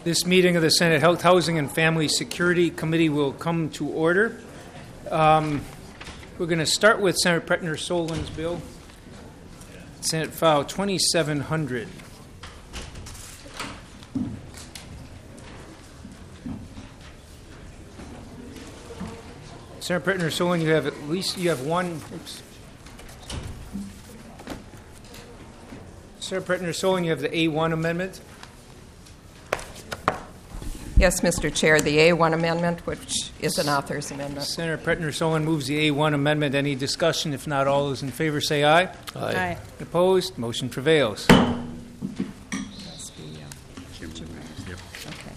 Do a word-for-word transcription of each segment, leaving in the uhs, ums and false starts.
This meeting of the Senate Health, Housing, and Family Security Committee will come to order. Um, we're going to start with Senator Pretner Solin's bill, Senate File twenty-seven hundred. Senator Pretner Solin, you have at least you have one. Oops. Senator Pretner Solin, you have the A one amendment. Yes, Mister Chair, the A one amendment, which is an author's amendment. Senator Pretner Solin moves the A one amendment. Any discussion? If not, all those in favor say aye. Aye. Aye. Opposed? Motion prevails. Must be, uh, yep. Okay.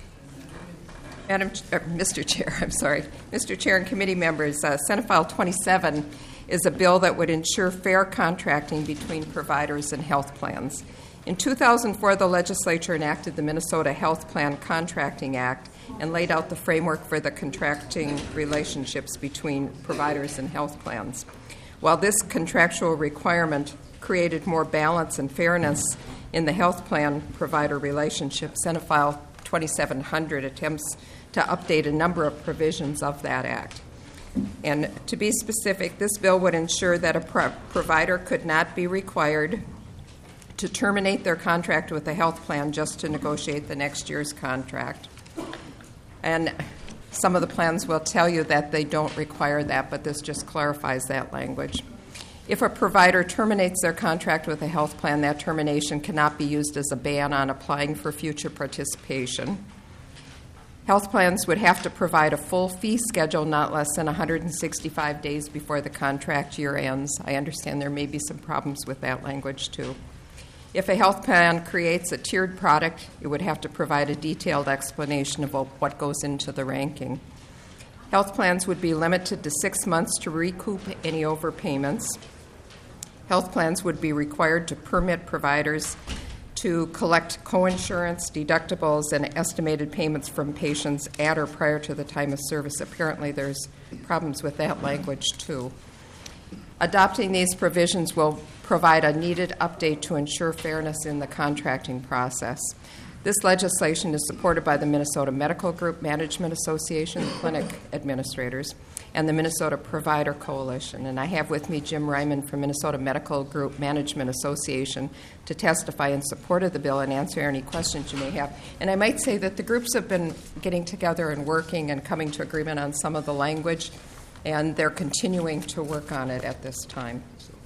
Madam, uh, Mister Chair, I'm sorry. Mister Chair and committee members, uh, Senate File twenty-seven is a bill that would ensure fair contracting between providers and health plans. In two thousand four, the legislature enacted the Minnesota Health Plan Contracting Act and laid out the framework for the contracting relationships between providers and health plans. While this contractual requirement created more balance and fairness in the health plan provider relationship, Senate File twenty-seven hundred attempts to update a number of provisions of that act. And to be specific, this bill would ensure that a pro- provider could not be required to terminate their contract with the health plan just to negotiate the next year's contract. And some of the plans will tell you that they don't require that, but this just clarifies that language. If a provider terminates their contract with a health plan, that termination cannot be used as a ban on applying for future participation. Health plans would have to provide a full fee schedule not less than one hundred sixty-five days before the contract year ends. I understand there may be some problems with that language, too. If a health plan creates a tiered product, it would have to provide a detailed explanation of what goes into the ranking. Health plans would be limited to six months to recoup any overpayments. Health plans would be required to permit providers to collect coinsurance, deductibles, and estimated payments from patients at or prior to the time of service. Apparently, there's problems with that language, too. Adopting these provisions will provide a needed update to ensure fairness in the contracting process. This legislation is supported by the Minnesota Medical Group Management Association, clinic administrators, and the Minnesota Provider Coalition. And I have with me Jim Ryman from Minnesota Medical Group Management Association to testify in support of the bill and answer any questions you may have. And I might say that the groups have been getting together and working and coming to agreement on some of the language, and they're continuing to work on it at this time.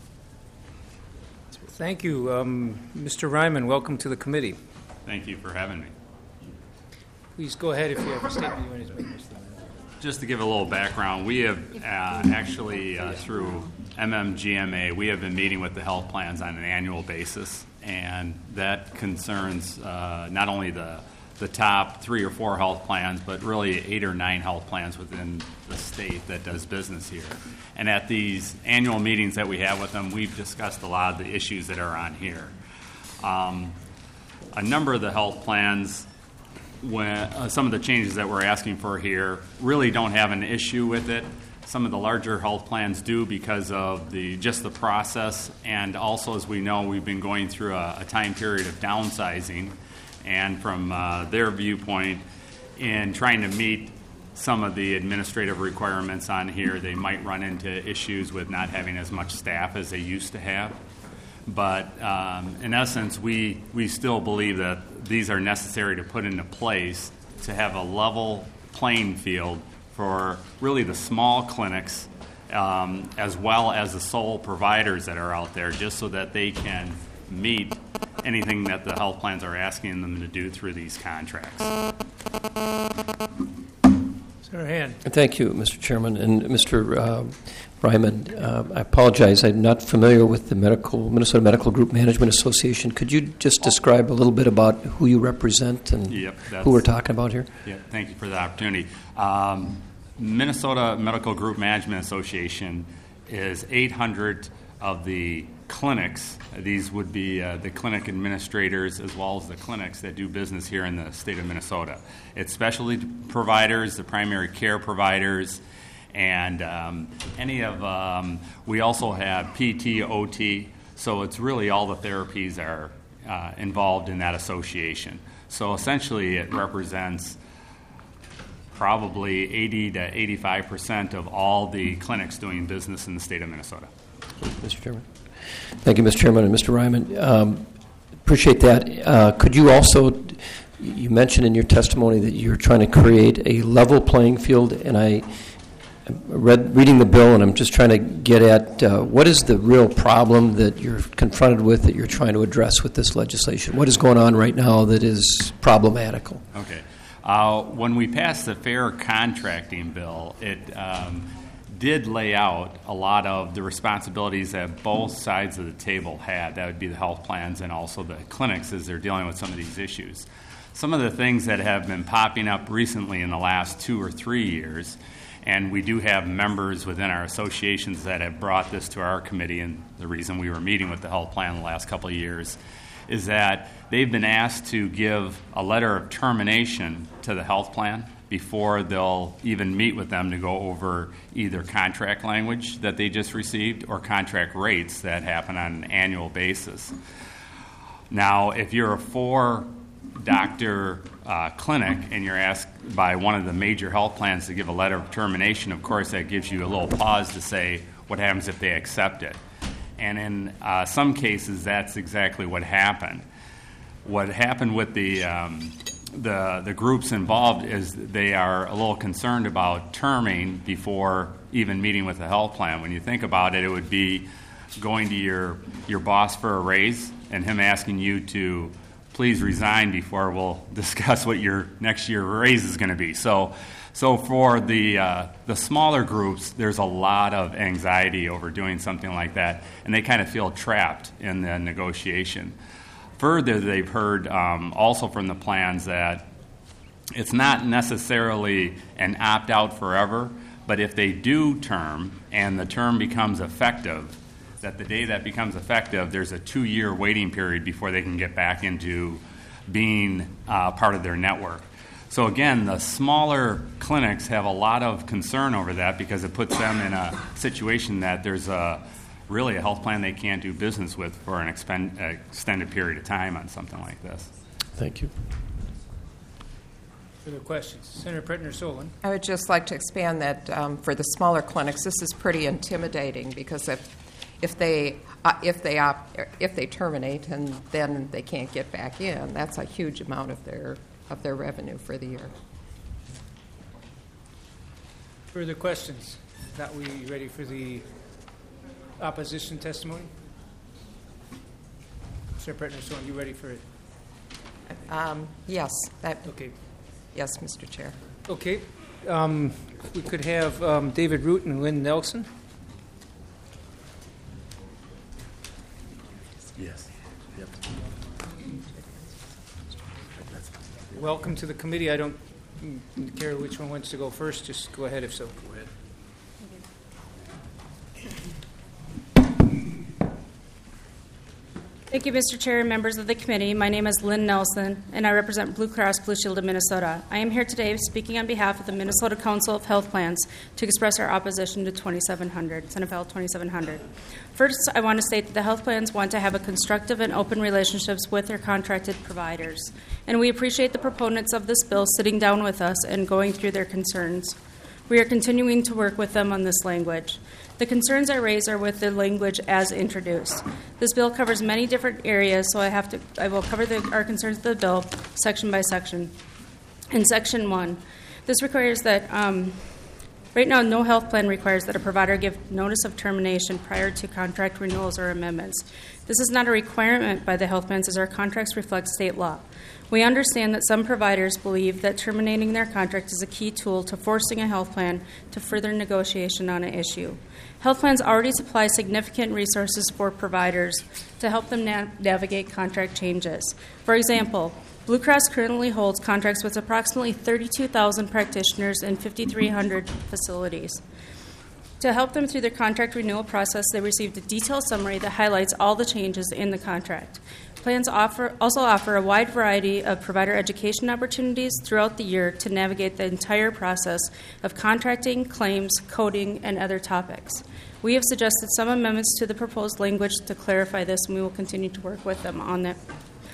Thank you. Um, Mister Ryman, welcome to the committee. Thank you for having me. Please go ahead if you have a statement you want to make. Just to give a little background, we have uh, actually, uh, through M M G M A, we have been meeting with the health plans on an annual basis, and that concerns uh, not only the the top three or four health plans, but really eight or nine health plans within the state that does business here. And at these annual meetings that we have with them, we've discussed a lot of the issues that are on here. Um, a number of the health plans, when, uh, some of the changes that we're asking for here really don't have an issue with it. Some of the larger health plans do because of the just the process, and also, as we know, we've been going through a, a time period of downsizing. And from uh, their viewpoint, in trying to meet some of the administrative requirements on here, they might run into issues with not having as much staff as they used to have. But um, in essence, we, we still believe that these are necessary to put into place to have a level playing field for really the small clinics um, as well as the sole providers that are out there, just so that they can meet anything that the health plans are asking them to do through these contracts. Senator Hand. Thank you, Mister Chairman. And Mister Uh, Ryman, uh, I apologize. I'm not familiar with the medical Minnesota Medical Group Management Association. Could you just describe a little bit about who you represent and yep, who we're talking about here? Yeah, thank you for the opportunity. Um, Minnesota Medical Group Management Association is eight hundred of the clinics. These would be uh, the clinic administrators as well as the clinics that do business here in the state of Minnesota. It's specialty providers, the primary care providers, and um, any of, um, we also have P T, O T, so it's really all the therapies are uh, involved in that association. So essentially it represents probably eighty to eighty-five percent of all the clinics doing business in the state of Minnesota. Mister Chairman. Thank you, Mister Chairman, and Mister Ryman. Um, appreciate that. Uh, could you also, you mentioned in your testimony that you're trying to create a level playing field, and I read reading the bill, and I'm just trying to get at uh, what is the real problem that you're confronted with that you're trying to address with this legislation? What is going on right now that is problematical? Okay. Uh, when we passed the Fair Contracting Bill, it um, did lay out a lot of the responsibilities that both sides of the table had. That would be the health plans and also the clinics as they're dealing with some of these issues. Some of the things that have been popping up recently in the last two or three years, and we do have members within our associations that have brought this to our committee, and the reason we were meeting with the health plan the last couple of years is that they've been asked to give a letter of termination to the health plan before they'll even meet with them to go over either contract language that they just received or contract rates that happen on an annual basis. Now, if you're a four-doctor uh, clinic and you're asked by one of the major health plans to give a letter of termination, of course that gives you a little pause to say what happens if they accept it. And in uh, some cases, that's exactly what happened. What happened with the, um, the the groups involved is they are a little concerned about terming before even meeting with the health plan. When you think about it, it would be going to your, your boss for a raise and him asking you to please resign before we'll discuss what your next year raise is going to be. So. So for the uh, the smaller groups, there's a lot of anxiety over doing something like that, and they kind of feel trapped in the negotiation. Further, they've heard um, also from the plans that it's not necessarily an opt-out forever, but if they do term and the term becomes effective, that the day that becomes effective, there's a two-year waiting period before they can get back into being uh, part of their network. So again, the smaller clinics have a lot of concern over that because it puts them in a situation that there's a really a health plan they can't do business with for an expend, uh, extended period of time on something like this. Thank you. Further questions? Senator Pretner-Solon. I would just like to expand that um, for the smaller clinics, this is pretty intimidating because if if they uh, if they op- if they terminate and then they can't get back in, that's a huge amount of their of their revenue for the year. Further questions? Not we ready for the opposition testimony? Senator Pretner-Solon, you ready for it? Um, yes, that. Okay. Yes, Mister Chair. Okay. Um, we could have um, David Root and Lynn Nelson. Yes. Yep. Welcome to the committee. I don't care which one wants to go first. Just go ahead if so. Go ahead. Thank you, Mister Chair and members of the committee. My name is Lynn Nelson, and I represent Blue Cross Blue Shield of Minnesota. I am here today speaking on behalf of the Minnesota Council of Health Plans to express our opposition to twenty-seven hundred, Senate Bill twenty-seven hundred. First, I want to state that the health plans want to have a constructive and open relationships with their contracted providers, and we appreciate the proponents of this bill sitting down with us and going through their concerns. We are continuing to work with them on this language. The concerns I raise are with the language as introduced. This bill covers many different areas, so I have to. I will cover the, our concerns of the bill section by section. In Section one, this requires that, um, right now, no health plan requires that a provider give notice of termination prior to contract renewals or amendments. This is not a requirement by the health plans as our contracts reflect state law. We understand that some providers believe that terminating their contract is a key tool to forcing a health plan to further negotiation on an issue. Health plans already supply significant resources for providers to help them na- navigate contract changes. For example, Blue Cross currently holds contracts with approximately thirty-two thousand practitioners in five thousand three hundred facilities. To help them through their contract renewal process, they received a detailed summary that highlights all the changes in the contract. Plans offer, also offer a wide variety of provider education opportunities throughout the year to navigate the entire process of contracting, claims, coding, and other topics. We have suggested some amendments to the proposed language to clarify this, and we will continue to work with them on that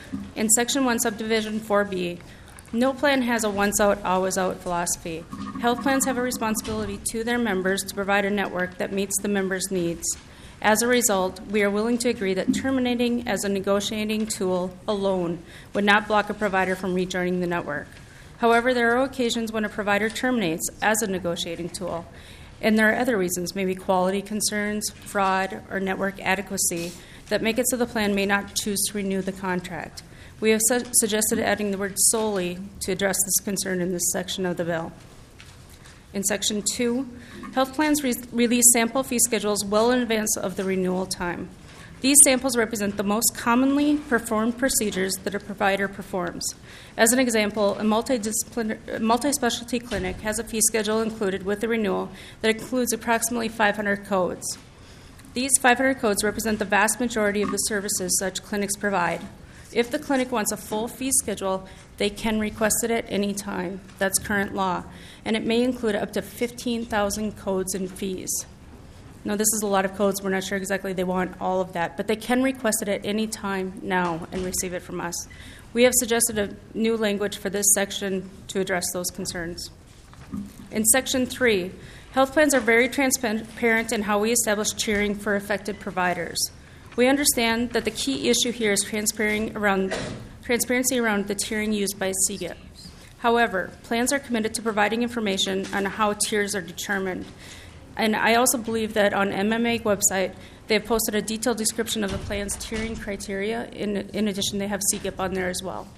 In Section one, Subdivision four B, no plan has a once out, always out philosophy. Health plans have a responsibility to their members to provide a network that meets the members' needs. As a result, we are willing to agree that terminating as a negotiating tool alone would not block a provider from rejoining the network. However, there are occasions when a provider terminates as a negotiating tool, and there are other reasons, maybe quality concerns, fraud, or network adequacy, that make it so the plan may not choose to renew the contract. We have su- suggested adding the word solely to address this concern in this section of the bill. In Section two, health plans re- release sample fee schedules well in advance of the renewal time. These samples represent the most commonly performed procedures that a provider performs. As an example, a multidisciplinary, multi-specialty clinic has a fee schedule included with the renewal that includes approximately five hundred codes. These five hundred codes represent the vast majority of the services such clinics provide. If the clinic wants a full fee schedule, they can request it at any time. That's current law. And it may include up to fifteen thousand codes and fees. Now, this is a lot of codes. We're not sure exactly they want all of that, but they can request it at any time now and receive it from us. We have suggested a new language for this section to address those concerns. In Section three, health plans are very transparent in how we establish tiering for affected providers. We understand that the key issue here is transparency around, transparency around the tiering used by C G I P. However, plans are committed to providing information on how tiers are determined. And I also believe that on M M A website, they have posted a detailed description of the plan's tiering criteria. In, in addition, they have C G I P on there as well.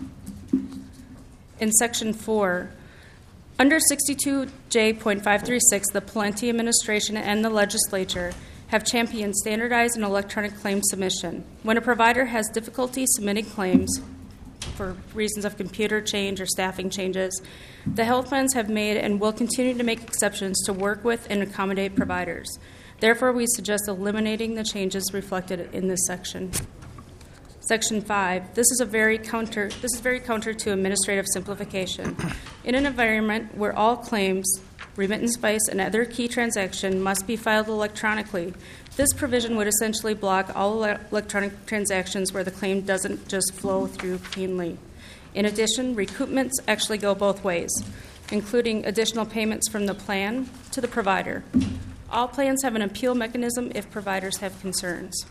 In Section four, under sixty-two J point five three six, the Plenty Administration and the Legislature have championed standardized and electronic claim submission. When a provider has difficulty submitting claims for reasons of computer change or staffing changes, the health plans have made and will continue to make exceptions to work with and accommodate providers. Therefore, we suggest eliminating the changes reflected in this section. Section five, this is a very counter this is very counter to administrative simplification. In an environment where all claims, remittance advice, and other key transactions must be filed electronically, this provision would essentially block all electronic transactions where the claim doesn't just flow through cleanly. In addition, recoupments actually go both ways, including additional payments from the plan to the provider. All plans have an appeal mechanism if providers have concerns.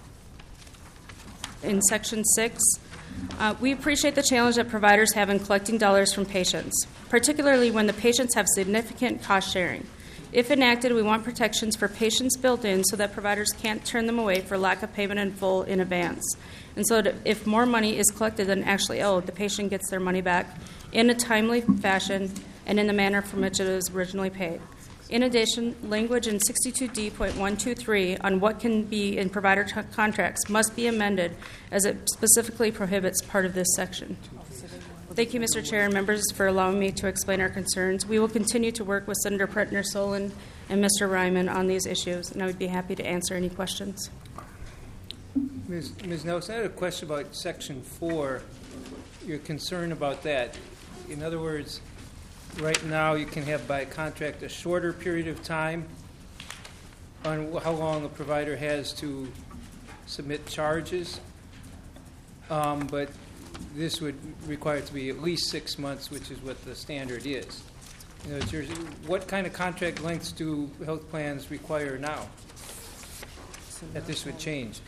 In Section six, uh, we appreciate the challenge that providers have in collecting dollars from patients, particularly when the patients have significant cost sharing. If enacted, we want protections for patients built in so that providers can't turn them away for lack of payment in full in advance. And so that if more money is collected than actually owed, the patient gets their money back in a timely fashion and in the manner from which it was originally paid. In addition, language in sixty-two D point one two three on what can be in provider t- contracts must be amended as it specifically prohibits part of this section. Thank you, Mister Chair and members, for allowing me to explain our concerns. We will continue to work with Senator Pretner-Solon and Mister Ryman on these issues, and I would be happy to answer any questions. Miz Miz Nelson, I had a question about Section four. Your concern about that. In other words, right now you can have by contract a shorter period of time on how long the provider has to submit charges, um, but this would require it to be at least six months, which is what the standard is. You know, there's, what kind of contract lengths do health plans require now that this would change?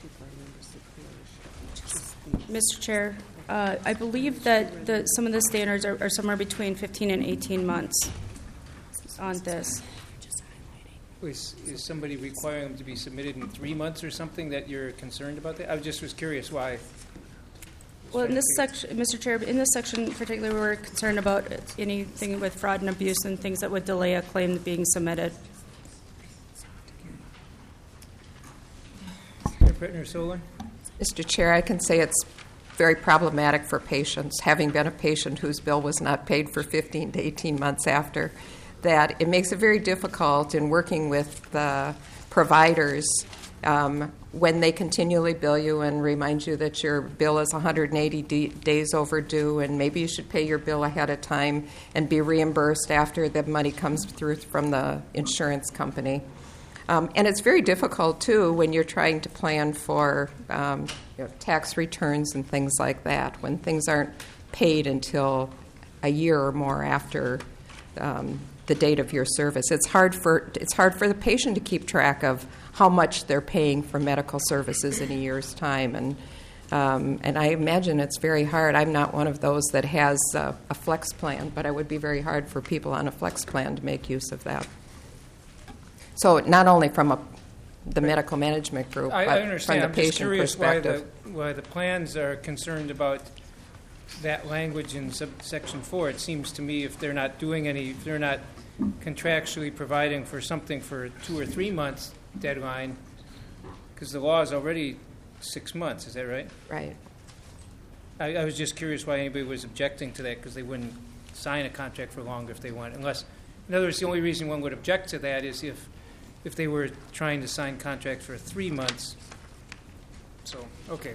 Mister Chair, uh, I believe that the, some of the standards are, are somewhere between fifteen and eighteen months on this. Is, is somebody requiring them to be submitted in three months or something that you're concerned about that? I just was curious why. Well, in this section, Mister Chair, in this section particularly, we're concerned about anything with fraud and abuse and things that would delay a claim being submitted. Mister Pretner-Solon? Mister Chair, I can say it's very problematic for patients, having been a patient whose bill was not paid for fifteen to eighteen months after, that it makes it very difficult in working with the providers um, when they continually bill you and remind you that your bill is one hundred eighty d- days overdue and maybe you should pay your bill ahead of time and be reimbursed after the money comes through from the insurance company. Um, and it's very difficult, too, when you're trying to plan for um, you know, tax returns and things like that, when things aren't paid until a year or more after um, the date of your service. It's hard for it's hard for the patient to keep track of how much they're paying for medical services in a year's time, and um, and I imagine it's very hard. I'm not one of those that has uh, a flex plan, but it would be very hard for people on a flex plan to make use of that. So not only from a, the medical management group, I, but I understand. from the I'm just patient curious why the, perspective. why the plans are concerned about that language in subsection four. It seems to me if they're not doing any, if they're not contractually providing for something for a two or three months deadline, because the law is already six months, is that right? Right. I, I was just curious why anybody was objecting to that, because they wouldn't sign a contract for longer if they want, unless, in other words, the only reason one would object to that is if if they were trying to sign contracts for three months. So, okay.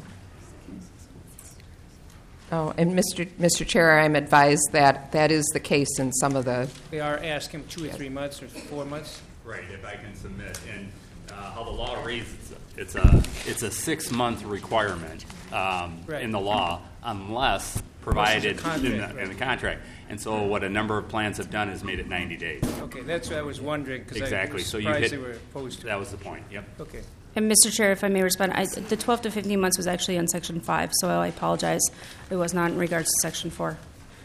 Oh, and Mister Mister Chair, I'm advised that that is the case in some of the. They are asking two or three months or four months? Right, if I can submit. And uh, how the law reads, it's a, it's a six-month requirement um, Right. in the law unless provided contract, in, the, right. in the contract. And so what a number of plans have done is made it ninety days. Okay, that's what I was wondering, because I Exactly. was So you surprised hit, they were opposed to it. that was the point, yep. Okay. And Mister Chair, if I may respond, I, the twelve to fifteen months was actually on Section five, so I apologize. It was not in regards to Section four.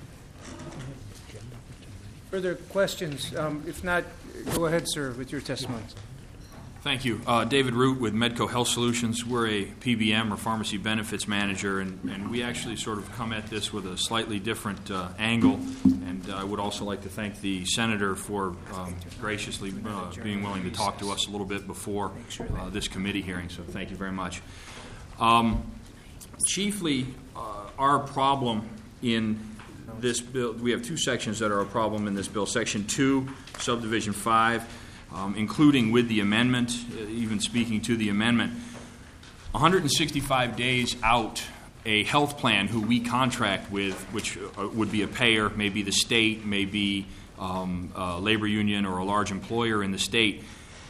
Further questions? Um, if not, go ahead, sir, with your testimony. Thank you. Uh, David Root with Medco Health Solutions. We're a P B M, or Pharmacy Benefits Manager, and, and we actually sort of come at this with a slightly different uh, angle. And uh, I would also like to thank the Senator for um, graciously uh, being willing to talk to us a little bit before uh, this committee hearing, so thank you very much. Um, chiefly, uh, our problem in this bill, we have two sections that are a problem in this bill. Section two, subdivision five, Um, including with the amendment, uh, even speaking to the amendment, one hundred sixty-five days out, a health plan who we contract with, which uh, would be a payer, maybe the state, maybe um, a labor union or a large employer in the state,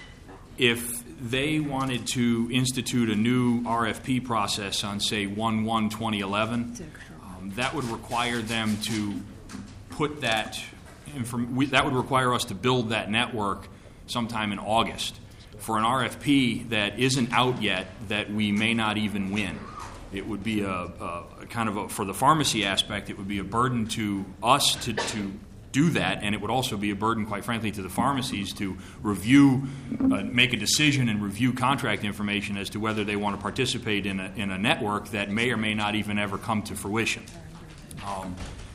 if they wanted to institute a new R F P process on, say, one one twenty eleven, um, that would require them to put that, inform- we, that would require us to build that network sometime in August for an R F P that isn't out yet, that we may not even win. It would be a, a, a kind of a, for the pharmacy aspect, it would be a burden to us to, to do that, and it would also be a burden, quite frankly, to the pharmacies to review, uh, make a decision and review contract information as to whether they want to participate in a, in a network that may or may not even ever come to fruition. Um,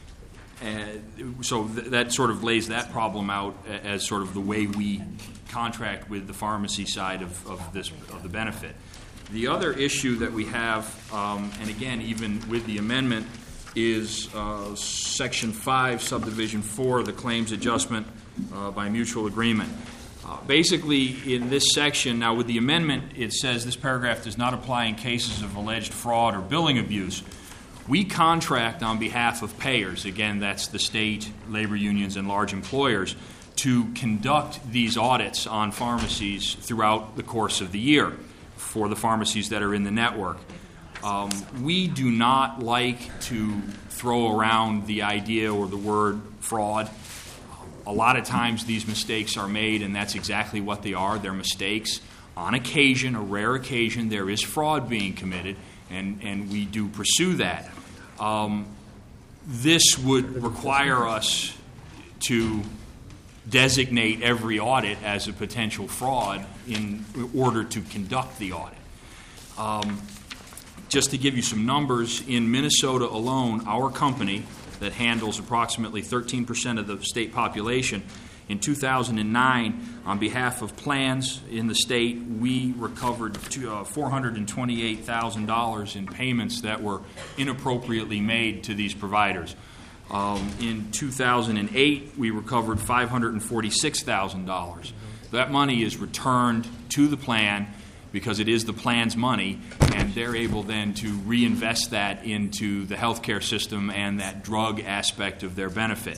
And so th- that sort of lays that problem out as sort of the way we contract with the pharmacy side of, of this of the benefit. The other issue that we have, um, and again, even with the amendment, is uh, Section five, Subdivision four, the claims adjustment uh, by mutual agreement. Uh, basically, in this section, now with the amendment, it says this paragraph does not apply in cases of alleged fraud or billing abuse. We contract on behalf of payers, again, that's the state, labor unions, and large employers, to conduct these audits on pharmacies throughout the course of the year for the pharmacies that are in the network. Um, we do not like to throw around the idea or the word fraud. A lot of times these mistakes are made, and that's exactly what they are. They're mistakes. On occasion, a rare occasion, there is fraud being committed, and, and we do pursue that. Um, this would require us to designate every audit as a potential fraud in order to conduct the audit. Um, just to give you some numbers, in Minnesota alone, our company that handles approximately thirteen percent of the state population, in two thousand nine, on behalf of plans in the state, we recovered to, uh, four hundred twenty-eight thousand dollars in payments that were inappropriately made to these providers. Um, in two thousand eight, we recovered five hundred forty-six thousand dollars. That money is returned to the plan because it is the plan's money, and they're able then to reinvest that into the healthcare system and that drug aspect of their benefit.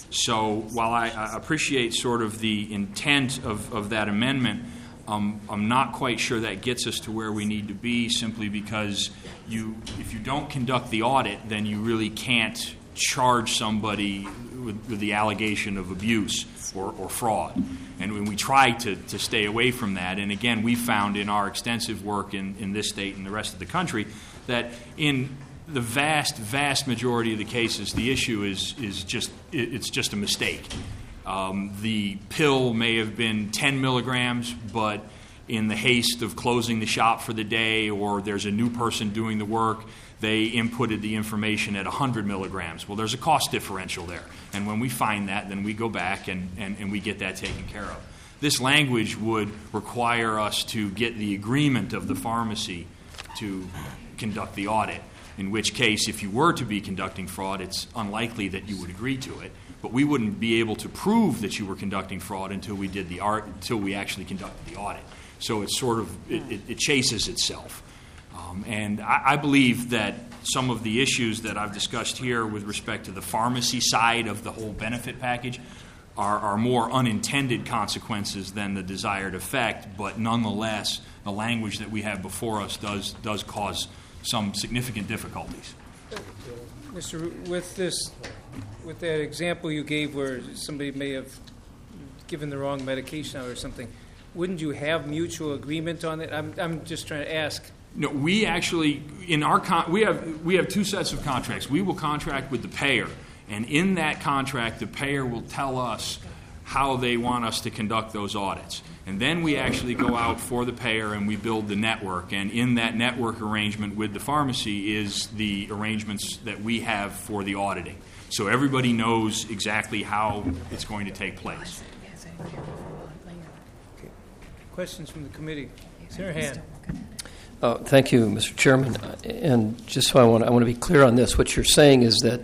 So while I, I appreciate sort of the intent of, of that amendment, um, I'm not quite sure that gets us to where we need to be, simply because you, if you don't conduct the audit, then you really can't charge somebody with, with the allegation of abuse or, or fraud. And when we try to, to stay away from that, and again, we found in our extensive work in, in this state and the rest of the country that in the vast, vast majority of the cases, the issue is is just it's just a mistake. Um, the pill may have been ten milligrams, but in the haste of closing the shop for the day, or there's a new person doing the work, they inputted the information at one hundred milligrams. Well, there's a cost differential there. And when we find that, then we go back and, and, and we get that taken care of. This language would require us to get the agreement of the pharmacy to conduct the audit, in which case, if you were to be conducting fraud, it's unlikely that you would agree to it. But we wouldn't be able to prove that you were conducting fraud until we did the art, until we actually conducted the audit. So it's sort of it, it, it chases itself. Um, and I, I believe that some of the issues that I've discussed here with respect to the pharmacy side of the whole benefit package are, are more unintended consequences than the desired effect. But nonetheless, the language that we have before us does does cause some significant difficulties. Mister Root, with this, with that example you gave where somebody may have given the wrong medication out or something, wouldn't you have mutual agreement on it? I'm I'm just trying to ask. No, we actually in our con- we have we have two sets of contracts. We will contract with the payer, and in that contract, the payer will tell us how they want us to conduct those audits. And then we actually go out for the payer and we build the network. And in that network arrangement with the pharmacy is the arrangements that we have for the auditing. So everybody knows exactly how it's going to take place. Okay. Questions from the committee? Senator Hand. Uh, thank you, Mister Chairman. And just so I want, I want to be clear on this, what you're saying is that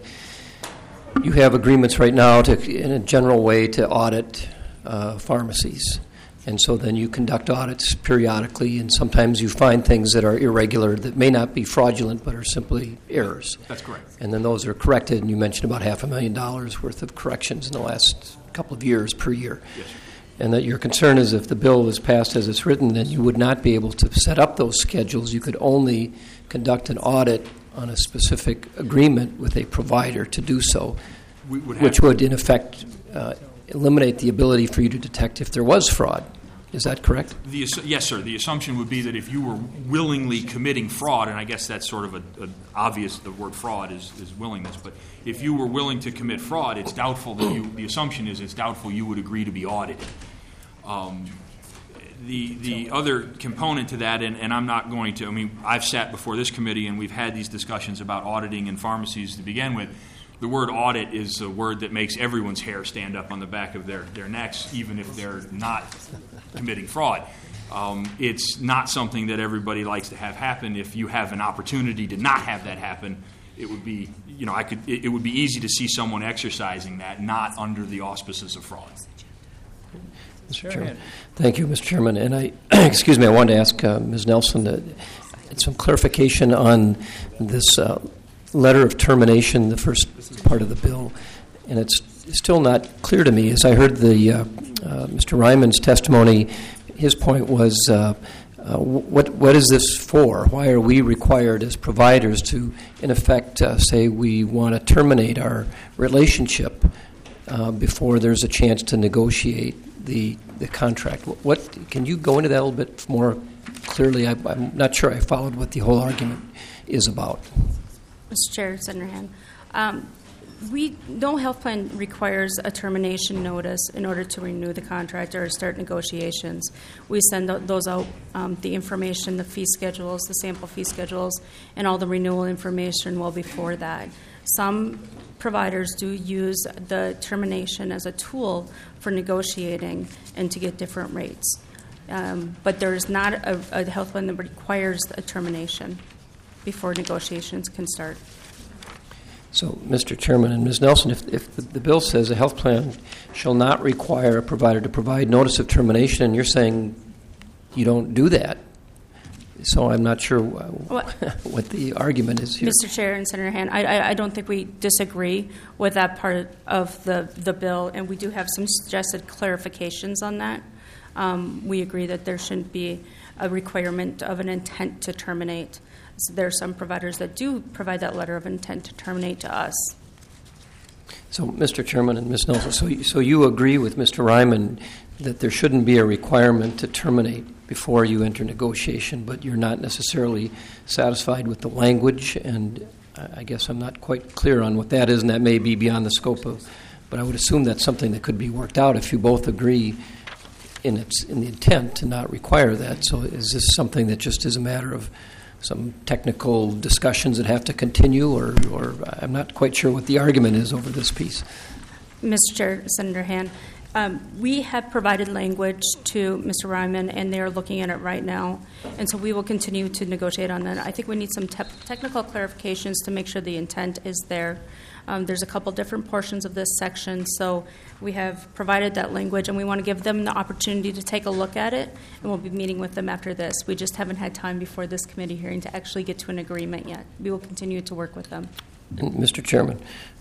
you have agreements right now to, in a general way, to audit uh, pharmacies. And so then you conduct audits periodically, and sometimes you find things that are irregular that may not be fraudulent but are simply errors. That's correct. And then those are corrected, and you mentioned about half a million dollars worth of corrections in the last couple of years per year. Yes, sir. And that your concern is if the bill is passed as it's written, then you would not be able to set up those schedules. You could only conduct an audit on a specific agreement with a provider to do so, We would have which would, in effect, uh, eliminate the ability for you to detect if there was fraud. Is that correct? The, yes, sir. The assumption would be that if you were willingly committing fraud, and I guess that's sort of a, a obvious, the word fraud is, is willingness, but if you were willing to commit fraud, it's doubtful that you, the assumption is it's doubtful you would agree to be audited. Um, the the other component to that, and, and I'm not going to, I mean, I've sat before this committee and we've had these discussions about auditing in pharmacies to begin with. The word audit is a word that makes everyone's hair stand up on the back of their, their necks, even if they're not committing fraud. Um, it's not something that everybody likes to have happen. If you have an opportunity to not have that happen, it would be, you know, I could. It, it would be easy to see someone exercising that, not under the auspices of fraud. Mister Chairman. Thank you, Mister Chairman. And I, excuse me, I wanted to ask uh, Miz Nelson to, some clarification on this uh, letter of termination, the first part of the bill. And it's still not clear to me. As I heard the uh, uh, Mister Ryman's testimony, his point was, uh, uh, what what is this for? Why are we required as providers to, in effect, uh, say we want to terminate our relationship uh, before there's a chance to negotiate the the contract? What, what can you go into that a little bit more clearly? I, I'm not sure I followed what the whole argument is about. Mister Chair, Senator Hand. Um, we, no health plan requires a termination notice in order to renew the contract or start negotiations. We send th- those out, um, the information, the fee schedules, the sample fee schedules, and all the renewal information well before that. Some providers do use the termination as a tool for negotiating and to get different rates. Um, but there is not a, a health plan that requires a termination before negotiations can start. So, Mister Chairman and Miz Nelson, if, if the, the bill says a health plan shall not require a provider to provide notice of termination, and you're saying you don't do that, So I'm not sure wh- What? what the argument is here. Mister Chair and Senator Han, I, I, I don't think we disagree with that part of the, the bill, and we do have some suggested clarifications on that. Um, we agree that there shouldn't be a requirement of an intent to terminate. So there are some providers that do provide that letter of intent to terminate to us. So, Mister Chairman and Miz Nelson, so, so you agree with Mister Ryman that there shouldn't be a requirement to terminate before you enter negotiation, but you're not necessarily satisfied with the language, and I guess I'm not quite clear on what that is, and that may be beyond the scope of, but I would assume that's something that could be worked out if you both agree in its in the intent to not require that. So is this something that just is a matter of some technical discussions that have to continue, or, or I'm not quite sure what the argument is over this piece. Mister Chair, Senator Han, um, we have provided language to Mister Ryman, and they are looking at it right now, and so we will continue to negotiate on that. I think we need some te- technical clarifications to make sure the intent is there. Um, there's a couple different portions of this section, so we have provided that language, and we want to give them the opportunity to take a look at it, and we'll be meeting with them after this. We just haven't had time before this committee hearing to actually get to an agreement yet. We will continue to work with them. And Mister Chairman,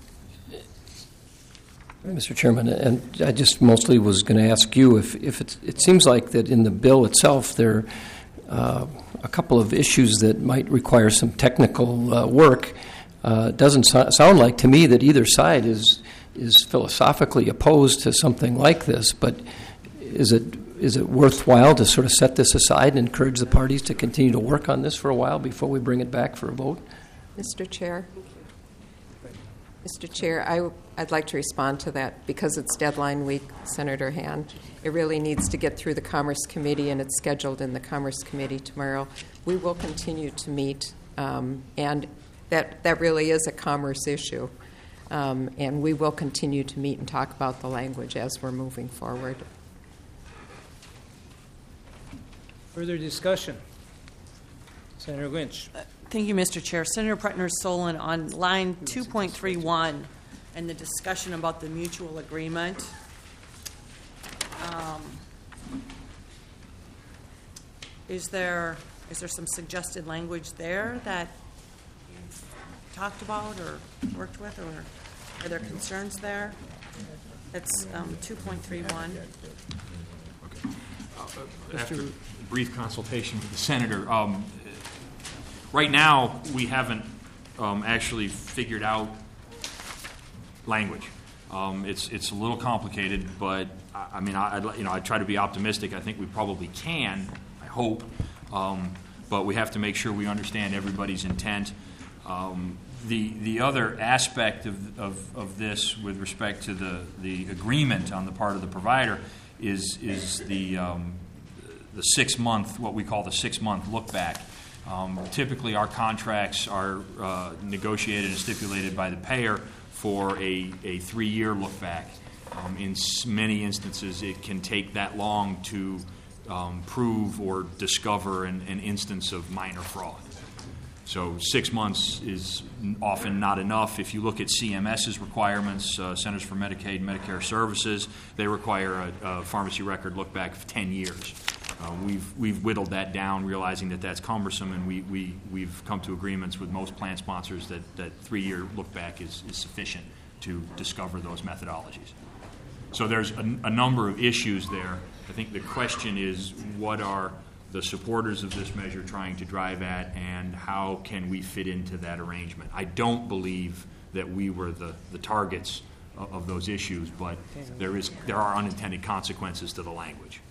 Mister Chairman, and I just mostly was going to ask you if, if it's, it seems like that in the bill itself there are uh, a couple of issues that might require some technical uh, work. Uh, it doesn't so- sound like to me that either side is is philosophically opposed to something like this, but is it is it worthwhile to sort of set this aside and encourage the parties to continue to work on this for a while before we bring it back for a vote? Mister Chair. Mister Chair, I, I'd like to respond to that because it's deadline week, Senator Han. It really needs to get through the Commerce Committee, and it's scheduled in the Commerce Committee tomorrow. We will continue to meet, um, and that, that really is a commerce issue. Um, and we will continue to meet and talk about the language as we're moving forward. Further discussion? Senator Lynch. Thank you, Mister Chair. Senator Pretner-Solon, on line two point three one and the discussion about the mutual agreement, um, is there is there some suggested language there that you've talked about or worked with, or are there concerns there? That's um, two point three one. After brief consultation with the senator, um, right now we haven't um, actually figured out language. Um, it's it's a little complicated, but I, I mean, I I'd, you know I try to be optimistic. I think we probably can. I hope, um, but we have to make sure we understand everybody's intent. Um, the the other aspect of, of of this, with respect to the the agreement on the part of the provider, is is the um, the six month, what we call the six month look back. Um, typically, our contracts are uh, negotiated and stipulated by the payer for a, a three year look back. Um, in many instances, it can take that long to um, prove or discover an, an instance of minor fraud. So six months is often not enough. If you look at C M S's requirements, uh, Centers for Medicaid and Medicare Services, they require a, a pharmacy record look back of ten years. Uh, we've we've whittled that down, realizing that that's cumbersome, and we, we, we've come to agreements with most plan sponsors that, that three-year look-back is, is sufficient to discover those methodologies. So there's a, a number of issues there. I think the question is, what are the supporters of this measure trying to drive at, and how can we fit into that arrangement? I don't believe that we were the, the targets of, of those issues, but there is there are unintended consequences to the language.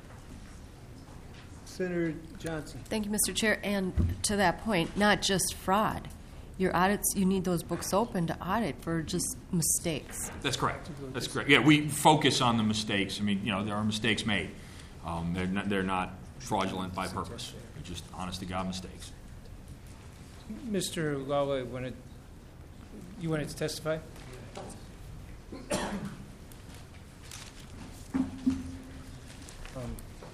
Senator Johnson. Thank you, Mister Chair. And to that point, not just fraud. Your audits, you need those books open to audit for just mistakes. That's correct. That's correct. Yeah, we focus on the mistakes. I mean, you know, there are mistakes made. Um, they're not, they're not fraudulent by purpose. They're just honest-to-God mistakes. Mister Lala, wanted, you wanted to testify? Um,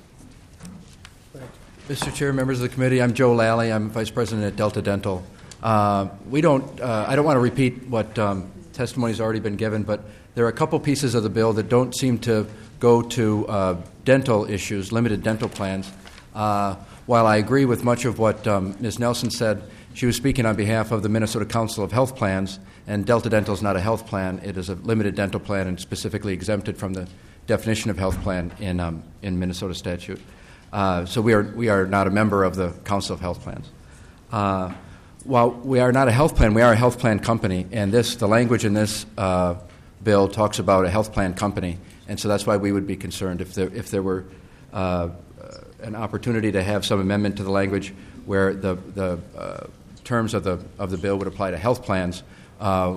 Mister Chair, members of the committee, I'm Joe Lally. I'm Vice President at Delta Dental. Uh, we don't. Uh, I don't want to repeat what um, testimony has already been given, but there are a couple pieces of the bill that don't seem to go to uh, dental issues, limited dental plans. Uh, while I agree with much of what um, Miz Nelson said, she was speaking on behalf of the Minnesota Council of Health Plans, and Delta Dental is not a health plan. It is a limited dental plan and specifically exempted from the definition of health plan in um, in Minnesota statute. Uh, so we are we are not a member of the Council of Health Plans. Uh, while we are not a health plan, we are a health plan company, and this the language in this uh, bill talks about a health plan company, and so that's why we would be concerned if there if there were uh, an opportunity to have some amendment to the language where the the uh, terms of the of the bill would apply to health plans. Uh,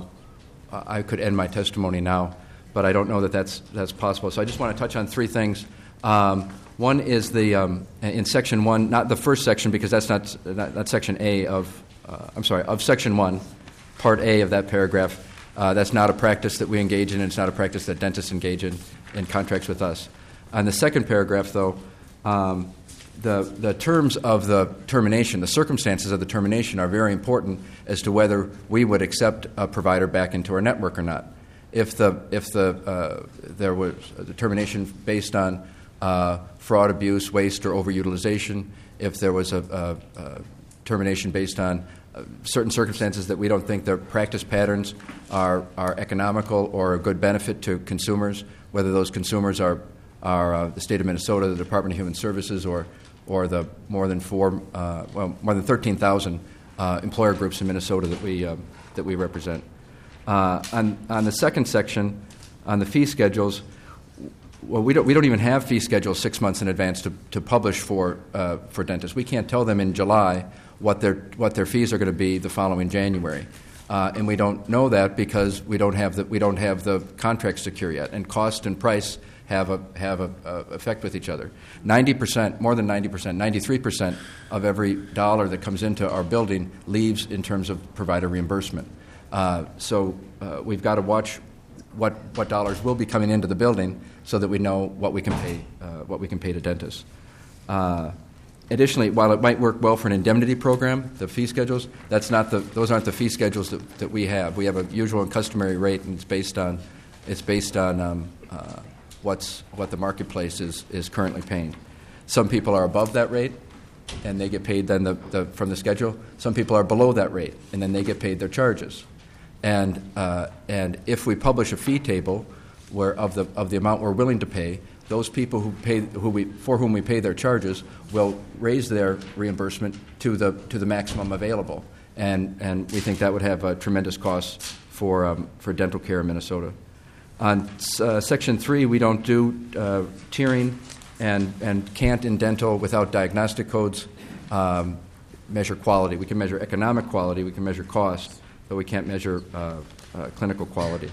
I could end my testimony now, but I don't know that that's that's possible. So I just want to touch on three things. Um, one is the um, in section one, not the first section because that's not not, not section A of uh, I'm sorry of section one, part A of that paragraph. Uh, that's not a practice that we engage in, and it's not a practice that dentists engage in in contracts with us. On the second paragraph, though. Um, The, the terms of the termination, the circumstances of the termination are very important as to whether we would accept a provider back into our network or not. If the if the uh, there was a termination based on uh, fraud, abuse, waste, or overutilization, if there was a, a, a termination based on uh, certain circumstances that we don't think their practice patterns are are economical or a good benefit to consumers, whether those consumers are are uh, the state of Minnesota, the Department of Human Services, or or the more than four, uh, well, more than thirteen thousand uh, employer groups in Minnesota that we uh, that we represent. Uh, on on the second section, on the fee schedules, well, we don't we don't even have fee schedules six months in advance to, to publish for uh, for dentists. We can't tell them in July what their what their fees are going to be the following January, uh, and we don't know that because we don't have the we don't have the contract secure yet, and cost and price have a have a, a effect with each other. ninety percent, more than ninety percent, ninety-three percent of every dollar that comes into our building leaves in terms of provider reimbursement. Uh, so uh, we've got to watch what what dollars will be coming into the building so that we know what we can pay uh, what we can pay to dentists. Uh, additionally, while it might work well for an indemnity program, the fee schedules, that's not the those aren't the fee schedules that, that we have. We have a usual and customary rate, and it's based on it's based on um, uh, what's what the marketplace is, is currently paying. Some people are above that rate, and they get paid then the, the, from the schedule. Some people are below that rate, and then they get paid their charges. And uh, and if we publish a fee table where of the of the amount we're willing to pay, those people who pay who we for whom we pay their charges will raise their reimbursement to the to the maximum available. And and we think that would have a tremendous cost for um, for dental care in Minnesota. On uh, Section three, we don't do uh, tiering and, and can't in dental without diagnostic codes um, measure quality. We can measure economic quality, we can measure cost, but we can't measure uh, uh, clinical quality.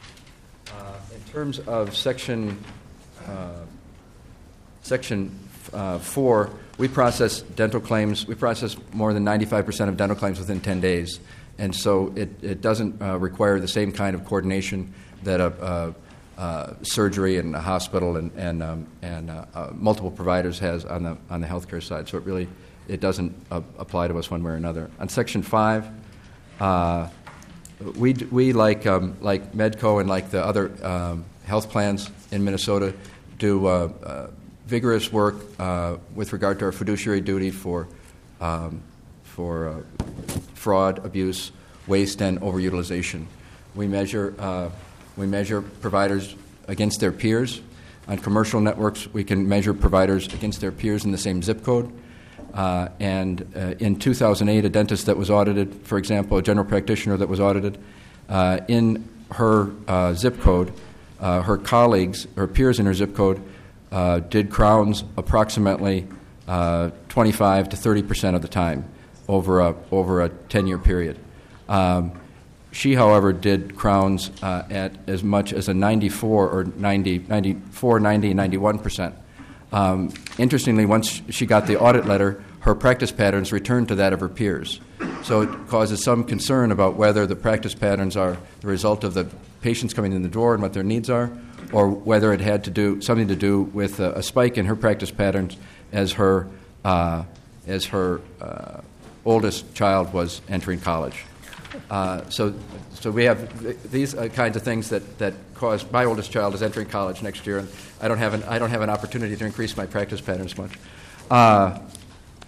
Uh, in terms of Section uh, Section uh, four, we process dental claims. We process more than ninety-five percent of dental claims within ten days, and so it, it doesn't uh, require the same kind of coordination that a, a, a surgery and a hospital and and, um, and uh, uh, multiple providers has on the on the healthcare side. So it really it doesn't uh, apply to us one way or another. On Section five, uh, we we like um, like Medco and like the other um, health plans in Minnesota do uh, uh, vigorous work uh, with regard to our fiduciary duty for um, for uh, fraud, abuse, waste, and overutilization. We measure. Uh, We measure providers against their peers. On commercial networks, we can measure providers against their peers in the same zip code. Uh, and uh, in two thousand eight, a dentist that was audited, for example, a general practitioner that was audited, uh, in her uh, zip code, uh, her colleagues, her peers in her zip code, uh, did crowns approximately uh, twenty-five to thirty percent of the time over a, over a ten-year period. Um, She, however, did crowns uh, at as much as a ninety-four or ninety, ninety-four, ninety, ninety-one percent. Um, interestingly, once she got the audit letter, her practice patterns returned to that of her peers. So it causes some concern about whether the practice patterns are the result of the patients coming in the door and what their needs are, or whether it had to do something to do with a, a spike in her practice patterns as her uh, as her uh, oldest child was entering college. Uh, so, so we have th- these uh, kinds of things that, that cause. My oldest child is entering college next year, and I don't have an I don't have an opportunity to increase my practice patterns much. Uh,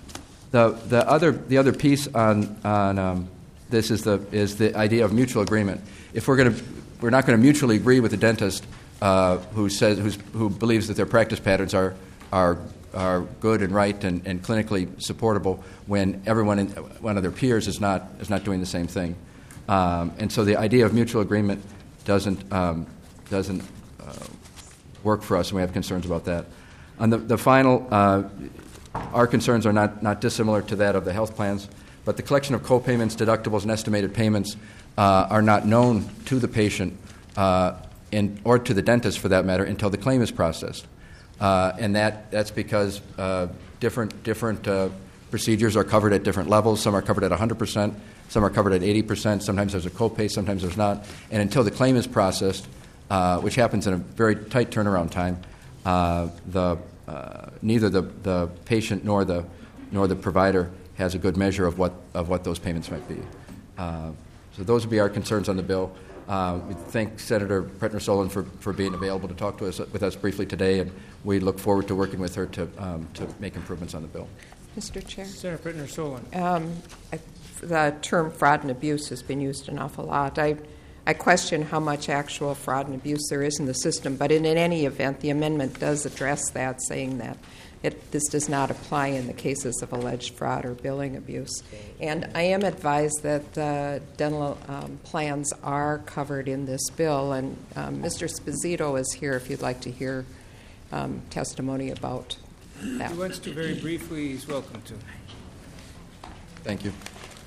The the other the other piece on on um, this is the is the idea of mutual agreement. If we're going to we're not going to mutually agree with the dentist uh, who says who's, who believes that their practice patterns are are are good and right and, and clinically supportable when everyone in, one of their peers is not is not doing the same thing. Um, and so the idea of mutual agreement doesn't um, doesn't uh, work for us, and we have concerns about that. On the the final. Uh, Our concerns are not, not dissimilar to that of the health plans, but the collection of co-payments, deductibles, and estimated payments uh, are not known to the patient uh, in, or to the dentist, for that matter, until the claim is processed. Uh, and that, that's because uh, different, different uh, procedures are covered at different levels. Some are covered at one hundred percent, some are covered at eighty percent. Sometimes there's a co-pay, sometimes there's not. And until the claim is processed, uh, which happens in a very tight turnaround time, uh, the Uh, neither the, the patient nor the nor the provider has a good measure of what of what those payments might be. Uh, so those would be our concerns on the bill. Uh, we thank Senator Pretner-Solon for, for being available to talk to us with us briefly today, and we look forward to working with her to um, to make improvements on the bill. Mister Chair. Senator Pretner-Solon. Um, I, the term fraud and abuse has been used an awful lot. I I question how much actual fraud and abuse there is in the system, but in, in any event, the amendment does address that, saying that it, this does not apply in the cases of alleged fraud or billing abuse. And I am advised that uh, dental um, plans are covered in this bill, and um, Mister Sposito is here if you'd like to hear um, testimony about that. He wants to very briefly. He's welcome to. Thank you.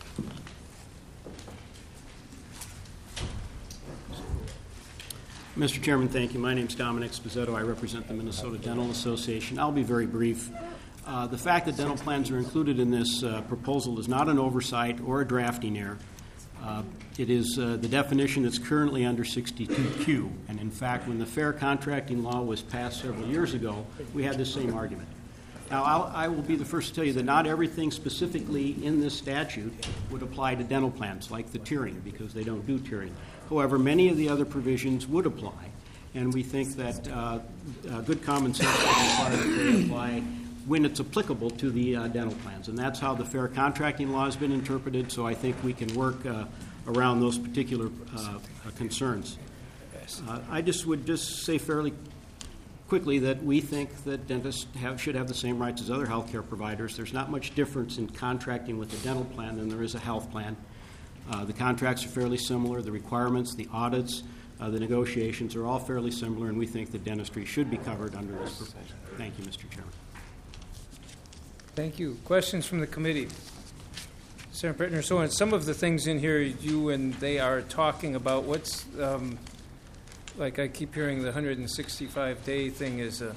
Mister Chairman, thank you. My name is Dominic Sposito. I represent the Minnesota Dental Association. I'll be very brief. Uh, the fact that dental plans are included in this uh, proposal is not an oversight or a drafting error. Uh, it is uh, the definition that's currently under sixty-two Q. And in fact, when the Fair Contracting Law was passed several years ago, we had this same argument. Now, I'll, I will be the first to tell you that not everything specifically in this statute would apply to dental plans, like the tiering, because they don't do tiering. However, many of the other provisions would apply, and we think that uh, uh, good common sense would require that they apply when it's applicable to the uh, dental plans. And that's how the Fair Contracting Law has been interpreted, so I think we can work uh, around those particular uh, uh, concerns. Uh, I just would just say fairly quickly that we think that dentists have, should have the same rights as other health care providers. There's not much difference in contracting with a dental plan than there is a health plan. Uh, the contracts are fairly similar. The requirements, the audits, uh, the negotiations are all fairly similar, and we think that dentistry should be covered under this proposal. Thank you, Mister Chairman. Thank you. Questions from the committee? Senator Pretner-Solon, some of the things in here you and they are talking about, what's, um, like I keep hearing the one hundred sixty-five day thing is uh,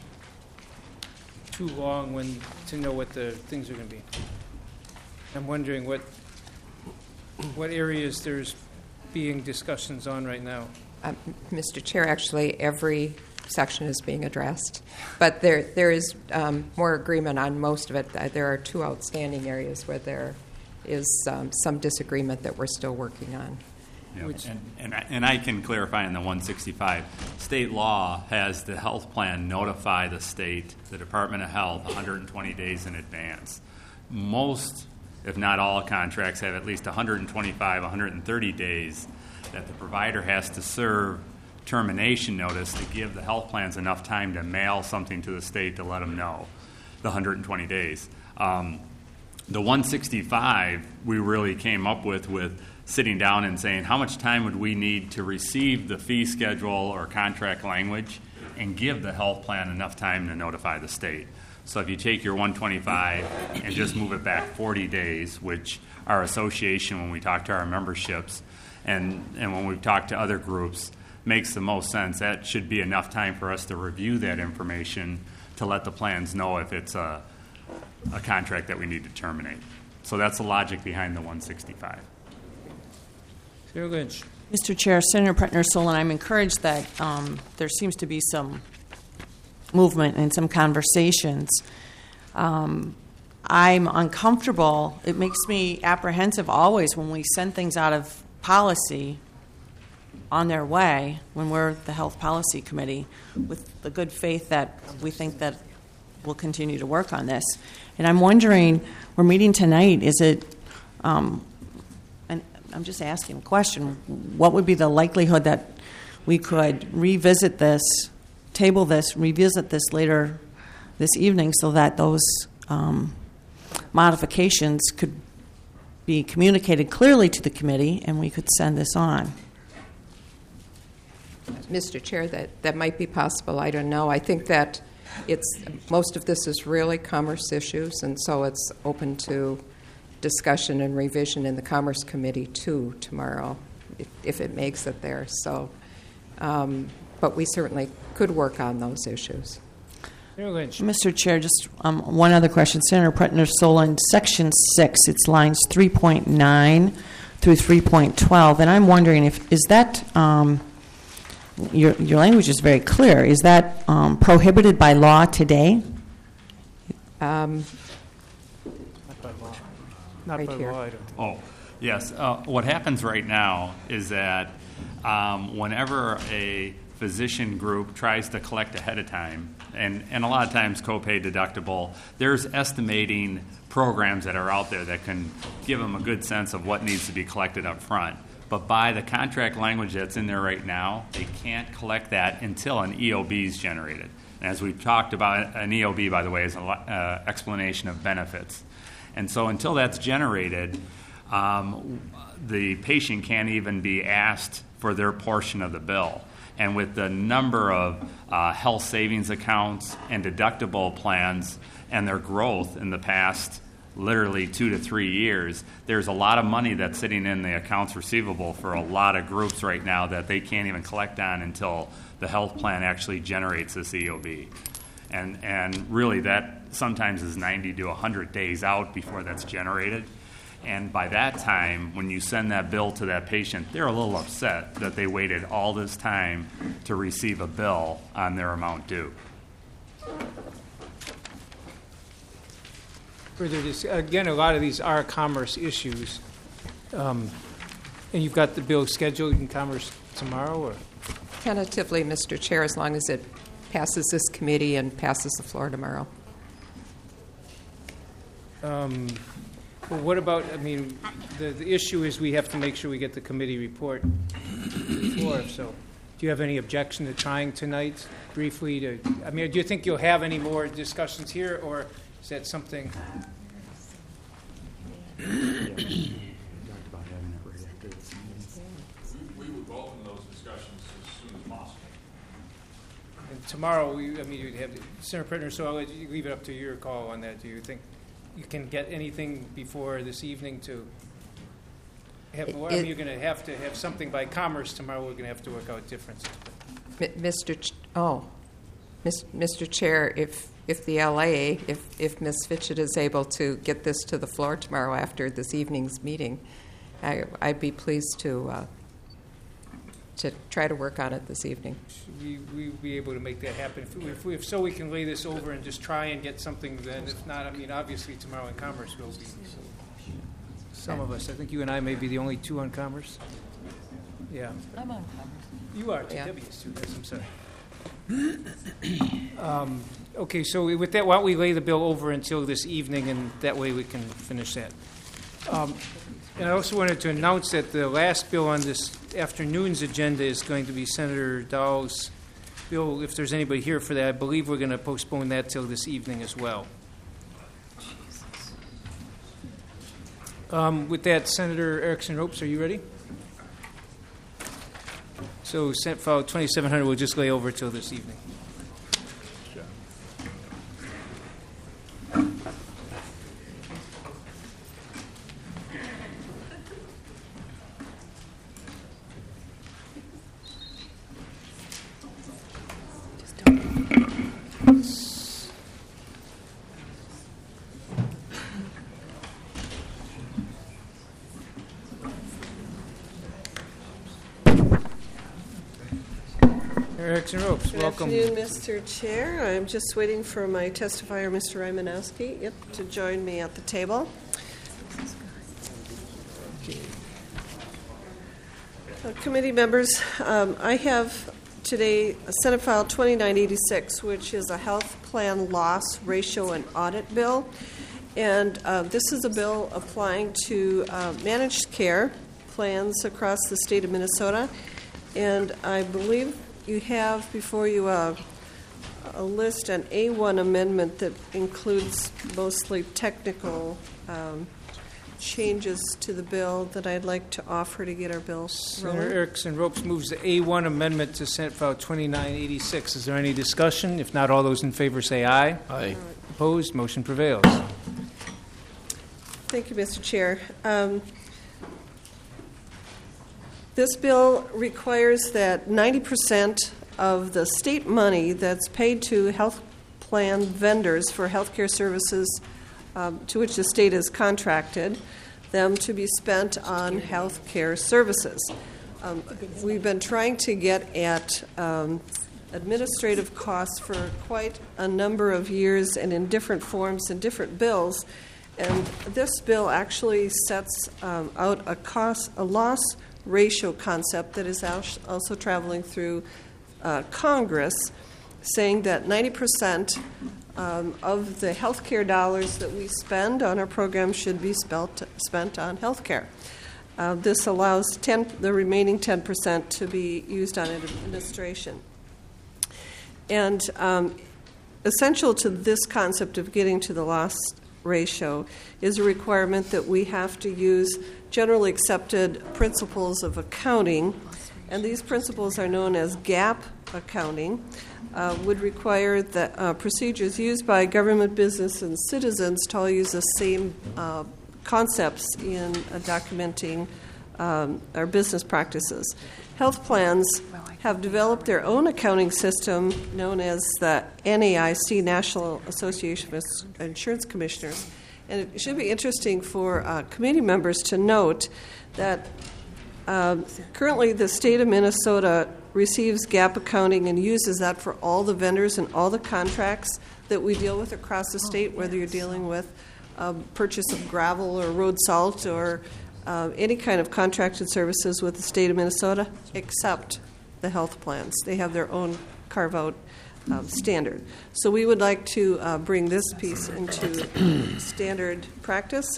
too long when to know what the things are going to be. I'm wondering what what areas there's being discussions on right now. Uh, Mister Chair, actually, every section is being addressed, but there there is um, more agreement on most of it. Uh, there are two outstanding areas where there is um, some disagreement that we're still working on. Yeah. And, and, I, and I can clarify in the one sixty-five. State law has the health plan notify the state, the Department of Health, one hundred twenty days in advance. Most, if not all, contracts have at least one hundred twenty-five, one hundred thirty days that the provider has to serve termination notice to give the health plans enough time to mail something to the state to let them know the one hundred twenty days. Um, the one sixty-five we really came up with with sitting down and saying how much time would we need to receive the fee schedule or contract language and give the health plan enough time to notify the state. So if you take your one twenty-five and just move it back forty days, which our association, when we talk to our memberships and, and when we've talked to other groups, makes the most sense. That should be enough time for us to review that information to let the plans know if it's a, a contract that we need to terminate. So that's the logic behind the one sixty-five. Senator Lynch. Mister Chair, Senator Pretner-Solon, I'm encouraged that um, there seems to be some movement and some conversations. Um, I'm uncomfortable. It makes me apprehensive always when we send things out of policy on their way, when we're the Health Policy Committee, with the good faith that we think that we'll continue to work on this. And I'm wondering, we're meeting tonight, is it, um, and I'm just asking a question, what would be the likelihood that we could revisit this, table this, revisit this later this evening so that those um, modifications could be communicated clearly to the committee and we could send this on? Mister Chair, that, that might be possible. I don't know. I think that it's most of this is really commerce issues, and so it's open to discussion and revision in the Commerce Committee too tomorrow, if, if it makes it there. So, um, but we certainly could work on those issues. Mister Chair, just um, one other question. Senator Pretner-Solon, Section six, it's lines three point nine through three point twelve, and I'm wondering if, is that, um, your, your language is very clear, is that um, prohibited by law today? Um, Not by law. Not Right by here. law, I don't think. Oh, yes. Uh, what happens right now is that um, whenever a physician group tries to collect ahead of time, and, and a lot of times copay deductible, there's estimating programs that are out there that can give them a good sense of what needs to be collected up front. But by the contract language that's in there right now, they can't collect that until an E O B is generated. And as we've talked about, an E O B, by the way, is an uh, explanation of benefits. And so until that's generated, um, the patient can't even be asked for their portion of the bill. And with the number of uh, health savings accounts and deductible plans and their growth in the past literally two to three years, there's a lot of money that's sitting in the accounts receivable for a lot of groups right now that they can't even collect on until the health plan actually generates this E O B. And, and really that sometimes is ninety to one hundred days out before that's generated. And by that time, when you send that bill to that patient, they're a little upset that they waited all this time to receive a bill on their amount due. Further, dis- again, a lot of these are commerce issues. Um, and you've got the bill scheduled in Commerce tomorrow, or? Tentatively, Mister Chair, as long as it passes this committee and passes the floor tomorrow. Um, well, what about, I mean, the, the issue is we have to make sure we get the committee report before, so do you have any objection to trying tonight briefly to, I mean, do you think you'll have any more discussions here, or is that something? We would welcome those discussions as soon as possible. And tomorrow, we, I mean, you'd have, Senator Pretner, so I'll let you leave it up to your call on that. Do you think you can get anything before this evening to have, well, I mean, you're going to have to have something by Commerce tomorrow. We're going to have to work out differences. M- Mister Ch- oh, Mis- Mister Chair, if if the L A, if if Miz Fitchett is able to get this to the floor tomorrow after this evening's meeting, I, I'd be pleased to uh, to try to work on it this evening. Should we we be able to make that happen? If, we, if, we, if so, we can lay this over and just try and get something. Then, if not, I mean, obviously tomorrow in Commerce will be. So. Some of us. I think you and I may be the only two on Commerce. Yeah. I'm on Commerce. You are, too. Yeah. Debbie is too. Yes, I'm sorry. um, okay, so with that, why don't we lay the bill over until this evening, and that way we can finish that. Um, and I also wanted to announce that the last bill on this afternoon's agenda is going to be Senator Dahl's bill. If there's anybody here for that, I believe we're going to postpone that till this evening as well. Um, with that, Senator Erickson Ropes, are you ready? So, Senate File twenty-seven hundred will just lay over till this evening. Erickson Ropes, Good welcome. afternoon, Mister Chair. I'm just waiting for my testifier, Mister Rymanowski, yep, to join me at the table. Uh, committee members, um, I have today Senate File twenty-nine eighty-six, which is a health plan loss ratio and audit bill. And uh, this is a bill applying to uh, managed care plans across the state of Minnesota. And I believe you have before you uh, a list, an A one amendment that includes mostly technical um, changes to the bill that I'd like to offer to get our bill Senator rolling. Erickson Ropes moves the A one amendment to Senate File twenty-nine eighty-six. Is there any discussion? If not, all those in favor say aye. Aye. Opposed? Motion prevails. Thank you, Mister Chair. Um, this bill requires that ninety percent of the state money that's paid to health plan vendors for health care services um, to which the state has contracted them to be spent on health care services. Um, we've been trying to get at um, administrative costs for quite a number of years and in different forms and different bills. And this bill actually sets um, out a cost, a loss ratio concept that is also traveling through uh, Congress, saying that ninety percent um, of the health care dollars that we spend on our program should be spelt, spent on health care. Uh, this allows ten, the remaining ten percent to be used on administration. And um, essential to this concept of getting to the loss ratio is a requirement that we have to use generally accepted principles of accounting, and these principles are known as GAAP accounting, uh, would require that uh, procedures used by government, business, and citizens to all use the same uh, concepts in uh, documenting um, our business practices. Health plans have developed their own accounting system known as the N A I C, National Association of Insurance Commissioners. And it should be interesting for uh, committee members to note that uh, currently the state of Minnesota receives GAAP accounting and uses that for all the vendors and all the contracts that we deal with across the state, whether you're dealing with uh, purchase of gravel or road salt or uh, any kind of contracted services with the state of Minnesota, except the health plans. They have their own carve-out um, standard. So we would like to uh, bring this piece into standard practice.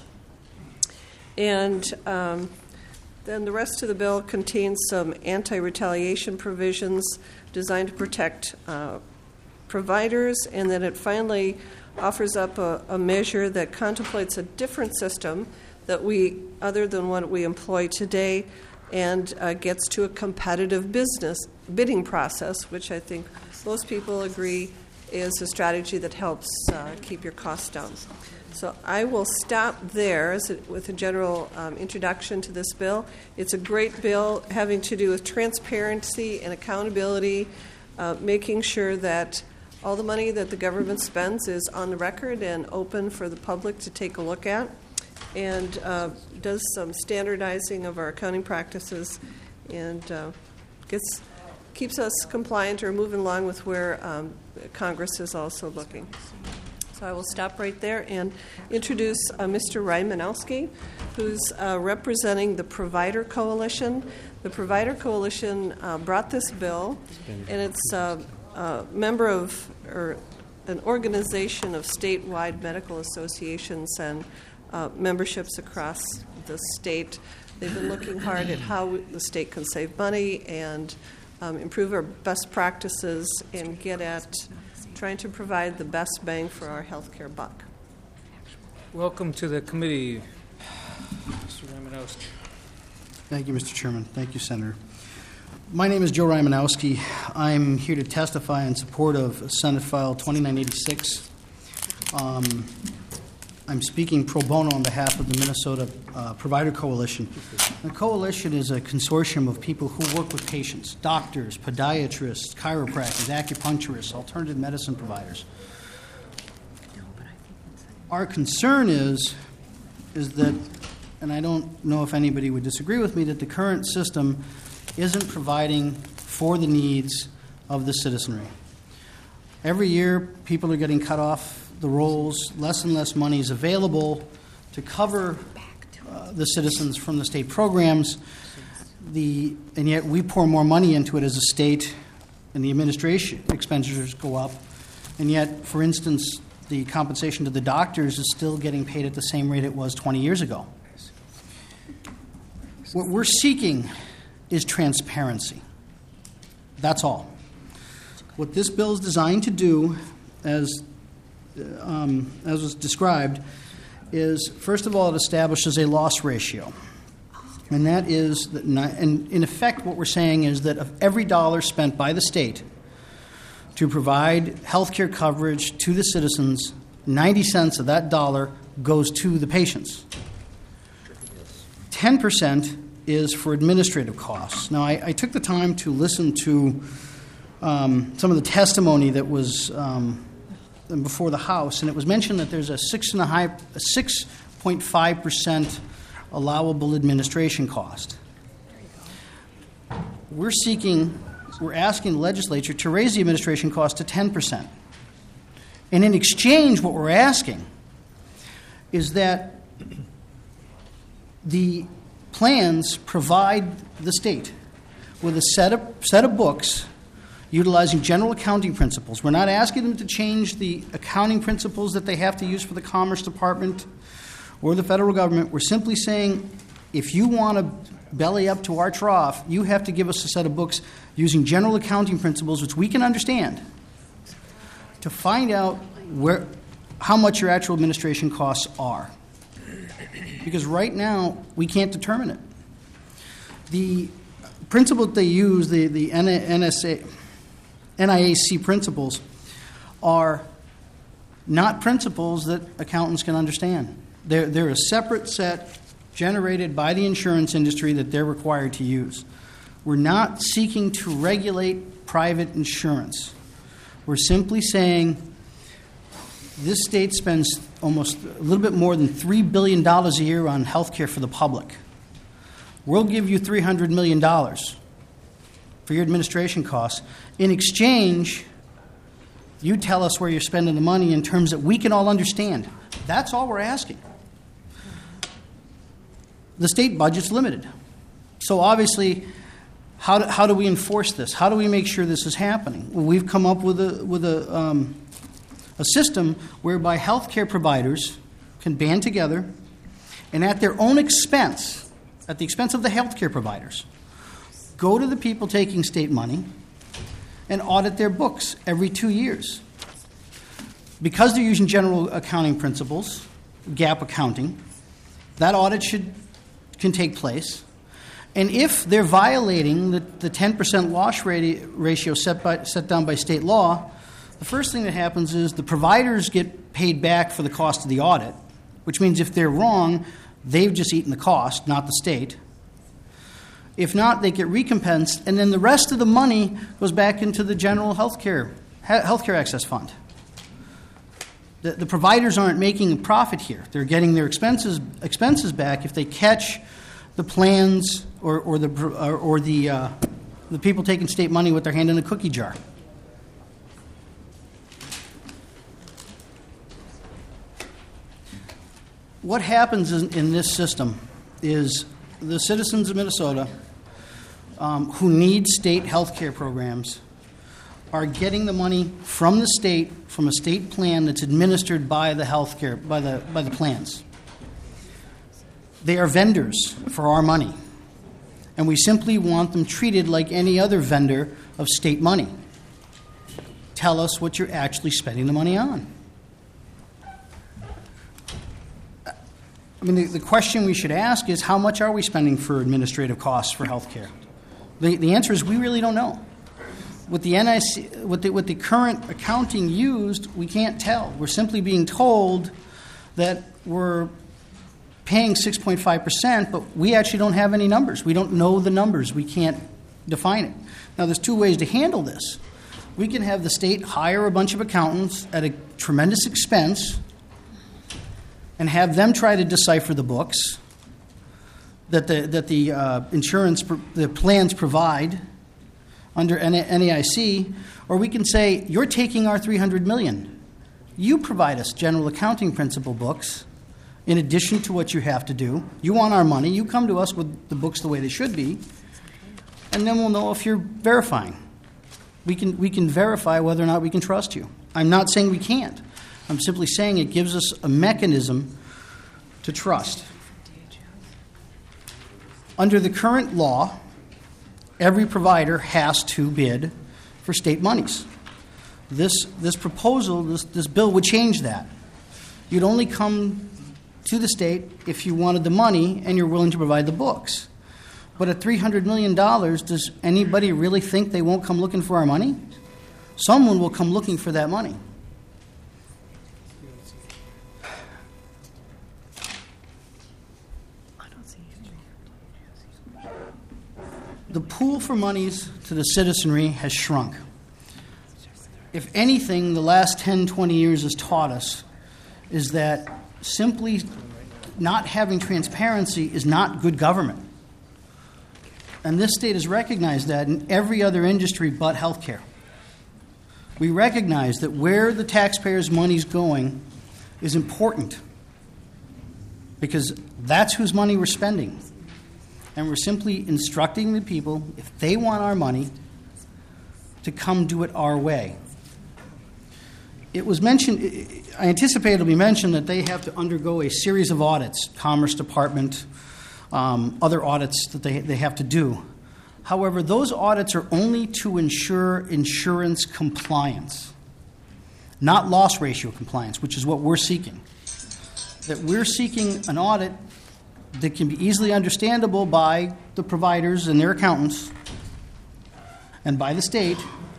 And um, then the rest of the bill contains some anti-retaliation provisions designed to protect uh, providers, and then it finally offers up a, a measure that contemplates a different system that we, other than what we employ today, and uh, gets to a competitive business bidding process, which I think most people agree is a strategy that helps uh, keep your costs down. So I will stop there as a, with a general um, introduction to this bill. It's a great bill having to do with transparency and accountability, uh, making sure that all the money that the government spends is on the record and open for the public to take a look at, and uh, does some standardizing of our accounting practices, and uh, gets keeps us compliant or moving along with where um, Congress is also looking. So I will stop right there and introduce uh, Mister Rymanowski, who's uh, representing the Provider Coalition. The Provider Coalition uh, brought this bill, and it's uh, a member of or an organization of statewide medical associations and uh, memberships across the state. They've been looking hard at how the state can save money and um, improve our best practices and get at trying to provide the best bang for our health care buck. Welcome to the committee, Mister Rymanowski. Thank you, Mister Chairman. Thank you, Senator. My name is Joe Rymanowski. I'm here to testify in support of Senate File twenty-nine eighty-six. Um, I'm speaking pro bono on behalf of the Minnesota uh, Provider Coalition. The coalition is a consortium of people who work with patients, doctors, podiatrists, chiropractors, acupuncturists, alternative medicine providers. Our concern is, is that, and I don't know if anybody would disagree with me, that the current system isn't providing for the needs of the citizenry. Every year, people are getting cut off the rolls, less and less money is available to cover uh, the citizens from the state programs, the, and yet we pour more money into it as a state and the administration expenditures go up, and yet, for instance, the compensation to the doctors is still getting paid at the same rate it was twenty years ago. What we're seeking is transparency. That's all. What this bill is designed to do, as, um, as was described, is, first of all, it establishes a loss ratio. And that is, that not, and in effect, what we're saying is that of every dollar spent by the state to provide health care coverage to the citizens, ninety cents of that dollar goes to the patients. ten percent is for administrative costs. Now, I, I took the time to listen to um, some of the testimony that was um, before the House, and it was mentioned that there's a six and a half, a six point five percent allowable administration cost. We're seeking, we're asking the legislature to raise the administration cost to ten percent. And in exchange, what we're asking is that the plans provide the state with a set of, set of books utilizing general accounting principles. We're not asking them to change the accounting principles that they have to use for the Commerce Department or the federal government. We're simply saying, if you want to belly up to our trough, you have to give us a set of books using general accounting principles, which we can understand, to find out where, how much your actual administration costs are. Because right now, we can't determine it. The principle that they use, the, the N S A, N I A C principles, are not principles that accountants can understand. They're, they're a separate set generated by the insurance industry that they're required to use. We're not seeking to regulate private insurance. We're simply saying this state spends almost a little bit more than three billion dollars a year on health care for the public. We'll give you three hundred million dollars for your administration costs. In exchange, you tell us where you're spending the money in terms that we can all understand. That's all we're asking. The state budget's limited. So obviously, how do, how do we enforce this? How do we make sure this is happening? Well, we've come up with a with a um, a system whereby healthcare providers can band together and at their own expense, at the expense of the healthcare providers, go to the people taking state money and audit their books every two years. Because they're using general accounting principles, GAAP accounting, that audit should can take place. And if they're violating the, the ten percent loss rati- ratio set, by, set down by state law, the first thing that happens is the providers get paid back for the cost of the audit, which means if they're wrong, they've just eaten the cost, not the state. If not, they get recompensed, and then the rest of the money goes back into the general health care, health care access fund. The, the providers aren't making a profit here. They're getting their expenses expenses back if they catch the plans or, or the or, or the uh, the people taking state money with their hand in a cookie jar. What happens in, in this system is the citizens of Minnesota um, who need state health care programs are getting the money from the state, from a state plan that's administered by the health care, by the, by the plans. They are vendors for our money, and we simply want them treated like any other vendor of state money. Tell us what you're actually spending the money on. I mean, the, the question we should ask is, how much are we spending for administrative costs for health care? The, the answer is we really don't know. With the N I C, with the, with the current accounting used, we can't tell. We're simply being told that we're paying six point five percent, but we actually don't have any numbers. We don't know the numbers. We can't define it. Now, there's two ways to handle this. We can have the state hire a bunch of accountants at a tremendous expense and have them try to decipher the books that the that the uh, insurance the plans provide under N A I C, or we can say, you're taking our three hundred million dollars. You provide us general accounting principle books in addition to what you have to do. You want our money. You come to us with the books the way they should be, and then we'll know if you're verifying. We can, we can verify whether or not we can trust you. I'm not saying we can't. I'm simply saying it gives us a mechanism to trust. Under the current law, every provider has to bid for state monies. This, this proposal, this, this bill would change that. You'd only come to the state if you wanted the money and you're willing to provide the books. But at three hundred million dollars, does anybody really think they won't come looking for our money? Someone will come looking for that money. The pool for monies to the citizenry has shrunk. If anything, the last ten, twenty years has taught us is that simply not having transparency is not good government. And this state has recognized that in every other industry but healthcare. We recognize that where the taxpayers' money is going is important because that's whose money we're spending. And we're simply instructing the people, if they want our money, to come do it our way. It was mentioned, I anticipate it'll be mentioned that they have to undergo a series of audits, Commerce Department, um, other audits that they, they have to do. However, those audits are only to ensure insurance compliance, not loss ratio compliance, which is what we're seeking. That we're seeking an audit that can be easily understandable by the providers and their accountants and by the state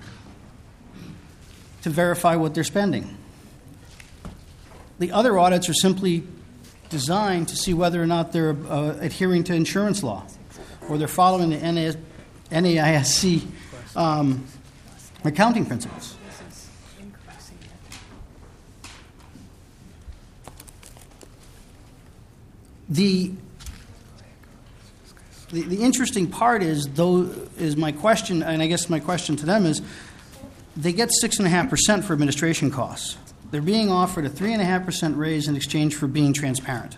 to verify what they're spending. The other audits are simply designed to see whether or not they're uh, adhering to insurance law or they're following the N A I S C um, accounting principles. The, the the interesting part is, though, is my question, and I guess my question to them is, they get six and a half percent for administration costs. They're being offered a three and a half percent raise in exchange for being transparent.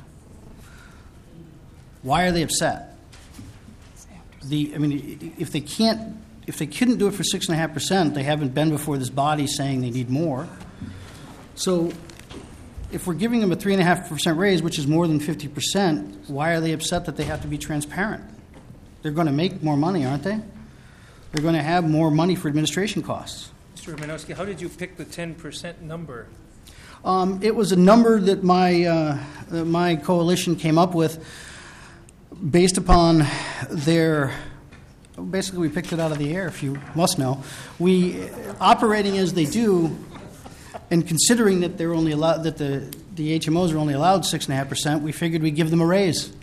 Why are they upset? The I mean, if they can't, if they couldn't do it for six and a half percent, they haven't been before this body saying they need more. So, if we're giving them a three and a half percent raise, which is more than fifty percent, why are they upset that they have to be transparent? They're going to make more money, aren't they? They're going to have more money for administration costs. Mister Romanowski, how did you pick the ten percent number? Um, it was a number that my uh, that my coalition came up with based upon their. Basically, we picked it out of the air. If you must know, we operating as they do. And considering that they're only allowed, that the, the H M Os are only allowed six and a half percent, we figured we'd give them a raise.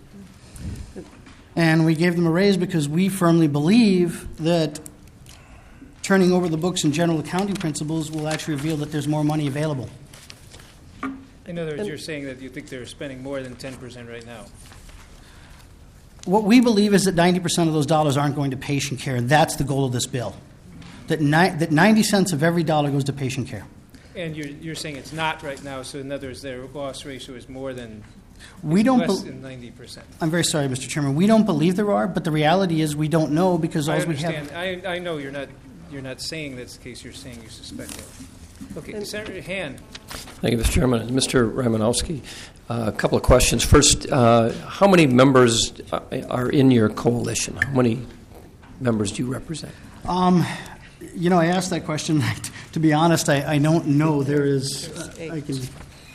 And we gave them a raise because we firmly believe that turning over the books and general accounting principles will actually reveal that there's more money available. In other words, you're saying that you think they're spending more than ten percent right now. What we believe is that ninety percent of those dollars aren't going to patient care. That's the goal of this bill. That, ni- that ninety cents of every dollar goes to patient care. And you're, you're saying it's not right now, so in other words, their loss ratio is more than, we don't less be- than ninety percent. I'm very sorry, Mister Chairman. We don't believe there are, but the reality is we don't know because all I we have... understand. I, I know you're not, you're not saying that's the case. You're saying you suspect that. Okay, Senator Hand. Thank you, Mister Chairman. Mister Rymanowski, uh, a couple of questions. First, uh, how many members are in your coalition? How many members do you represent? Um, you know, I asked that question. To be honest, I, I don't know. There is. Uh, I can.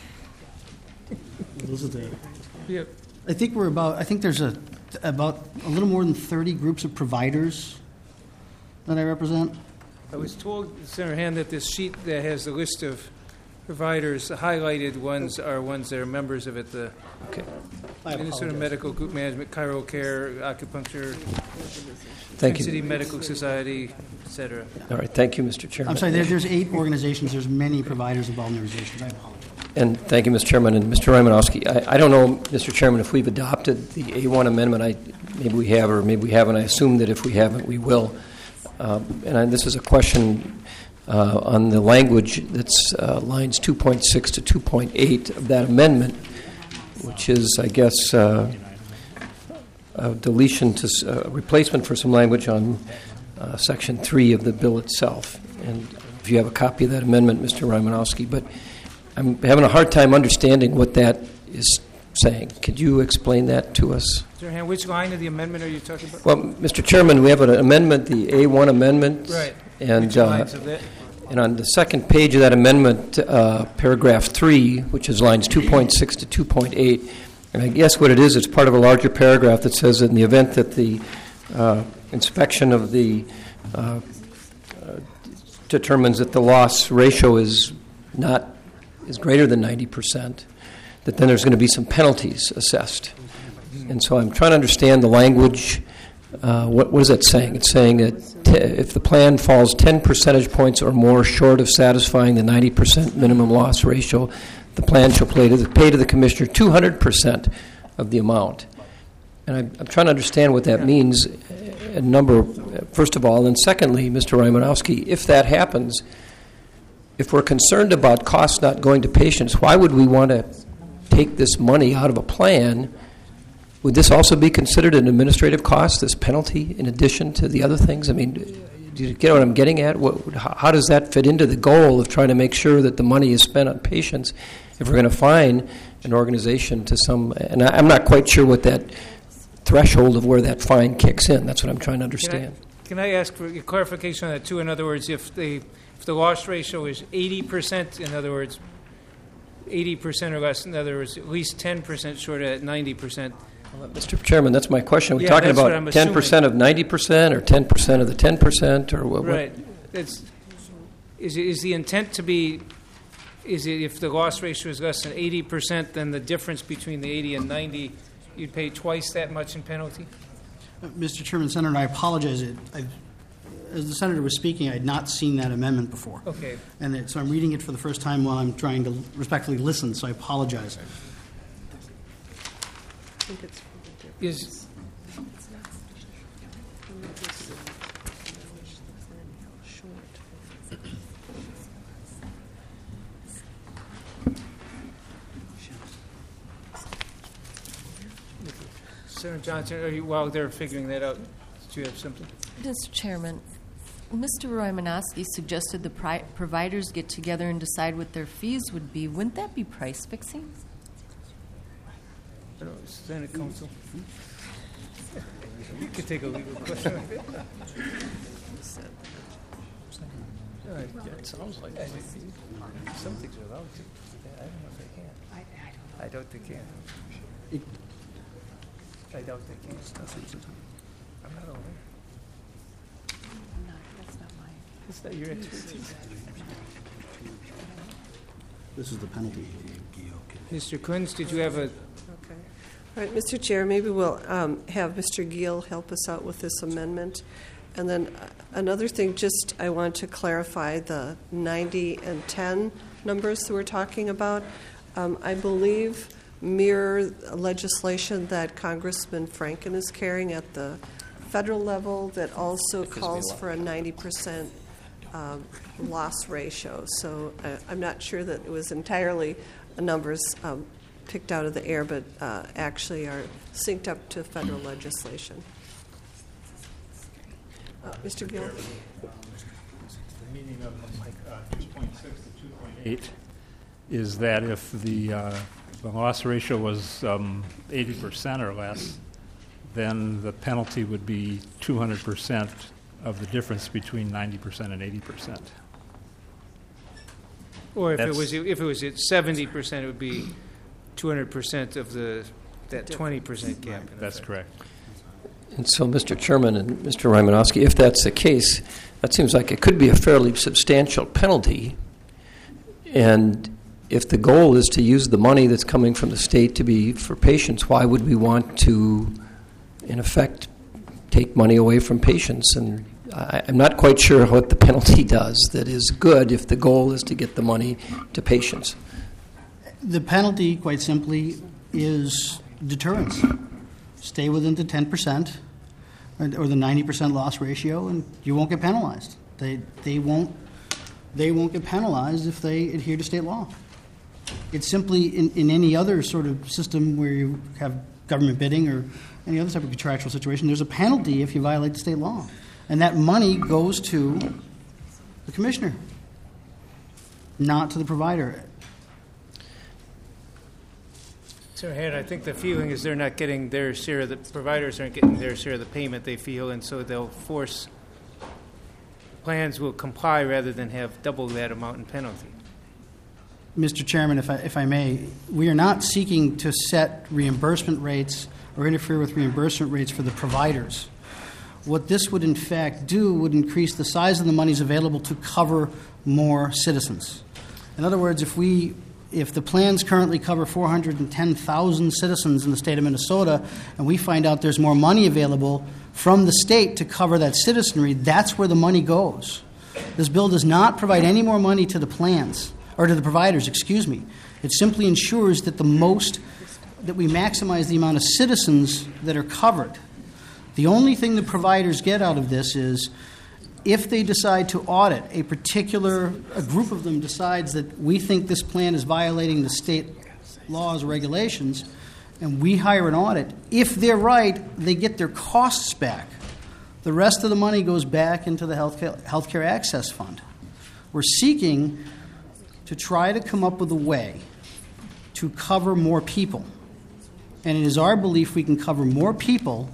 Those are the. Yep. I think we're about. I think there's a about a little more than thirty groups of providers that I represent. I was told, Senator Hand, that this sheet that has the list of providers, the highlighted ones are ones that are members of it. The okay. Minnesota Medical Group Management, Chiro Care, Acupuncture, Thank Twin you. City Medical Society, et cetera. All right. Thank you, Mister Chairman. I'm sorry. There, there's eight organizations. There's many providers involved in the organizations. I apologize. And thank you, Mister Chairman. And Mister Rymanowski, I, I don't know, Mister Chairman, if we've adopted the A one amendment. I, maybe we have or maybe we haven't. I assume that if we haven't, we will. Uh, and I, this is a question uh, on the language that's uh, lines two point six to two point eight of that amendment, which is, I guess, uh, a deletion to uh, replacement for some language on uh, Section three of the bill itself. And if you have a copy of that amendment, Mister Rymanowski, but I'm having a hard time understanding what that is saying. Could you explain that to us? Sir, which line of the amendment are you talking about? Well, Mister Chairman, we have an amendment, the A one amendment. Right. And, which uh, lines of that? And on the second page of that amendment, uh, paragraph three, which is lines two point six to two point eight, and I guess what it is, it's part of a larger paragraph that says in the event that the uh, inspection of the uh, uh, determines that the loss ratio is not is greater than ninety percent, that then there's going to be some penalties assessed. And so I'm trying to understand the language. Uh, what, what is that saying? It's saying that t- if the plan falls ten percentage points or more short of satisfying the ninety percent minimum loss ratio, the plan shall pay to the, pay to the commissioner two hundred percent of the amount. And I'm, I'm trying to understand what that yeah. means. A number, first of all, and secondly, Mister Rymanowski, if that happens, if we're concerned about costs not going to patients, why would we want to take this money out of a plan? Would this also be considered an administrative cost, this penalty, in addition to the other things? I mean, do you get what I'm getting at? What, how does that fit into the goal of trying to make sure that the money is spent on patients if we're going to fine an organization to some, and I, I'm not quite sure what that threshold of where that fine kicks in. That's what I'm trying to understand. Can I, can I ask for clarification on that, too? In other words, if the, if the loss ratio is eighty percent, in other words, eighty percent or less, in other words, at least ten percent short of ninety percent, Mister Chairman, that's my question. Are we yeah, talking about ten percent assuming. of ninety percent or ten percent of the ten percent? Or what? Right. It's, is, is the intent to be, is it if the loss ratio is less than eighty percent, then the difference between the eighty and ninety, you'd pay twice that much in penalty? Uh, Mister Chairman, Senator, I apologize. It, I, as the Senator was speaking, I had not seen that amendment before. Okay. And it, so I'm reading it for the first time while I'm trying to respectfully listen, so I apologize. I think it's Is Senator Johnson, are you, while they're figuring that out, do you have something? Mister Chairman, Mister Rymanowski suggested the pri- providers get together and decide what their fees would be. Wouldn't that be price fixing? Senate Counsel. You could take a legal question. uh, yeah, it sounds like it. Some things are allowed to. I don't know if they can. I, I, don't. I doubt they can. It, I doubt they can. I'm not aware. No, that's not mine. It's not your expertise. This is the penalty. Mister Kunz, did you have a... All right, Mister Chair, maybe we'll um, have Mister Giel help us out with this amendment. And then uh, another thing, just I want to clarify the ninety and ten numbers that we're talking about. Um, I believe mirror legislation that Congressman Franken is carrying at the federal level that also calls for a ninety percent um, loss ratio. So uh, I'm not sure that it was entirely numbers um, picked out of the air, but uh, actually are synced up to federal legislation. Uh, Mister Gill? The meaning of uh, two point six to two point eight is that if the, uh, the loss ratio was um, eighty percent or less, then the penalty would be two hundred percent of the difference between ninety percent and eighty percent. Or if That's, it was if it was at seventy percent, it would be two hundred percent of the that twenty percent gap. That's correct. And so, Mister Chairman and Mister Rymanowski, if that's the case, that seems like it could be a fairly substantial penalty. And if the goal is to use the money that's coming from the state to be for patients, why would we want to, in effect, take money away from patients? And I, I'm not quite sure what the penalty does that is good if the goal is to get the money to patients. The penalty, quite simply, is deterrence. Stay within the ten percent or, or the ninety percent loss ratio, and you won't get penalized. They they won't they won't get penalized if they adhere to state law. It's simply in, in any other sort of system where you have government bidding or any other type of contractual situation, there's a penalty if you violate the state law. And that money goes to the commissioner, not to the provider. Senator Hand, I think the feeling is they're not getting their share of the providers aren't getting their share of the payment, they feel, and so they'll force plans will comply rather than have double that amount in penalty. Mister Chairman, if I, if I may, we are not seeking to set reimbursement rates or interfere with reimbursement rates for the providers. What this would in fact do would increase the size of the monies available to cover more citizens. In other words, if we if the plans currently cover four hundred ten thousand citizens in the state of Minnesota and we find out there's more money available from the state to cover that citizenry, that's where the money goes. This bill does not provide any more money to the plans, or to the providers, excuse me. It simply ensures that the most, that we maximize the amount of citizens that are covered. The only thing the providers get out of this is if they decide to audit a particular, a group of them decides that we think this plan is violating the state laws or regulations, and we hire an audit, if they're right, they get their costs back. The rest of the money goes back into the healthcare, healthcare access fund. We're seeking to try to come up with a way to cover more people. And it is our belief we can cover more people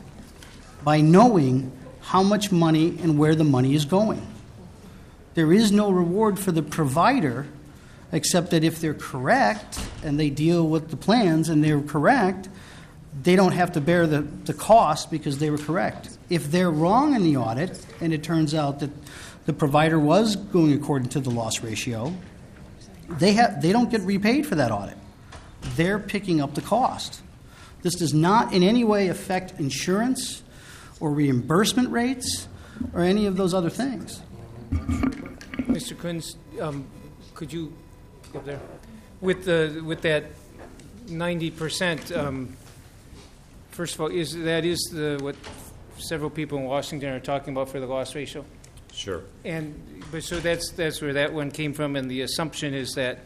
by knowing how much money and where the money is going. There is no reward for the provider except that if they're correct and they deal with the plans and they're correct, they don't have to bear the, the cost because they were correct. If they're wrong in the audit and it turns out that the provider was going according to the loss ratio, they have they don't get repaid for that audit. They're picking up the cost. This does not in any way affect insurance or reimbursement rates or any of those other things. Mister Kunz, um, could you go there with the with that ninety percent? Um, first of all, is that is the what several people in Washington are talking about for the loss ratio? Sure. And but so that's that's where that one came from, and the assumption is that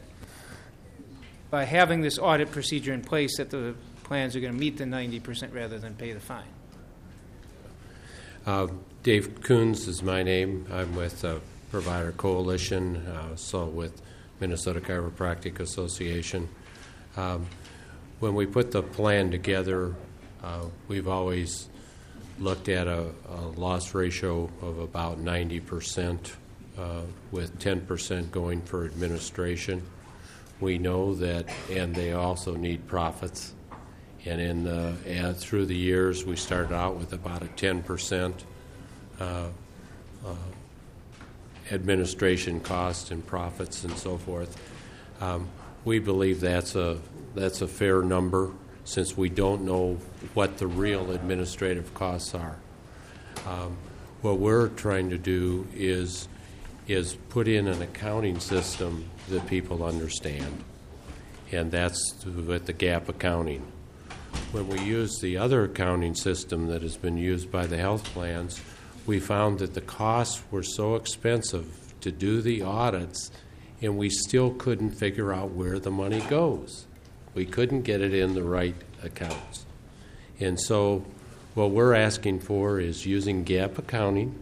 by having this audit procedure in place, that the plans are going to meet the ninety percent rather than pay the fine. Uh, Dave Kunz is my name. I'm with uh, Provider Coalition, uh, so with Minnesota Chiropractic Association. Um, when we put the plan together, uh, we've always looked at a, a loss ratio of about ninety percent, uh, with ten percent going for administration. We know that, and they also need profits. And in the, and through the years, we started out with about a ten percent uh, uh, administration cost and profits and so forth. Um, we believe that's a that's a fair number, since we don't know what the real administrative costs are. Um, what we're trying to do is is put in an accounting system that people understand, and that's with the GAAP accounting. When we use the other accounting system that has been used by the health plans, we found that the costs were so expensive to do the audits, and we still couldn't figure out where the money goes. We couldn't get it in the right accounts. And so what we're asking for is using GAAP accounting,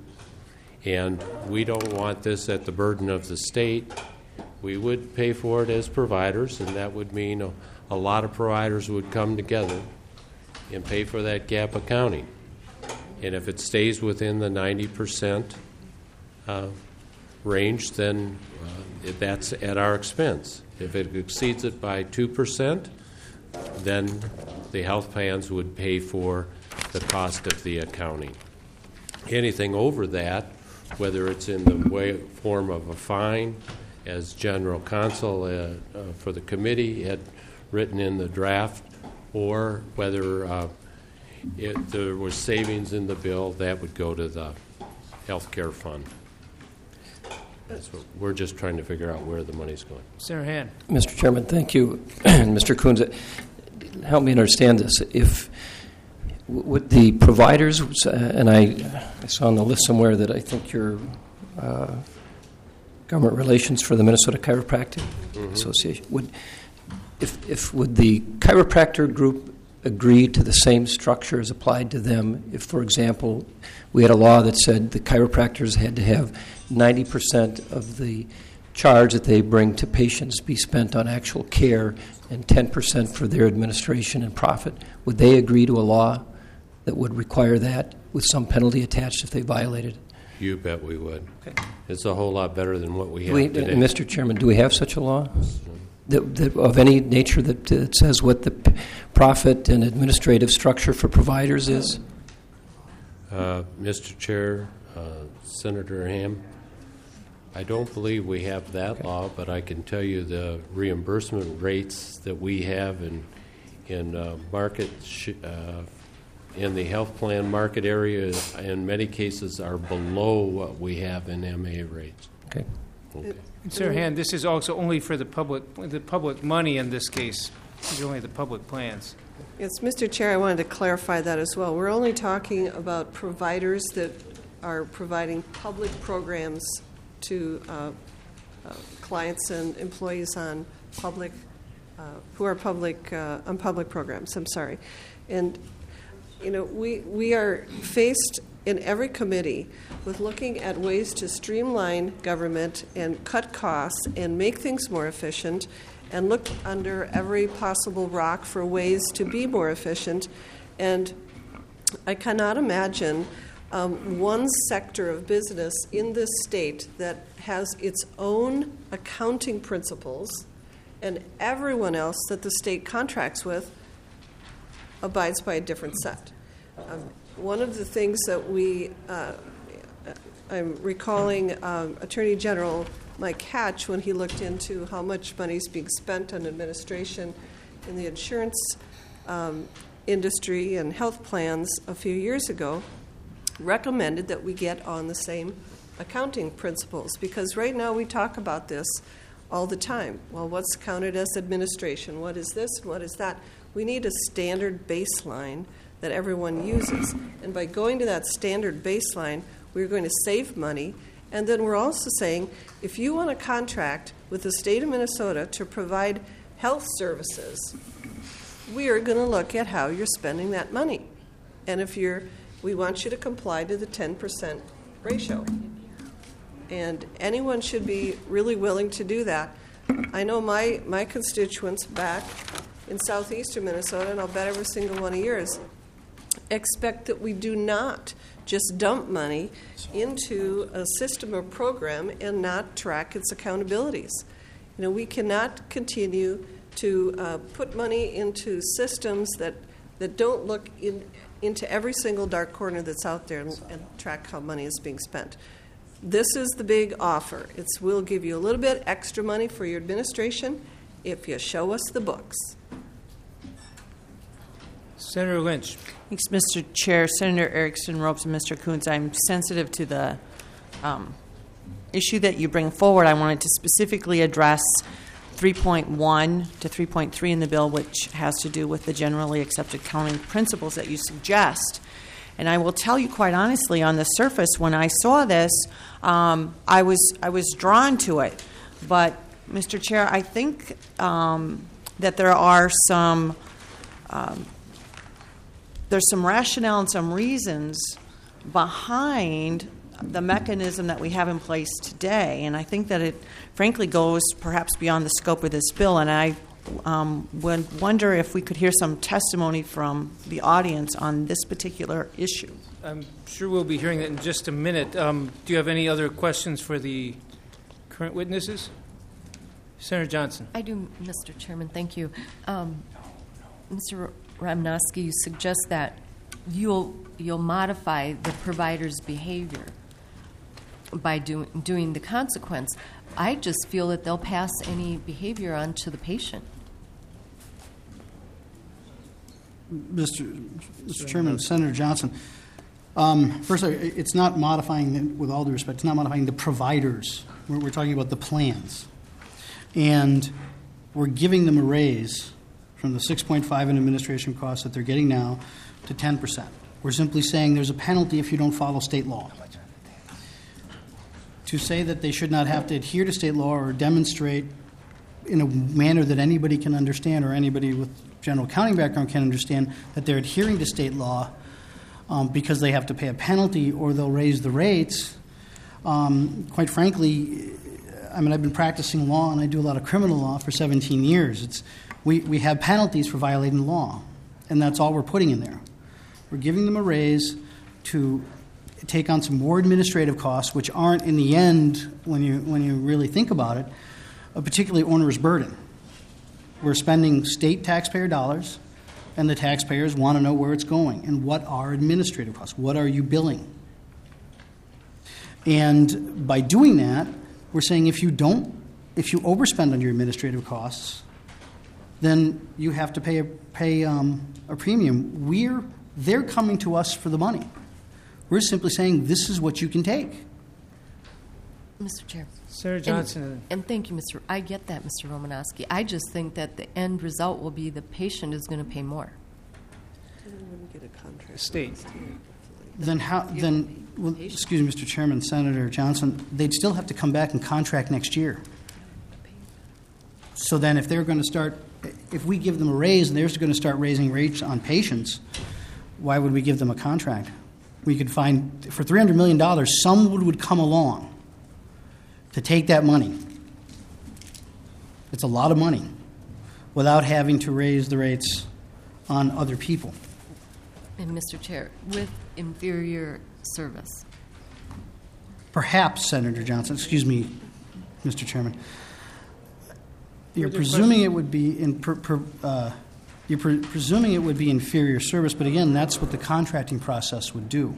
and we don't want this at the burden of the state. We would pay for it as providers, and that would mean a, a lot of providers would come together and pay for that GAAP accounting. And if it stays within the ninety percent uh, range, then uh, that's at our expense. If it exceeds it by two percent, then the health plans would pay for the cost of the accounting. Anything over that, whether it's in the way, form of a fine, as general counsel uh, uh, for the committee had written in the draft, or whether uh, it, there was savings in the bill, that would go to the health care fund. That's what we're just trying to figure out where the money's going. Senator Hand. Mister Chairman, thank you. Mister Kunz, help me understand this. If would the providers, and I, I saw on the list somewhere that I think you're uh, government relations for the Minnesota Chiropractic mm-hmm. Association, would if if would the chiropractor group agree to the same structure as applied to them if, for example, we had a law that said the chiropractors had to have ninety percent of the charge that they bring to patients be spent on actual care and ten percent for their administration and profit? Would they agree to a law that would require that with some penalty attached if they violated it? You bet we would. Okay. It's a whole lot better than what we have We, today. Mister Chairman, do we have such a law that, that of any nature that, that says what the p- profit and administrative structure for providers is? Uh, Mister Chair, uh, Senator Ham, I don't believe we have that okay. law, but I can tell you the reimbursement rates that we have in in uh, market sh- uh, in the health plan market area, in many cases, are below what we have in M A rates. Okay. Okay. Senator Hand, this is also only for the public, the public money in this case. These are only the public plans. Yes, Mister Chair, I wanted to clarify that as well. We're only talking about providers that are providing public programs to uh, uh, clients and employees on public, uh, who are public uh, on public programs. I'm sorry, and you know we we are faced in every committee with looking at ways to streamline government and cut costs and make things more efficient, and look under every possible rock for ways to be more efficient. And I cannot imagine um, one sector of business in this state that has its own accounting principles and everyone else that the state contracts with abides by a different set. Um, one of the things that we, uh, I'm recalling um, Attorney General Mike Hatch when he looked into how much money is being spent on administration in the insurance um, industry and health plans a few years ago, recommended that we get on the same accounting principles, because right now we talk about this all the time. Well, what's counted as administration? What is this? What is that? We need a standard baseline that everyone uses. And by going to that standard baseline, we're going to save money. And then we're also saying, if you want a contract with the state of Minnesota to provide health services, we are going to look at how you're spending that money. And if you're, we want you to comply to the ten percent ratio. And anyone should be really willing to do that. I know my, my constituents back in southeastern Minnesota, and I'll bet every single one of yours, expect that we do not just dump money into a system or program and not track its accountabilities. You know, we cannot continue to uh, put money into systems that, that don't look in, into every single dark corner that's out there and, and track how money is being spent. This is the big offer. It's we'll give you a little bit extra money for your administration if you show us the books. Senator Lynch. Thanks, Mister Chair. Senator Erickson, Ropes, and Mister Coons, I'm sensitive to the um, issue that you bring forward. I wanted to specifically address three point one to three point three in the bill, which has to do with the generally accepted accounting principles that you suggest. And I will tell you quite honestly, on the surface, when I saw this, um, I was I was drawn to it. But, Mister Chair, I think um, that there are some um, there's some rationale and some reasons behind the mechanism that we have in place today. And I think that it, frankly, goes perhaps beyond the scope of this bill. And I um, would wonder if we could hear some testimony from the audience on this particular issue. I'm sure we'll be hearing that in just a minute. Um, do you have any other questions for the current witnesses? Senator Johnson. I do, Mister Chairman. Thank you. Um, Mister Romanowski, you suggest that you'll you'll modify the provider's behavior by doing doing the consequence. I just feel that they'll pass any behavior on to the patient. Mister Mister Chairman, Senator Johnson, um, first, it's not modifying, with all due respect, it's not modifying the providers. We're, we're talking about the plans. And we're giving them a raise from the six point five in administration costs that they're getting now to ten percent. We're simply saying there's a penalty if you don't follow state law. To say that they should not have to adhere to state law or demonstrate in a manner that anybody can understand or anybody with general accounting background can understand that they're adhering to state law um, because they have to pay a penalty or they'll raise the rates. Um, quite frankly, I mean, I've been practicing law and I do a lot of criminal law for seventeen years. It's, we, we have penalties for violating law, and that's all we're putting in there. We're giving them a raise to take on some more administrative costs, which aren't, in the end, when you, when you really think about it, a particularly onerous burden. We're spending state taxpayer dollars, and the taxpayers want to know where it's going and what are administrative costs. What are you billing? And by doing that, we're saying if you don't, if you overspend on your administrative costs, then you have to pay a, pay um, a premium. We're, they're coming to us for the money. We're simply saying this is what you can take. Mister Chair. Senator Johnson. And, and thank you, Mister I get that, Mister Romanowski. I just think that the end result will be the patient is going to pay more. State. Then how? Then, well, excuse me, Mister Chairman, Senator Johnson. They'd still have to come back and contract next year. So then, if they're going to start, if we give them a raise and they're going to start raising rates on patients, why would we give them a contract? We could find for three hundred million dollars, someone would come along to take that money. It's a lot of money without having to raise the rates on other people. And Mister Chair, with inferior service. Perhaps, Senator Johnson, excuse me, Mister Chairman, you're presuming it would be in per, per, uh, you're pre- presuming it would be inferior service, but again, that's what the contracting process would do.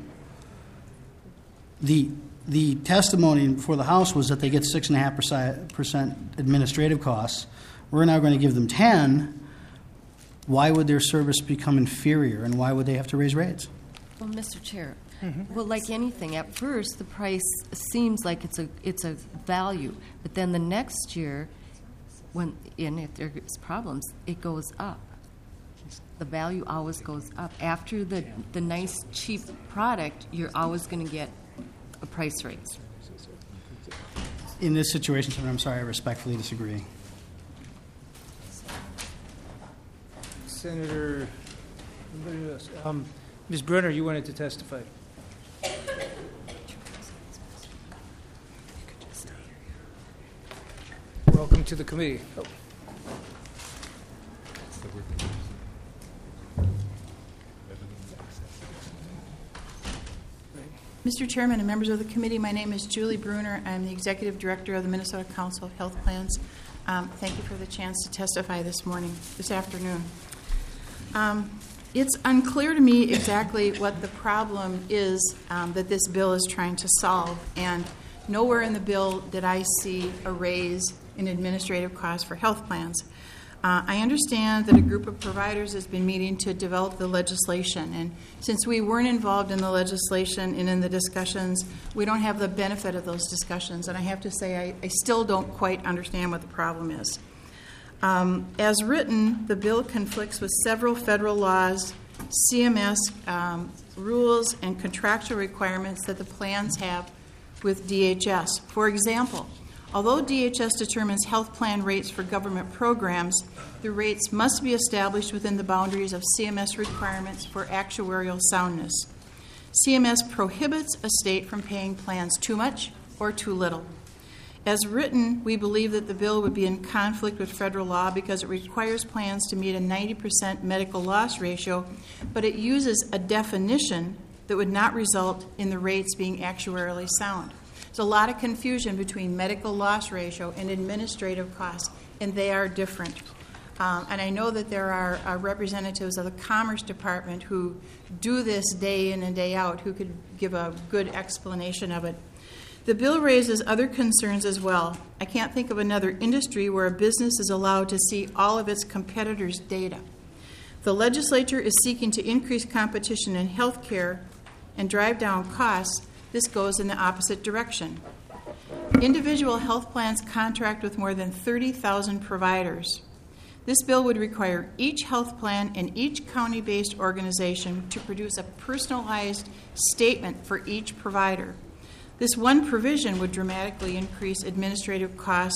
The the testimony before the House was that they get six and a half percent administrative costs. We're now going to give them ten. Why would their service become inferior, and why would they have to raise rates? Well, Mister Chair, mm-hmm. well, like anything, at first the price seems like it's a it's a value, but then the next year, when and if there's problems, it goes up. The value always goes up. After the the nice cheap product, you're always going to get a price raise. In this situation, Senator, I'm sorry, I respectfully disagree. Senator, um, Miz Brunner, you wanted to testify. Welcome to the committee. Oh. Mister Chairman and members of the committee, my name is Julie Bruner. I'm the Executive Director of the Minnesota Council of Health Plans. Um, thank you for the chance to testify this morning, this afternoon. Um, it's unclear to me exactly what the problem is um, that this bill is trying to solve, and nowhere in the bill did I see a raise in administrative costs for health plans. Uh, I understand that a group of providers has been meeting to develop the legislation, and since we weren't involved in the legislation and in the discussions, we don't have the benefit of those discussions, and I have to say I, I still don't quite understand what the problem is. Um, as written, the bill conflicts with several federal laws, C M S um, rules, and contractual requirements that the plans have with D H S. For example, although D H S determines health plan rates for government programs, the rates must be established within the boundaries of C M S requirements for actuarial soundness. C M S prohibits a state from paying plans too much or too little. As written, we believe that the bill would be in conflict with federal law because it requires plans to meet a ninety percent medical loss ratio, but it uses a definition that would not result in the rates being actuarially sound. There's a lot of confusion between medical loss ratio and administrative costs, and they are different. Um, and I know that there are uh, representatives of the Commerce Department who do this day in and day out who could give a good explanation of it. The bill raises other concerns as well. I can't think of another industry where a business is allowed to see all of its competitors' data. The legislature is seeking to increase competition in health care and drive down costs. This goes in the opposite direction. Individual health plans contract with more than thirty thousand providers. This bill would require each health plan and each county-based organization to produce a personalized statement for each provider. This one provision would dramatically increase administrative costs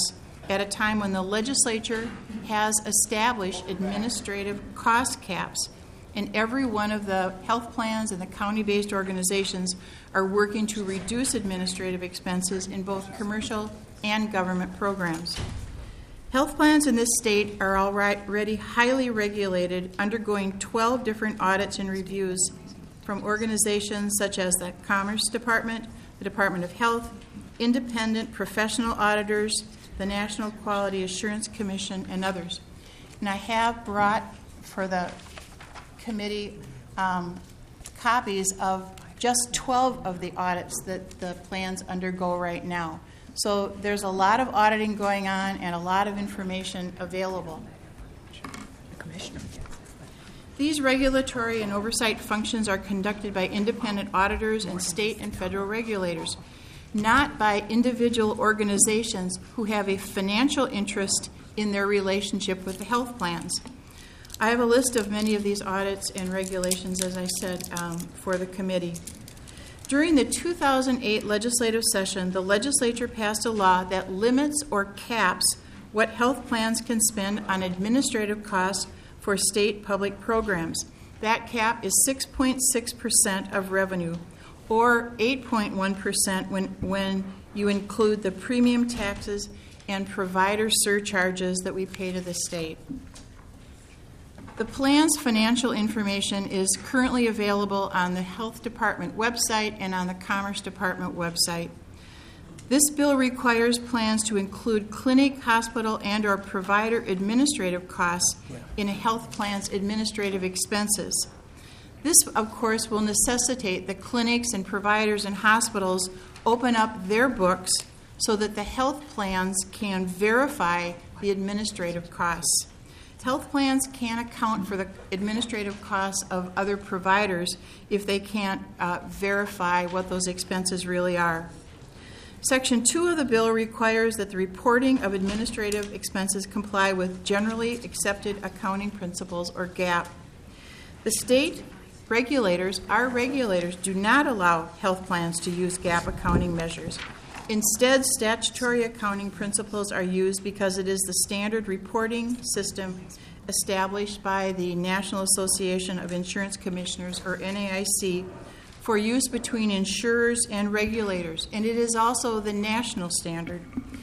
at a time when the legislature has established administrative cost caps, and every one of the health plans and the county-based organizations are working to reduce administrative expenses in both commercial and government programs. Health plans in this state are already highly regulated, undergoing twelve different audits and reviews from organizations such as the Commerce Department, the Department of Health, independent professional auditors, the National Quality Assurance Commission, and others. And I have brought for the committee um, copies of just twelve of the audits that the plans undergo right now. So there's a lot of auditing going on and a lot of information available. Commissioner. These regulatory and oversight functions are conducted by independent auditors and state and federal regulators, not by individual organizations who have a financial interest in their relationship with the health plans. I have a list of many of these audits and regulations, as I said, um, for the committee. During the two thousand eight legislative session, the legislature passed a law that limits or caps what health plans can spend on administrative costs for state public programs. That cap is six point six percent of revenue, or eight point one percent when, when you include the premium taxes and provider surcharges that we pay to the state. The plan's financial information is currently available on the Health Department website and on the Commerce Department website. This bill requires plans to include clinic, hospital, and or provider administrative costs in a health plan's administrative expenses. This, of course, will necessitate that clinics and providers and hospitals open up their books so that the health plans can verify the administrative costs. Health plans can't account for the administrative costs of other providers if they can't uh, verify what those expenses really are. Section two of the bill requires that the reporting of administrative expenses comply with generally accepted accounting principles, or GAAP. The state regulators, our regulators, do not allow health plans to use GAAP accounting measures. Instead, statutory accounting principles are used because it is the standard reporting system established by the National Association of Insurance Commissioners, or N A I C, for use between insurers and regulators, and it is also the national standard.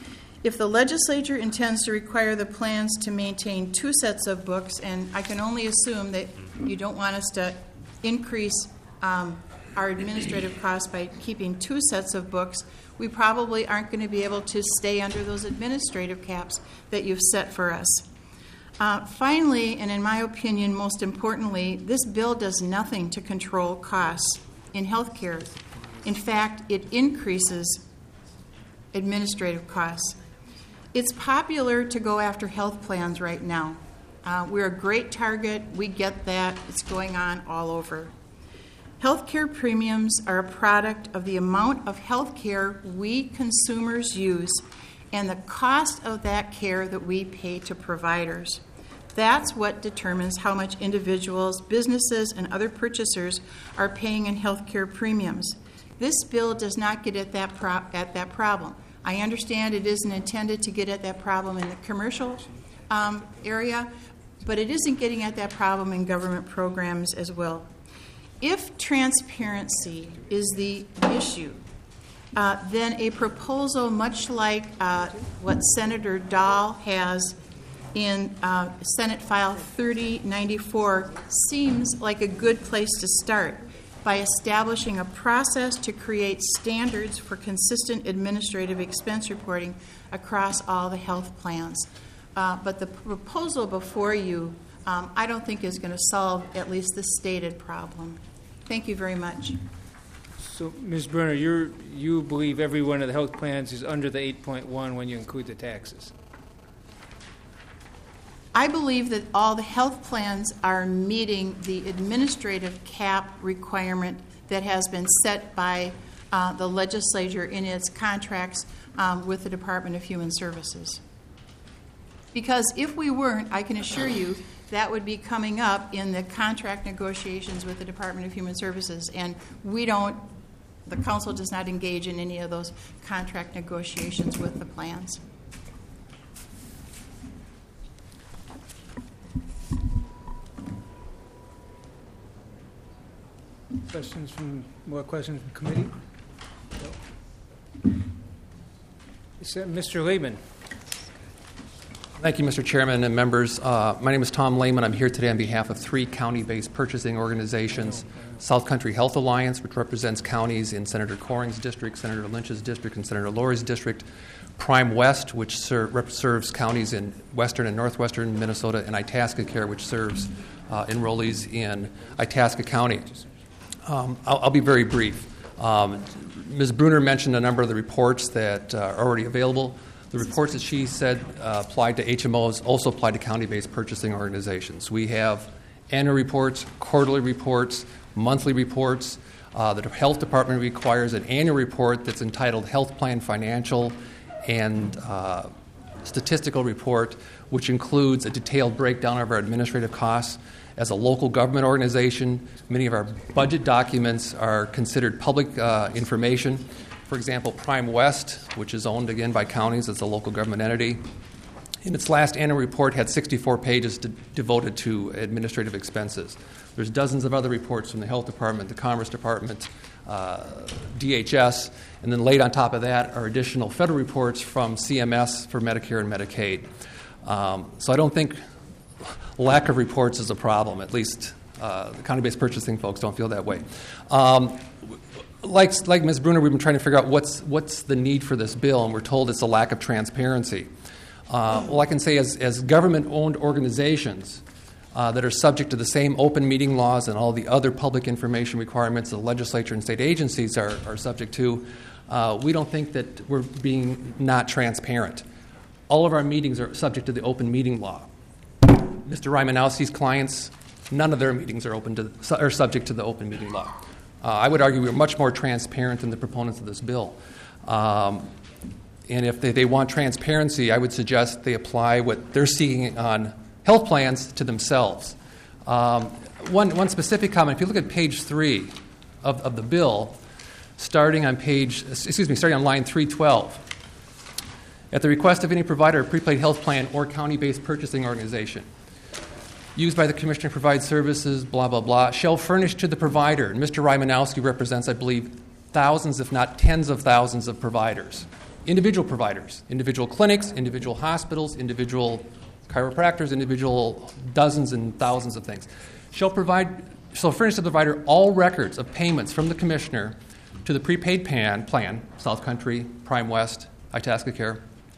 If the legislature intends to require the plans to maintain two sets of books, and I can only assume that you don't want us to increase um, our administrative costs by keeping two sets of books, we probably aren't going to be able to stay under those administrative caps that you've set for us. Uh, finally, and in my opinion, most importantly, this bill does nothing to control costs in health care. In fact, it increases administrative costs. It's popular to go after health plans right now. Uh, we're a great target. We get that. It's going on all over. Healthcare premiums are a product of the amount of health care we consumers use and the cost of that care that we pay to providers. That's what determines how much individuals, businesses, and other purchasers are paying in healthcare premiums. This bill does not get at that, pro- at that problem. I understand it isn't intended to get at that problem in the commercial um, area, but it isn't getting at that problem in government programs as well. If transparency is the issue, uh, then a proposal much like uh, what Senator Dahl has in uh, Senate File thirty ninety-four seems like a good place to start by establishing a process to create standards for consistent administrative expense reporting across all the health plans. Uh, but the proposal before you, um, I don't think is going to solve at least the stated problem. Thank you very much. So, Miz Bruner, you're, you believe every one of the health plans is under the eight point one when you include the taxes? I believe that all the health plans are meeting the administrative cap requirement that has been set by uh, the legislature in its contracts um, with the Department of Human Services. Because if we weren't, I can assure you that would be coming up in the contract negotiations with the Department of Human Services, and we don't, the council does not engage in any of those contract negotiations with the plans. Questions from, more questions from committee? Is that Mister Lehman? Thank you, Mister Chairman and members. Uh, my name is Tom Lehman. I'm here today on behalf of three county-based purchasing organizations: South Country Health Alliance, which represents counties in Senator Coring's district, Senator Lynch's district, and Senator Lori's district; Prime West, which ser- rep- serves counties in western and northwestern Minnesota; and Itasca Care, which serves uh, enrollees in Itasca County. Um, I'll, I'll be very brief. Um, Miz Bruner mentioned a number of the reports that uh, are already available. The reports that she said uh, applied to H M Os also apply to county-based purchasing organizations. We have annual reports, quarterly reports, monthly reports. Uh, the health department requires an annual report that's entitled Health Plan Financial and uh, Statistical Report, which includes a detailed breakdown of our administrative costs. As a local government organization, many of our budget documents are considered public uh, information. For example, Prime West, which is owned again by counties, it's a local government entity, in its last annual report had sixty-four pages de- devoted to administrative expenses. There's dozens of other reports from the Health Department, the Commerce Department, uh, D H S, and then laid on top of that are additional federal reports from C M S for Medicare and Medicaid. Um, so I don't think lack of reports is a problem. At least uh, the county-based purchasing folks don't feel that way. Um, like like Miz Bruner, we've been trying to figure out what's what's the need for this bill, and we're told it's a lack of transparency. Uh, well, I can say as, as government-owned organizations uh, that are subject to the same open meeting laws and all the other public information requirements the legislature and state agencies are, are subject to, uh, we don't think that we're being not transparent. All of our meetings are subject to the open meeting law. Mister Rymanowski's clients, none of their meetings are open to are subject to the open meeting law. Uh, I would argue we're much more transparent than the proponents of this bill. Um, and if they, they want transparency, I would suggest they apply what they're seeking on health plans to themselves. Um, one, one specific comment, if you look at page three of, of the bill, starting on page, excuse me, starting on line three twelve, at the request of any provider of prepaid health plan or county-based purchasing organization, used by the Commissioner to provide services, blah, blah, blah, shall furnish to the provider. And Mister Rymanowski represents, I believe, thousands, if not tens of thousands of providers, individual providers, individual clinics, individual hospitals, individual chiropractors, individual dozens and thousands of things. Shall provide, shall furnish to the provider all records of payments from the Commissioner to the prepaid pan, plan, South Country, Prime West, Itasca Care,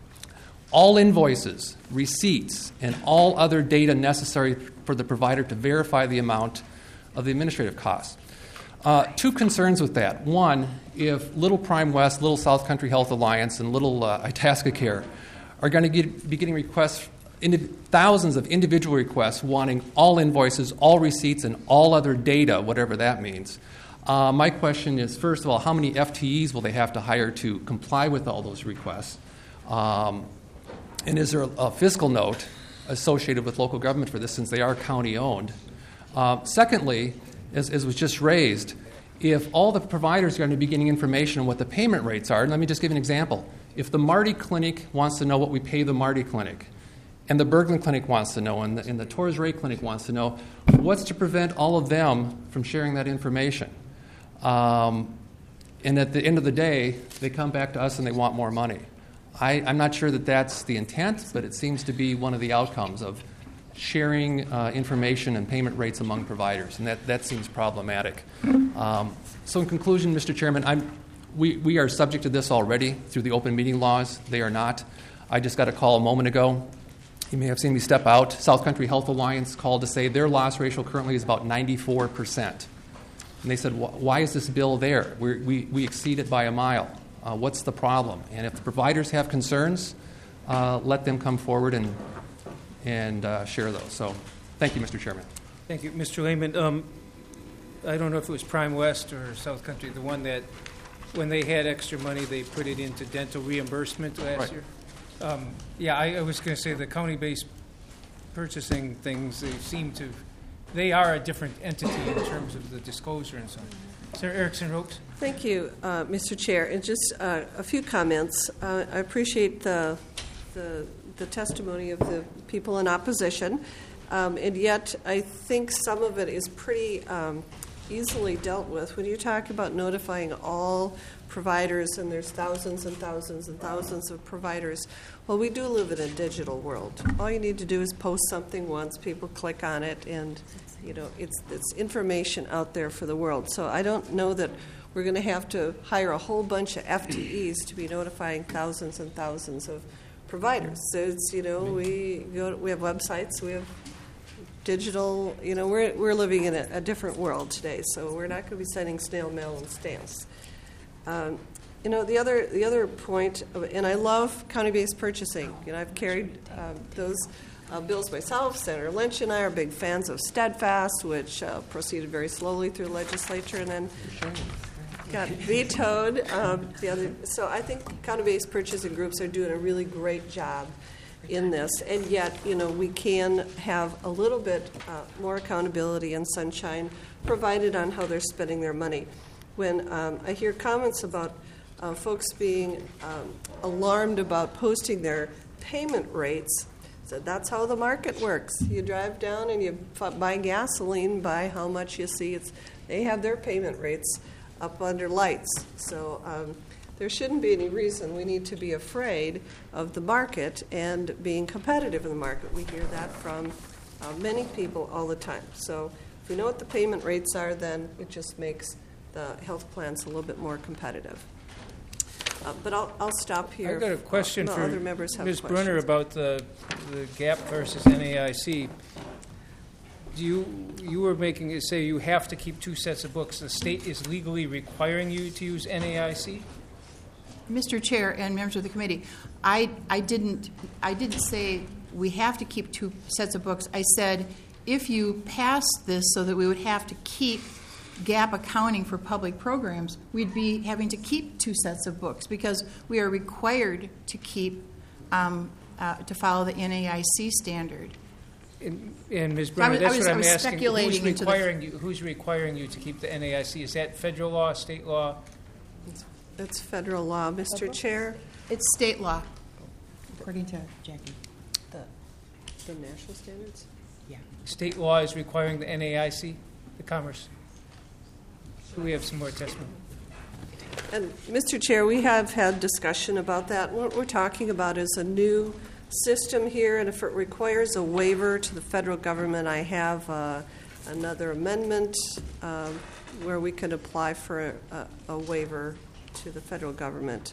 all invoices, receipts, and all other data necessary for the provider to verify the amount of the administrative costs. Uh, two concerns with that. One, if Little Prime West, Little South Country Health Alliance, and Little uh, Itasca Care are going to get, be getting requests, indiv- thousands of individual requests wanting all invoices, all receipts, and all other data, whatever that means. Uh, my question is, first of all, how many F T Es will they have to hire to comply with all those requests? Um, And is there a, a fiscal note associated with local government for this, since they are county-owned? Uh, secondly, as, as was just raised, if all the providers are going to be getting information on what the payment rates are, and let me just give an example. If the Marty Clinic wants to know what we pay the Marty Clinic, and the Berglund Clinic wants to know, and the, and the Torres Ray Clinic wants to know, what's to prevent all of them from sharing that information? Um, and at the end of the day, they come back to us and they want more money. I, I'm not sure that that's the intent, but it seems to be one of the outcomes of sharing uh, information and payment rates among providers, and that, that seems problematic. Um, so in conclusion, Mister Chairman, I'm, we, we are subject to this already through the open meeting laws. They are not. I just got a call a moment ago. You may have seen me step out. South Country Health Alliance called to say their loss ratio currently is about ninety-four percent. And they said, why is this bill there? We're, we, we exceed it by a mile. Uh, what's the problem? And if the providers have concerns, uh, let them come forward and and uh, share those. So thank you, Mister Chairman. Thank you. Mister Lehman, um, I don't know if it was Prime West or South Country, the one that when they had extra money, they put it into dental reimbursement last Right. year. Um, yeah, I, I was going to say the county-based purchasing things, they seem to, they are a different entity in terms of the disclosure and so on. Senator Erickson-Ropes. Thank you, uh, Mister Chair. And just uh, a few comments. Uh, I appreciate the, the the testimony of the people in opposition, um, and yet I think some of it is pretty um, easily dealt with. When you talk about notifying all providers, and there's thousands and thousands and thousands of providers, well, we do live in a digital world. All you need to do is post something once, people click on it, and you know it's it's information out there for the world. So I don't know that we're going to have to hire a whole bunch of F T Es to be notifying thousands and thousands of providers. So it's, you know, we go to, we have websites, we have digital, you know, we're we're living in a, a different world today, so we're not going to be sending snail mail and stamps. Um, you know, the other the other point, and I love county-based purchasing. You know, I've carried um, those uh, bills myself. Senator Lynch and I are big fans of Steadfast, which uh, proceeded very slowly through the legislature and then got vetoed. Um, the other, so I think county-based purchasing groups are doing a really great job in this, and yet, you know, we can have a little bit uh, more accountability and sunshine provided on how they're spending their money. When um, I hear comments about uh, folks being um, alarmed about posting their payment rates, so that's how the market works. You drive down and you f- buy gasoline by how much you see. It's they have their payment rates up under lights. So um, there shouldn't be any reason we need to be afraid of the market and being competitive in the market. We hear that from uh, many people all the time. So if we know what the payment rates are, then it just makes the health plans a little bit more competitive. Uh, but I'll, I'll stop here. I've got a question uh, for other members have Miz questions. Brunner about the the gap versus N A I C. Do you you were making it say you have to keep two sets of books? The state is legally requiring you to use N A I C? Mister Chair and members of the committee, I, I didn't I didn't say we have to keep two sets of books. I said if you pass this so that we would have to keep gap accounting for public programs, we'd be having to keep two sets of books because we are required to keep um, uh, to follow the N A I C standard. And, and Miz So I Brunner, was- that's I was- what I I'm was asking. speculating Who's into the- requiring you? Who's requiring you to keep the N A I C? Is that federal law, state law? That's federal law, Mister Chair. It's state law, according to Jackie. The, the national standards? Yeah. State law is requiring the N A I C, the Commerce. Do we have some more testimony? And, Mister Chair, we have had discussion about that. What we're talking about is a new system here, and if it requires a waiver to the federal government, I have uh, another amendment um, where we could apply for a, a waiver to the federal government.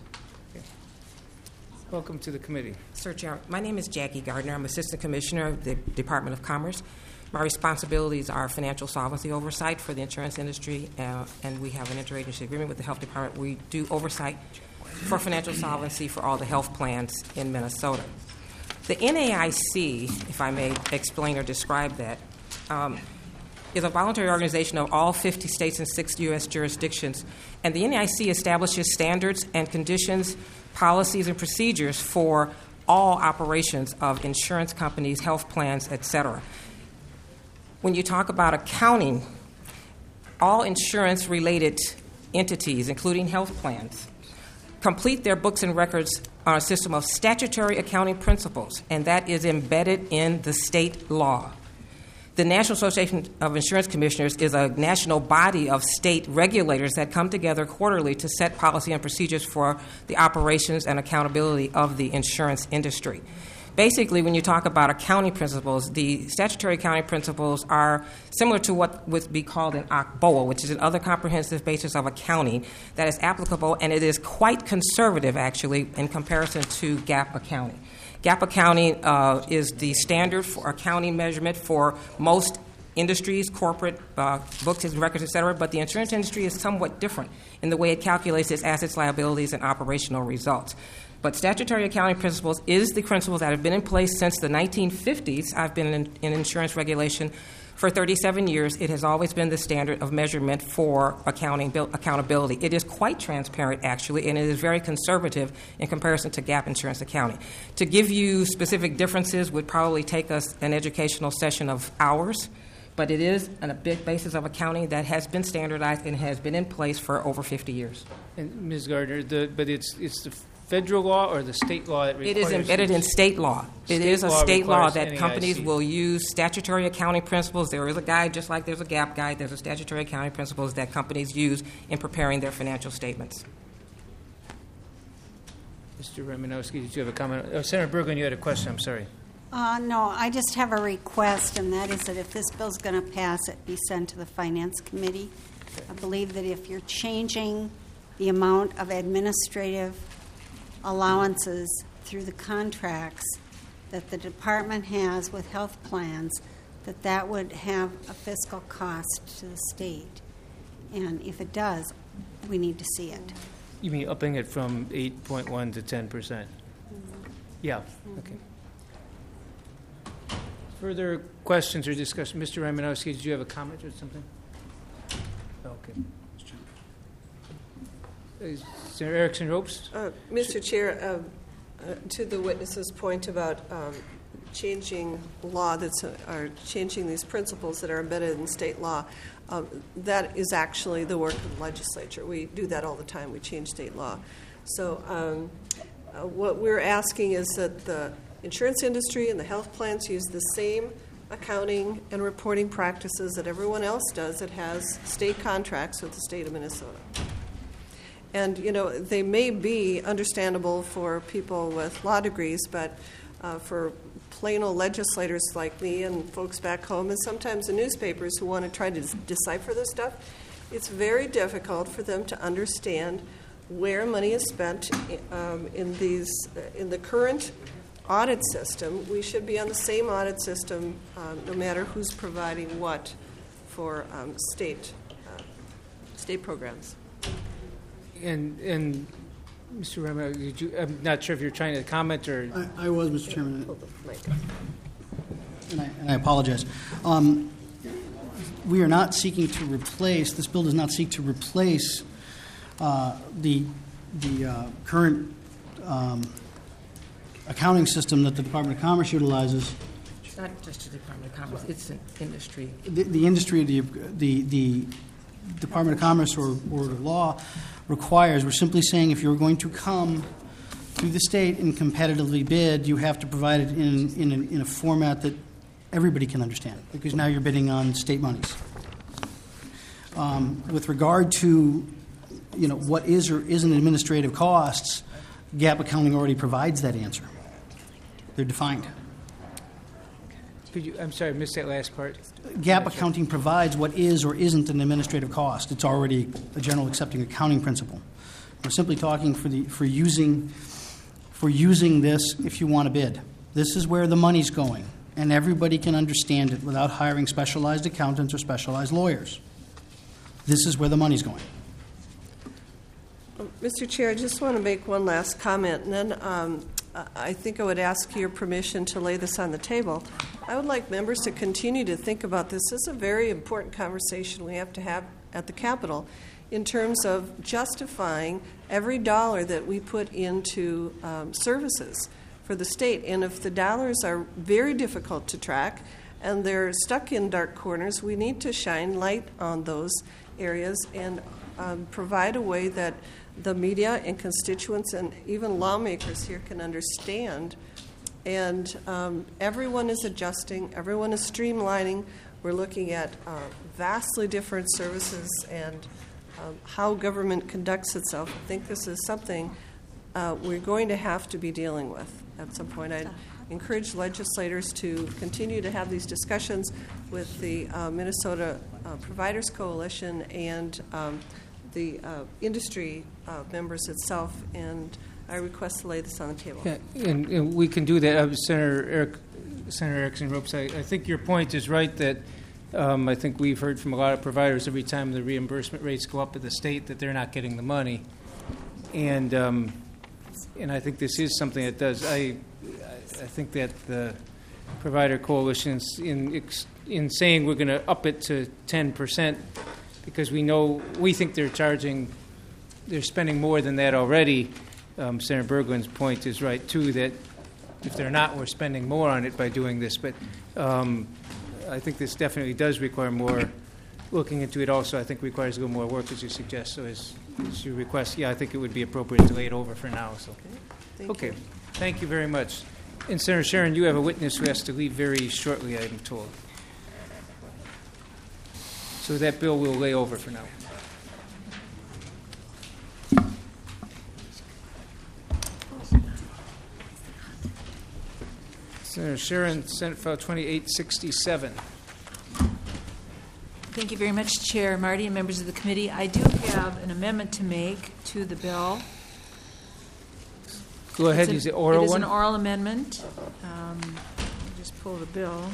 Welcome to the committee. Sir Chair, my name is Jackie Gardner. I'm Assistant Commissioner of the Department of Commerce. My responsibilities are financial solvency oversight for the insurance industry, uh, and we have an interagency agreement with the Health Department. We do oversight for financial solvency for all the health plans in Minnesota. The N A I C, if I may explain or describe that, um, is a voluntary organization of all fifty states and six U S jurisdictions, and the N A I C establishes standards and conditions, policies, and procedures for all operations of insurance companies, health plans, et cetera. When you talk about accounting, all insurance-related entities, including health plans, complete their books and records on a system of statutory accounting principles, and that is embedded in the state law. The National Association of Insurance Commissioners is a national body of state regulators that come together quarterly to set policy and procedures for the operations and accountability of the insurance industry. Basically, when you talk about accounting principles, the statutory accounting principles are similar to what would be called an O C B O A, which is another comprehensive basis of accounting that is applicable, and it is quite conservative, actually, in comparison to GAAP accounting. GAAP accounting uh, is the standard for accounting measurement for most industries, corporate uh, books and records, et cetera, but the insurance industry is somewhat different in the way it calculates its assets, liabilities, and operational results. But statutory accounting principles is the principles that have been in place since the nineteen fifties. I've been in, in insurance regulation for thirty-seven years. It has always been the standard of measurement for accounting accountability. It is quite transparent, actually, and it is very conservative in comparison to GAAP insurance accounting. To give you specific differences would probably take us an educational session of hours, but it is a big basis of accounting that has been standardized and has been in place for over fifty years. And Miz Gardner, the, but it's it's the federal law or the state law that requires It is embedded in state law. It State is a law state law requires that N A I C. companies will use statutory accounting principles. There is a guide, just like there's a GAP guide, there's a statutory accounting principles that companies use in preparing their financial statements. Mister Romanowski, did you have a comment? Oh, Senator Berglund, you had a question. I'm sorry. Uh, no, I just have a request, and that is that if this bill's going to pass, it be sent to the Finance Committee. I believe that if you're changing the amount of administrative allowances through the contracts that the department has with health plans, that that would have a fiscal cost to the state. And if it does, we need to see it. You mean upping it from eight point one to ten percent? Mm-hmm. Yeah, okay. Further questions or discussion? Mister Romanowski, did you have a comment or something? Okay. Uh, Senator Erickson Ropes? Uh, Mister Chair, uh, uh, to the witness's point about um, changing law that's uh, are changing these principles that are embedded in state law, um, that is actually the work of the legislature. We do that all the time. We change state law. So um, uh, what we're asking is that the insurance industry and the health plans use the same accounting and reporting practices that everyone else does that has state contracts with the state of Minnesota. And, you know, they may be understandable for people with law degrees, but uh, for plain old legislators like me and folks back home, and sometimes the newspapers who want to try to decipher this stuff, it's very difficult for them to understand where money is spent um, in these in the current audit system. We should be on the same audit system um, no matter who's providing what for um, state uh, state programs. And, and Mister Rama, did you, I'm not sure if you're trying to comment or... I, I was, Mister Chairman. And I, and I apologize. Um, we are not seeking to replace, this bill does not seek to replace uh, the, the uh, current um, accounting system that the Department of Commerce utilizes. It's not just the Department of Commerce, it's an industry. The, the industry, the, the, the Department of Commerce or, or law requires. We're simply saying if you're going to come to the state and competitively bid, you have to provide it in, in, a, in a format that everybody can understand, because now you're bidding on state monies. Um, with regard to, you know, what is or isn't administrative costs, GAP accounting already provides that answer. They're defined. Could you, I'm sorry, I missed that last part. GAP accounting provides what is or isn't an administrative cost. It's already a general accepting accounting principle. We're simply talking for the for using for using this if you want to bid. This is where the money's going, and everybody can understand it without hiring specialized accountants or specialized lawyers. This is where the money's going. Mister Chair, I just want to make one last comment, and then um, I think I would ask your permission to lay this on the table. I would like members to continue to think about this. This is a very important conversation we have to have at the Capitol in terms of justifying every dollar that we put into um, services for the state. And if the dollars are very difficult to track and they're stuck in dark corners, we need to shine light on those areas and um, provide a way that the media and constituents and even lawmakers here can understand. And um, everyone is adjusting, everyone is streamlining. We're looking at uh, vastly different services and um, how government conducts itself. I think this is something uh, we're going to have to be dealing with at some point. I encourage legislators to continue to have these discussions with the uh, Minnesota uh, Providers Coalition and um, the uh, industry uh, members itself, and I request to lay this on the table. Yeah, and, and we can do that. Uh, Senator Eric, Senator Erickson Ropes, I, I think your point is right that um, I think we've heard from a lot of providers every time the reimbursement rates go up at the state that they're not getting the money, and um, and I think this is something that does. I I think that the provider coalitions in in saying we're going to up it to ten percent. Because we know, we think they're charging, they're spending more than that already. Um, Senator Berglund's point is right, too, that if they're not, we're spending more on it by doing this. But um, I think this definitely does require more looking into it also. I think requires a little more work, as you suggest. So as is your request, yeah, I think it would be appropriate to lay it over for now. So, Thank okay, you. thank you very much. And Senator Sharon, you have a witness who has to leave very shortly, I'm told. So that bill will lay over for now. Senator Sharon, Senate File twenty-eight sixty-seven. Thank you very much, Chair Marty and members of the committee. I do have an amendment to make to the bill. Go ahead, It's use an- the oral It is one. an oral amendment. Um, let me just pull the bill.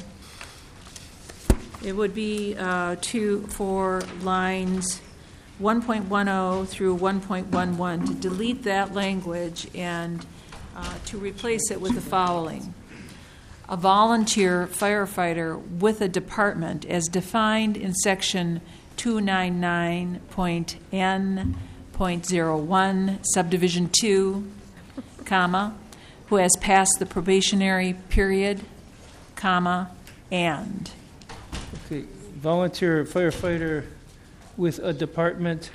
It would be uh, to, for lines one point ten through one point eleven, to delete that language and uh, to replace it with the following. A volunteer firefighter with a department as defined in section two ninety-nine point N point zero one, subdivision two, comma, who has passed the probationary period, comma, and. Okay, volunteer firefighter with a department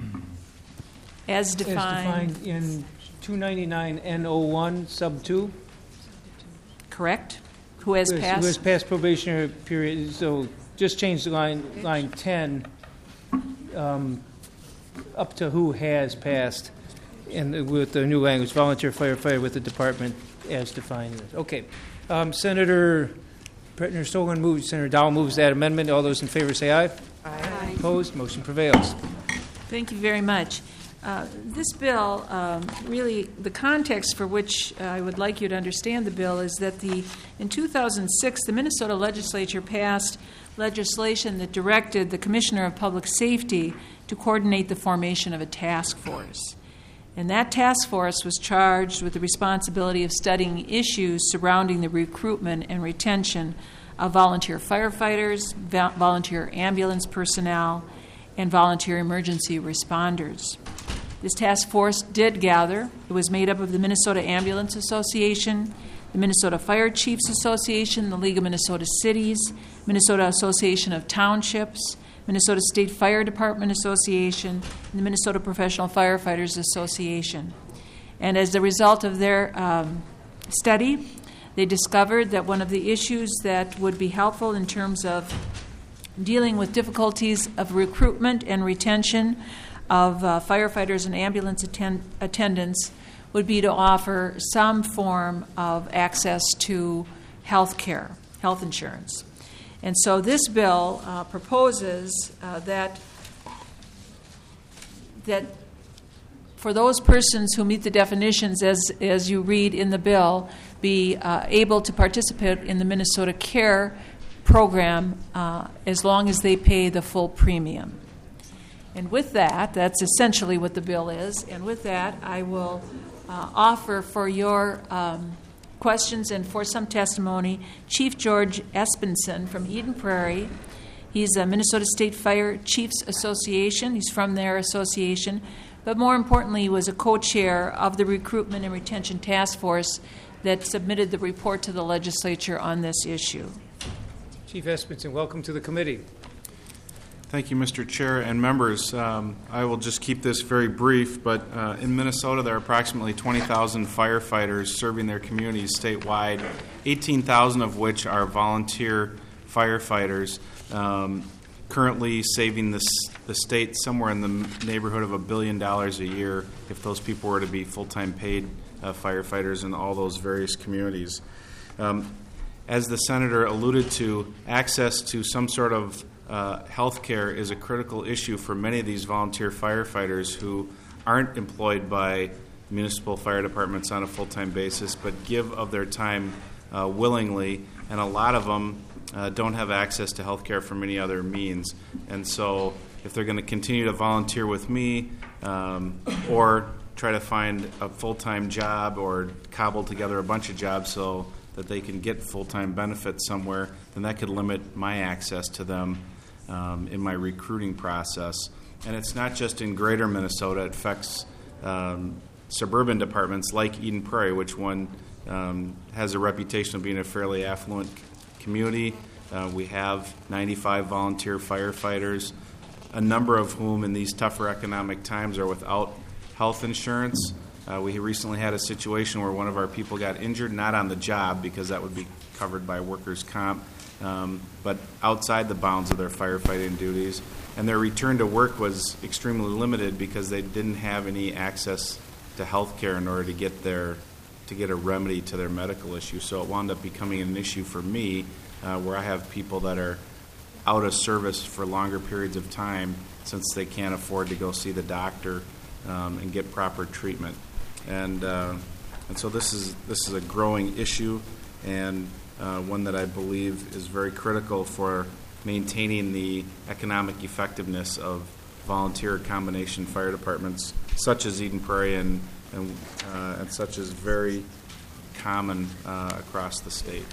As defined. as defined in two ninety-nine N oh one sub two. Correct. Who has Who passed. Who has passed probationary period. So just change the line line ten um, up to who has passed, and with the new language, volunteer firefighter with the department as defined. Okay, um, Senator Pretner Solon moves. Senator Dowell moves that amendment. All those in favor say aye. Aye. Opposed? Motion prevails. Thank you very much. Uh, this bill, um, really, the context for which uh, I would like you to understand the bill is that the in two thousand six, the Minnesota legislature passed legislation that directed the Commissioner of Public Safety to coordinate the formation of a task force. And that task force was charged with the responsibility of studying issues surrounding the recruitment and retention of volunteer firefighters, vo- volunteer ambulance personnel, and volunteer emergency responders. This task force did gather. It was made up of the Minnesota Ambulance Association, the Minnesota Fire Chiefs Association, the League of Minnesota Cities, Minnesota Association of Townships, Minnesota State Fire Department Association, and the Minnesota Professional Firefighters Association. And as a result of their um, study, they discovered that one of the issues that would be helpful in terms of dealing with difficulties of recruitment and retention of uh, firefighters and ambulance attend- attendants would be to offer some form of access to health care, health insurance. And so this bill uh, proposes uh, that that for those persons who meet the definitions as, as you read in the bill, be uh, able to participate in the Minnesota CARE program uh, as long as they pay the full premium. And with that, that's essentially what the bill is. And with that, I will uh, offer for your um, questions and for some testimony Chief George Espenson from Eden Prairie. He's a Minnesota State Fire Chiefs Association. He's from their association. But more importantly, he was a co-chair of the Recruitment and Retention Task Force that submitted the report to the legislature on this issue. Chief Espenson, welcome to the committee. Thank you, Mister Chair and members. Um, I will just keep this very brief, but uh, in Minnesota there are approximately twenty thousand firefighters serving their communities statewide, eighteen thousand of which are volunteer firefighters, um, currently saving the, the state somewhere in the neighborhood of a billion dollars a year if those people were to be full-time paid uh, firefighters in all those various communities. Um, as the Senator alluded to, access to some sort of Uh, health care is a critical issue for many of these volunteer firefighters who aren't employed by municipal fire departments on a full-time basis but give of their time uh, willingly, and a lot of them uh, don't have access to health care from any other means. And so if they're going to continue to volunteer with me um, or try to find a full-time job or cobble together a bunch of jobs so that they can get full-time benefits somewhere, then that could limit my access to them Um, in my recruiting process. And it's not just in greater Minnesota. It affects um, suburban departments like Eden Prairie, which one um, has a reputation of being a fairly affluent community. Uh, we have ninety-five volunteer firefighters. a number of whom in these tougher economic times are without health insurance. Uh, we recently had a situation where one of our people got injured, not on the job because that would be covered by workers' comp, um, but outside the bounds of their firefighting duties. And their return to work was extremely limited because they didn't have any access to health care in order to get their to get a remedy to their medical issue. So it wound up becoming an issue for me uh, where I have people that are out of service for longer periods of time since they can't afford to go see the doctor um, and get proper treatment. And uh, and so this is this is a growing issue and uh, one that I believe is very critical for maintaining the economic effectiveness of volunteer combination fire departments such as Eden Prairie and and, uh, and such is very common uh, across the state.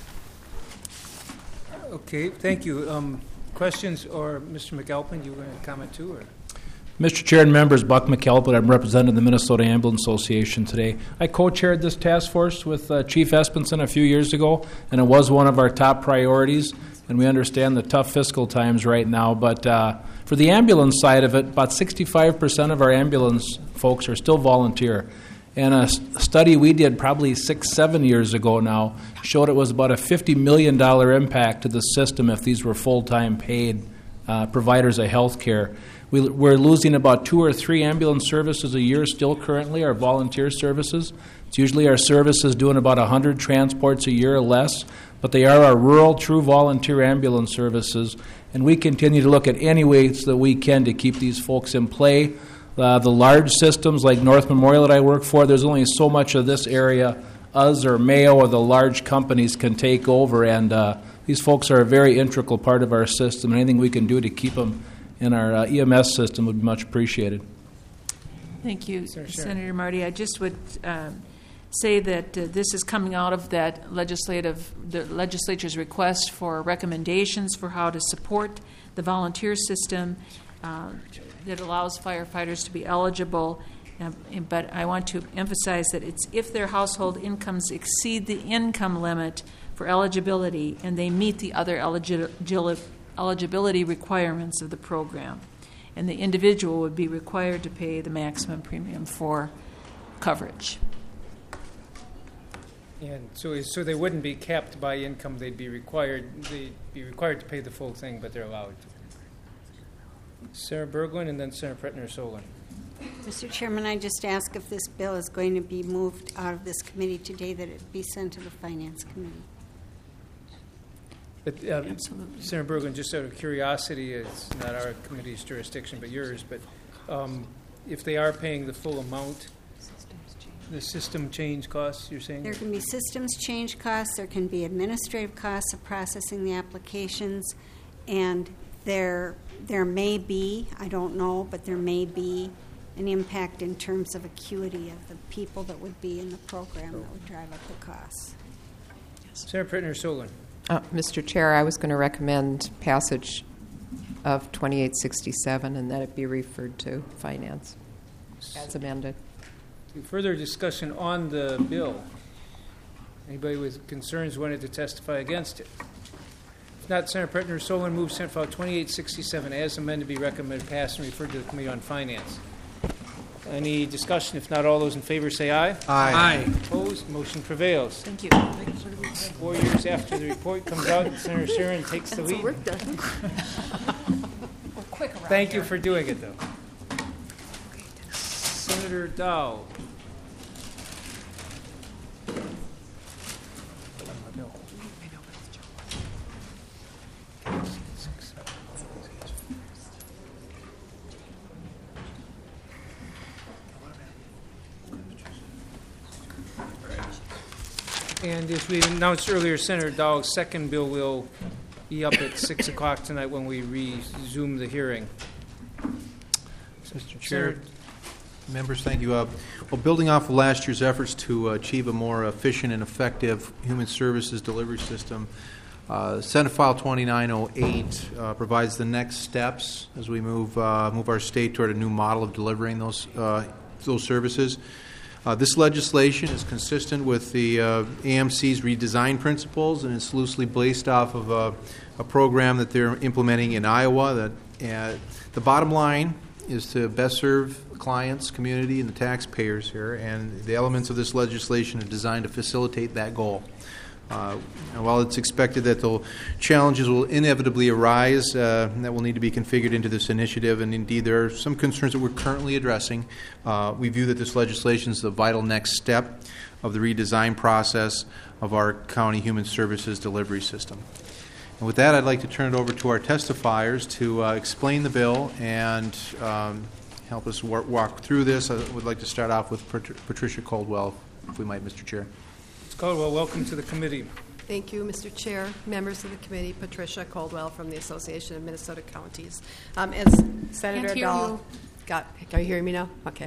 Okay, thank you. Um, questions, or Mister McAlpin, you want to comment too? Or? Mister Chair and members, Buck McAlpin, I'm representing the Minnesota Ambulance Association today. I co-chaired this task force with uh, Chief Espenson a few years ago, and it was one of our top priorities, and we understand the tough fiscal times right now, but uh, for the ambulance side of it, about sixty-five percent of our ambulance folks are still volunteer. And a study we did probably six, seven years ago now showed it was about a fifty million dollars impact to the system if these were full-time paid uh, providers of health care. We, we're losing about two or three ambulance services a year still currently, our volunteer services. It's usually our services doing about one hundred transports a year or less, but they are our rural, true volunteer ambulance services, and we continue to look at any ways that we can to keep these folks in play. Uh, the large systems like North Memorial that I work for, there's only so much of this area us or Mayo or the large companies can take over, and uh, these folks are a very integral part of our system, and anything we can do to keep them in our uh, E M S system would be much appreciated. Thank you, sure, sure. Senator Marty. I just would um, say that uh, this is coming out of that legislative, the legislature's request for recommendations for how to support the volunteer system uh, that allows firefighters to be eligible. Uh, but I want to emphasize that it's if their household incomes exceed the income limit for eligibility and they meet the other eligi- eligibility requirements of the program. And the individual would be required to pay the maximum premium for coverage. And so, so they wouldn't be capped by income. They'd be required. They'd be required to pay the full thing, but they're allowed to. Sarah Berglund, and then Senator Pretner-Solon. Mister Chairman, I just ask if this bill is going to be moved out of this committee today, that it be sent to the Finance Committee. But, uh, Senator Berglund, just out of curiosity, it's not our committee's jurisdiction, but yours. But um, if they are paying the full amount, the system change costs, you're saying? There can be systems change costs. There can be administrative costs of processing the applications, and there there may be, I don't know, but there may be an impact in terms of acuity of the people that would be in the program that would drive up the costs. Senator Pretner-Solon. Uh, Mister Chair, I was going to recommend passage of twenty-eight sixty-seven and that it be referred to Finance as amended. Further discussion on the bill. Anybody with concerns wanted to testify against it? If not, Senator Pretner-Solon moves Senate File twenty-eight sixty-seven as amended be recommended passed and referred to the Committee on Finance. Any discussion? If not, all those in favor say aye. Aye. Aye. Opposed? Motion prevails. Thank you. Four years after the report comes out, Senator Sharon takes the lead. We're quick around Thank here. you for doing it, though. Senator Dow. And as we announced earlier, Senator Dow's second bill will be up at six o'clock tonight when we resume the hearing. Mister Chair, members, thank you. Uh, well, building off of last year's efforts to uh, achieve a more efficient and effective human services delivery system, uh, Senate File twenty-nine oh eight uh, provides the next steps as we move uh, move our state toward a new model of delivering those uh, those services. Uh, this legislation is consistent with the uh, A M C's redesign principles, and it's loosely based off of a, a program that they're implementing in Iowa that and the bottom line is to best serve clients, community, and the taxpayers here, and the elements of this legislation are designed to facilitate that goal. Uh, and while it's expected that the challenges will inevitably arise uh, that will need to be configured into this initiative, and indeed there are some concerns that we're currently addressing, uh, we view that this legislation is the vital next step of the redesign process of our county human services delivery system. And with that, I'd like to turn it over to our testifiers to uh, explain the bill and um, help us walk, walk through this. I would like to start off with Pat- Patricia Caldwell, if we might, Mister Chair. Miz Caldwell, welcome to the committee. Thank you, Mister Chair, members of the committee. Patricia Caldwell from the Association of Minnesota Counties. Um, as Senator Can't hear Dahl, you. got, are you hearing me now? Okay.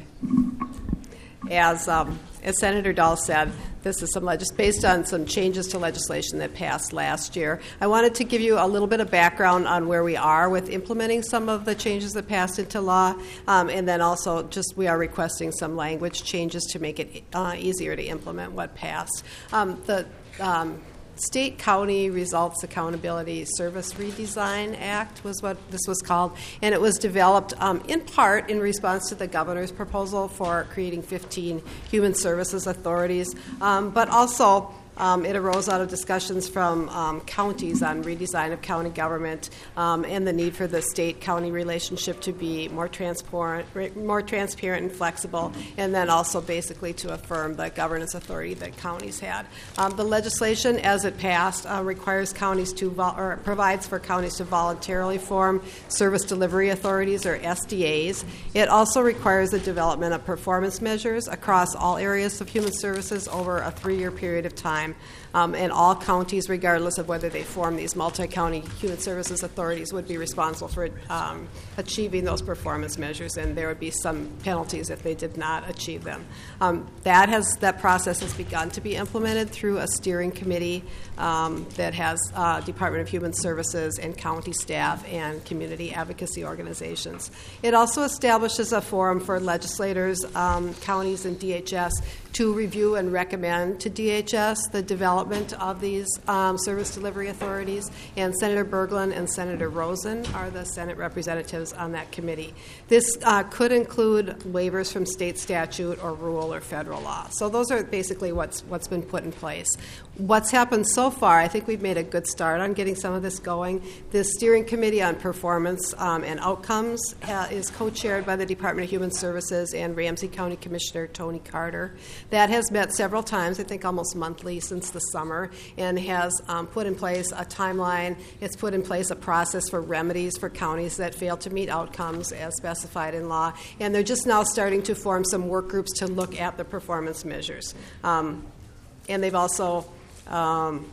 As um, as Senator Dahl said, this is some legis- based on some changes to legislation that passed last year. I wanted to give you a little bit of background on where we are with implementing some of the changes that passed into law, um, and then also just we are requesting some language changes to make it uh, easier to implement what passed. Um, the um, State County Results Accountability Service Redesign Act was what this was called, and it was developed um, in part in response to the governor's proposal for creating fifteen human services authorities, um, but also Um, it arose out of discussions from um, counties on redesign of county government um, and the need for the state-county relationship to be more transparent, more transparent and flexible, and then also basically to affirm the governance authority that counties had. Um, the legislation, as it passed, uh, requires counties to vol- or provides for counties to voluntarily form service delivery authorities or S D As. It also requires the development of performance measures across all areas of human services over a three-year period of time. Um, and all counties, regardless of whether they form these multi-county human services authorities, would be responsible for um, achieving those performance measures, and there would be some penalties if they did not achieve them. Um, that has that process has begun to be implemented through a steering committee um, that has uh, Department of Human Services and county staff and community advocacy organizations. It also establishes a forum for legislators, um, counties, and D H S to review and recommend to D H S the development of these um, service delivery authorities, and Senator Berglund and Senator Rosen are the Senate representatives on that committee. This uh, could include waivers from state statute or rule or federal law. So those are basically what's what's been put in place. What's happened so far, I think we've made a good start on getting some of this going. The Steering Committee on Performance um, and Outcomes uh, is co-chaired by the Department of Human Services and Ramsey County Commissioner Tony Carter. That has met several times, I think almost monthly since the summer, and has um, put in place a timeline. It's put in place a process for remedies for counties that fail to meet outcomes as specified in law. And they're just now starting to form some work groups to look at the performance measures. Um, and they've also Um,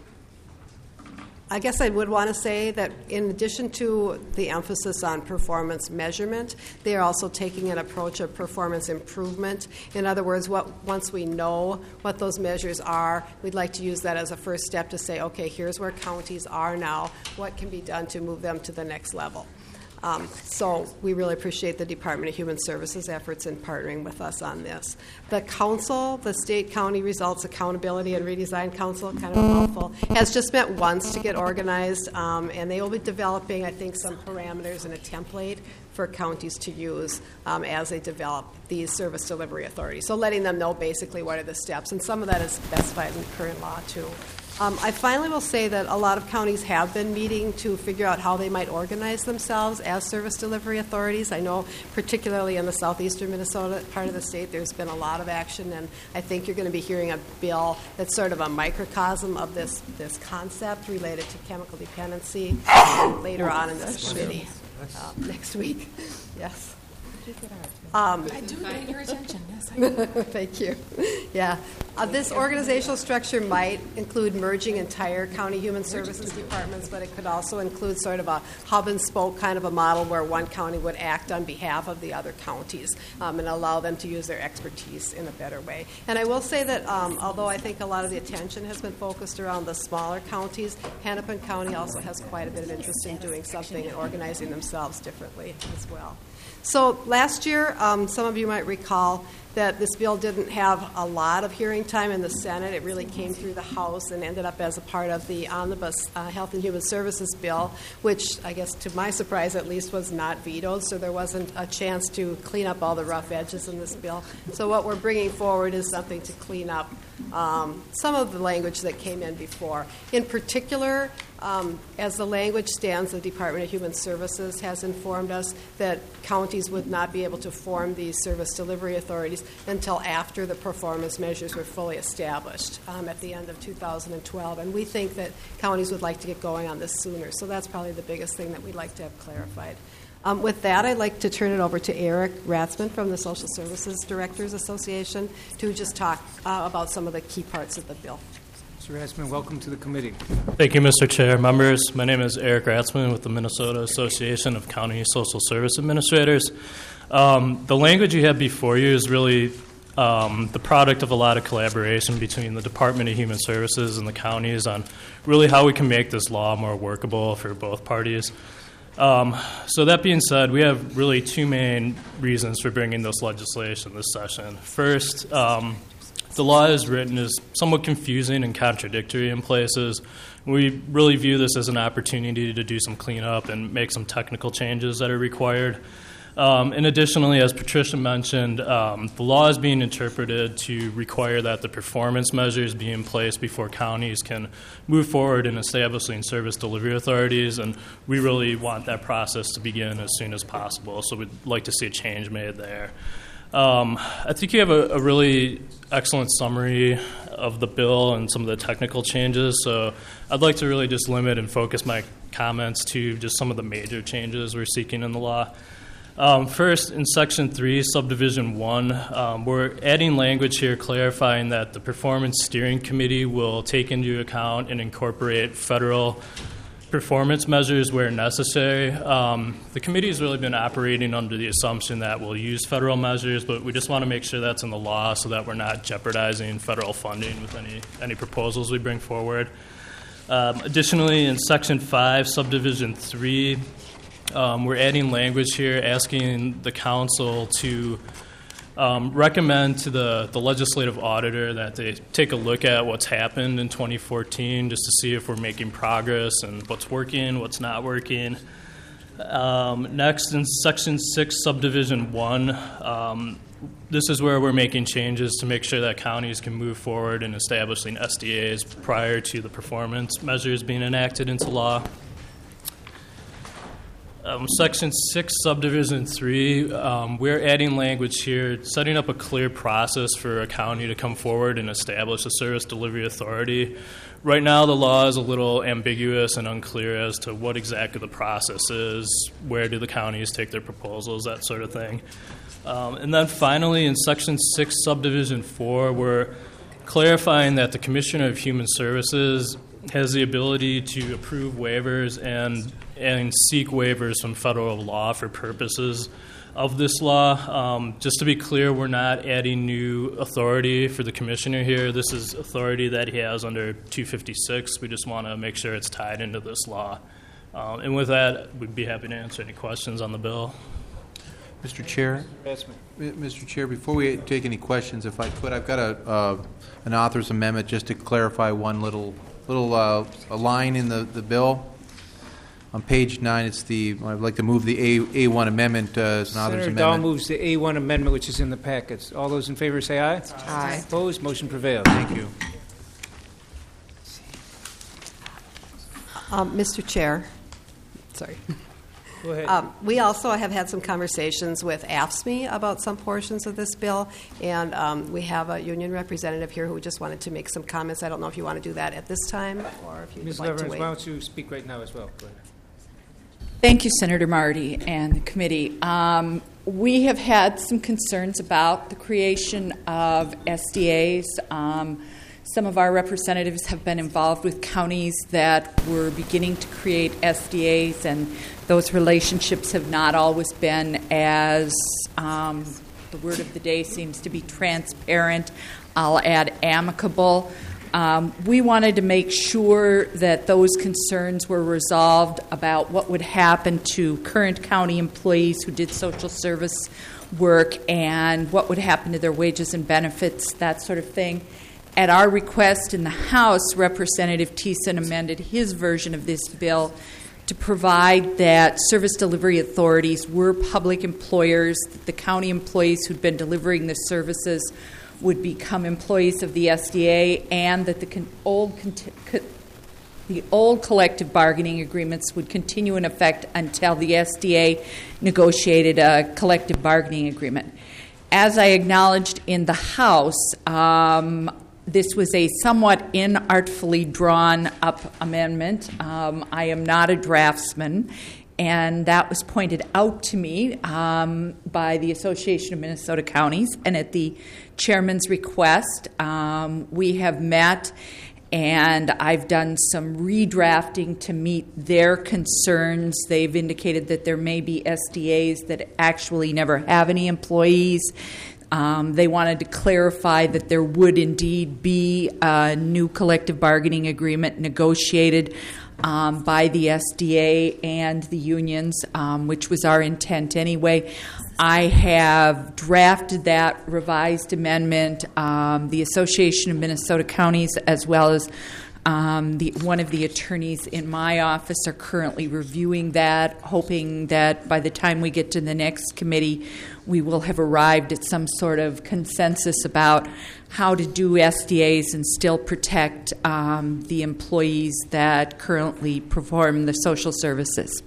I guess I would want to say that in addition to the emphasis on performance measurement, they are also taking an approach of performance improvement. In other words, what, once we know what those measures are, we'd like to use that as a first step to say, okay, here's where counties are now. What can be done to move them to the next level? Um, so we really appreciate the Department of Human Services efforts in partnering with us on this. The council, the State County Results Accountability and Redesign Council, kind of a mouthful, has just met once to get organized, um, and they will be developing, I think, some parameters and a template for counties to use um, as they develop these service delivery authorities. So letting them know basically what are the steps, and some of that is specified in current law too. Um, I finally will say that a lot of counties have been meeting to figure out how they might organize themselves as service delivery authorities. I know particularly in the southeastern Minnesota part of the state there's been a lot of action, and I think you're going to be hearing a bill that's sort of a microcosm of this, this concept related to chemical dependency later on in this committee uh, next week. Yes. Um, I do get your attention. Yes, I do. Thank you. Yeah. Uh, this organizational structure might include merging entire county human services departments, but it could also include sort of a hub and spoke kind of a model where one county would act on behalf of the other counties um, and allow them to use their expertise in a better way. And I will say that um, although I think a lot of the attention has been focused around the smaller counties, Hennepin County also has quite a bit of interest in doing something and organizing themselves differently as well. So last year, um, some of you might recall that this bill didn't have a lot of hearing time in the Senate. It really came through the House and ended up as a part of the Omnibus uh, Health and Human Services bill, which I guess to my surprise at least was not vetoed, so there wasn't a chance to clean up all the rough edges in this bill. So what we're bringing forward is something to clean up um, some of the language that came in before. In particular, Um, as the language stands, the Department of Human Services has informed us that counties would not be able to form these service delivery authorities until after the performance measures were fully established um, at the end of two thousand twelve. And we think that counties would like to get going on this sooner. So that's probably the biggest thing that we'd like to have clarified. Um, with that, I'd like to turn it over to Eric Ratzman from the Social Services Directors Association to just talk uh, about some of the key parts of the bill. Mister Ratzman, welcome to the committee. Thank you, Mister Chair. Members, my name is Eric Ratzman with the Minnesota Association of County Social Service Administrators. Um, the language you have before you is really um, the product of a lot of collaboration between the Department of Human Services and the counties on really how we can make this law more workable for both parties. Um, so that being said, we have really two main reasons for bringing this legislation this session. First, um, the law as written is somewhat confusing and contradictory in places. We really view this as an opportunity to do some cleanup and make some technical changes that are required. Um, and additionally, as Patricia mentioned, um, the law is being interpreted to require that the performance measures be in place before counties can move forward in establishing service delivery authorities, and we really want that process to begin as soon as possible, so we'd like to see a change made there. Um, I think you have a, a really excellent summary of the bill and some of the technical changes, so I'd like to really just limit and focus my comments to just some of the major changes we're seeking in the law. Um, first, in Section three, Subdivision one, um, we're adding language here clarifying that the Performance Steering Committee will take into account and incorporate federal performance measures where necessary. Um, the committee has really been operating under the assumption that we'll use federal measures, but we just want to make sure that's in the law so that we're not jeopardizing federal funding with any, any proposals we bring forward. Um, additionally, in Section five, Subdivision three, um, we're adding language here asking the council to Um, recommend to the, the legislative auditor that they take a look at what's happened in twenty fourteen just to see if we're making progress and what's working, what's not working. Um, next, in Section six, Subdivision one, um, this is where we're making changes to make sure that counties can move forward in establishing S D As prior to the performance measures being enacted into law. Um, Section six, Subdivision three, um, we're adding language here, setting up a clear process for a county to come forward and establish a service delivery authority. Right now, the law is a little ambiguous and unclear as to what exactly the process is, where do the counties take their proposals, that sort of thing. Um, and then finally, in Section six, Subdivision four, we're clarifying that the Commissioner of Human Services has the ability to approve waivers and and seek waivers from federal law for purposes of this law. Um, just to be clear, we're not adding new authority for the commissioner here. This is authority that he has under two fifty-six. We just want to make sure it's tied into this law. Um, and with that, we'd be happy to answer any questions on the bill. Mister Chair, Mister Chair, before we take any questions, if I could, I've got a uh, an author's amendment just to clarify one little little uh, a line in the, the bill. On page nine, it's the I'd like to move the A A one amendment uh, as an author's Senator Dahl amendment. moves the A one amendment, which is in the packets. All those in favor say aye. Aye. Opposed? Motion prevails. Thank you. Um, Mister Chair, sorry. Go ahead. Um, we also have had some conversations with A F S C M E about some portions of this bill, and um, we have a union representative here who just wanted to make some comments. I don't know if you want to do that at this time or if you'd Miz like to Leverance, wait. why don't you speak right now as well? Go ahead. Thank you, Senator Marty and the committee. Um, we have had some concerns about the creation of S D As. Um, some of our representatives have been involved with counties that were beginning to create S D As, and those relationships have not always been as, um, the word of the day seems to be transparent. I'll add amicable. Um, we wanted to make sure that those concerns were resolved about what would happen to current county employees who did social service work and what would happen to their wages and benefits, that sort of thing. At our request in the House, Representative Thiessen amended his version of this bill to provide that service delivery authorities were public employers, that the county employees who'd been delivering the services would become employees of the S D A, and that the con- old con- co- the old collective bargaining agreements would continue in effect until the S D A negotiated a collective bargaining agreement. As I acknowledged in the House, um, this was a somewhat inartfully drawn up amendment. Um, I am not a draftsman, and that was pointed out to me um, by the Association of Minnesota Counties. And at the chairman's request, um, we have met, and I've done some redrafting to meet their concerns. They've indicated that there may be S D As that actually never have any employees. Um, they wanted to clarify that there would indeed be a new collective bargaining agreement negotiated um, by the S D A and the unions, um, which was our intent anyway. I have drafted that revised amendment. Um, the Association of Minnesota Counties, as well as um, the, one of the attorneys in my office, are currently reviewing that, hoping that by the time we get to the next committee, we will have arrived at some sort of consensus about how to do S D As and still protect um, the employees that currently perform the social services.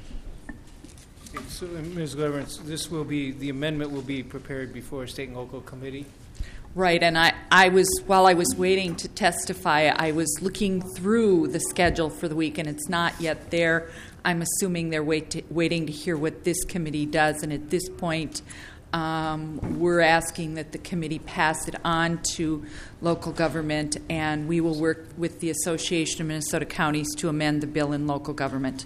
So, Miz Governance, this will be, the amendment will be prepared before a state and local committee? Right, and I, I was, while I was waiting to testify, I was looking through the schedule for the week, and it's not yet there. I'm assuming they're wait to, waiting to hear what this committee does, and at this point, um, we're asking that the committee pass it on to local government, and we will work with the Association of Minnesota Counties to amend the bill in local government.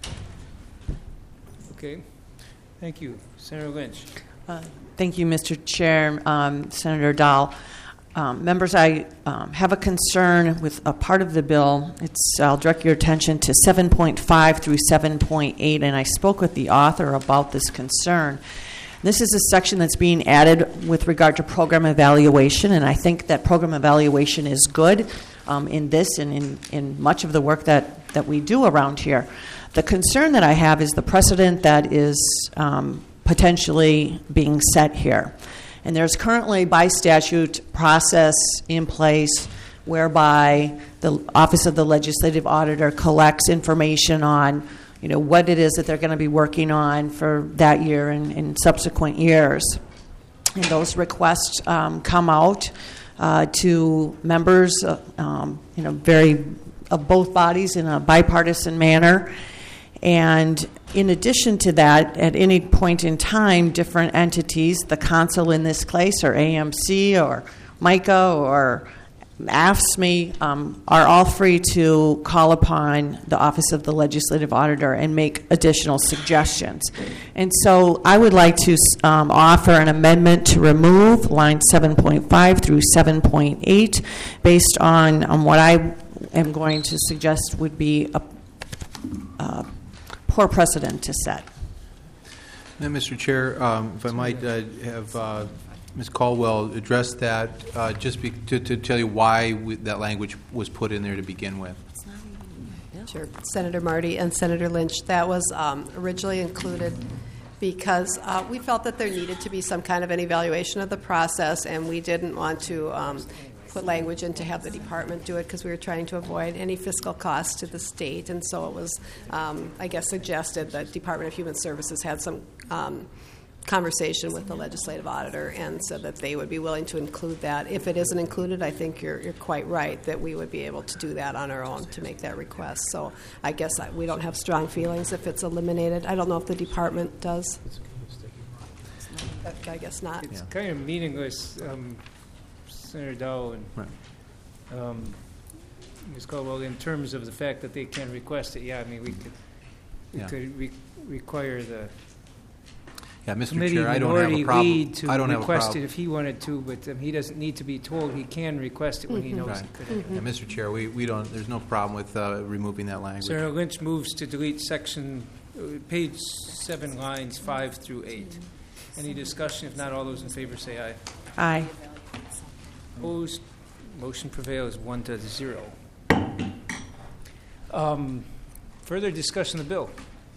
Okay. Thank you. Senator Lynch. Uh, thank you, Mister Chair, um, Senator Dahl. Um, members, I um, have a concern with a part of the bill. It's, I'll direct your attention to seven point five through seven point eight, and I spoke with the author about this concern. This is a section that's being added with regard to program evaluation, and I think that program evaluation is good um, in this and in, in much of the work that, that we do around here. The concern that I have is the precedent that is um, potentially being set here. And there's currently by statute process in place whereby the Office of the Legislative Auditor collects information on, you know, what it is that they're going to be working on for that year and in subsequent years. And those requests um, come out uh, to members, uh, um, you know, very of both bodies in a bipartisan manner. And in addition to that, at any point in time, different entities, the council in this case, or A M C, or MICA, or AFSCME, um, are all free to call upon the Office of the Legislative Auditor and make additional suggestions. And so I would like to um, offer an amendment to remove lines seven point five through seven point eight based on, on what I am going to suggest would be a uh, poor precedent to set. Now, Mister Chair, um, if I might uh, have uh, Miz Caldwell address that, uh, just be, to, to tell you why we, that language was put in there to begin with. Sure. Senator Marty and Senator Lynch, that was um, originally included because uh, we felt that there needed to be some kind of an evaluation of the process, and we didn't want to um, put language in to have the department do it because we were trying to avoid any fiscal costs to the state. And so it was, um, I guess, suggested that Department of Human Services had some um, conversation with the legislative auditor and said that they would be willing to include that. If it isn't included, I think you're, you're quite right that we would be able to do that on our own to make that request. So I guess I, we don't have strong feelings if it's eliminated. I don't know if the department does. I guess not. It's kind of meaningless. Um, Senator Dow and right. um, Miz Caldwell, in terms of the fact that they can request it, yeah, I mean, we could we yeah. could re- require the Yeah, Mister committee Chair, I don't have a minority problem. lead to I don't have a request problem. it if he wanted to, but um, he doesn't need to be told. He can request it when he knows Right. he could. Yeah, Mister Chair, we, we don't. There's no problem with uh, removing that language. Senator Lynch moves to delete section, uh, page seven, lines five through eight. Any discussion? If not, all those in favor say aye. Aye. Opposed? Motion prevails one to zero. Um, further discussion of the bill.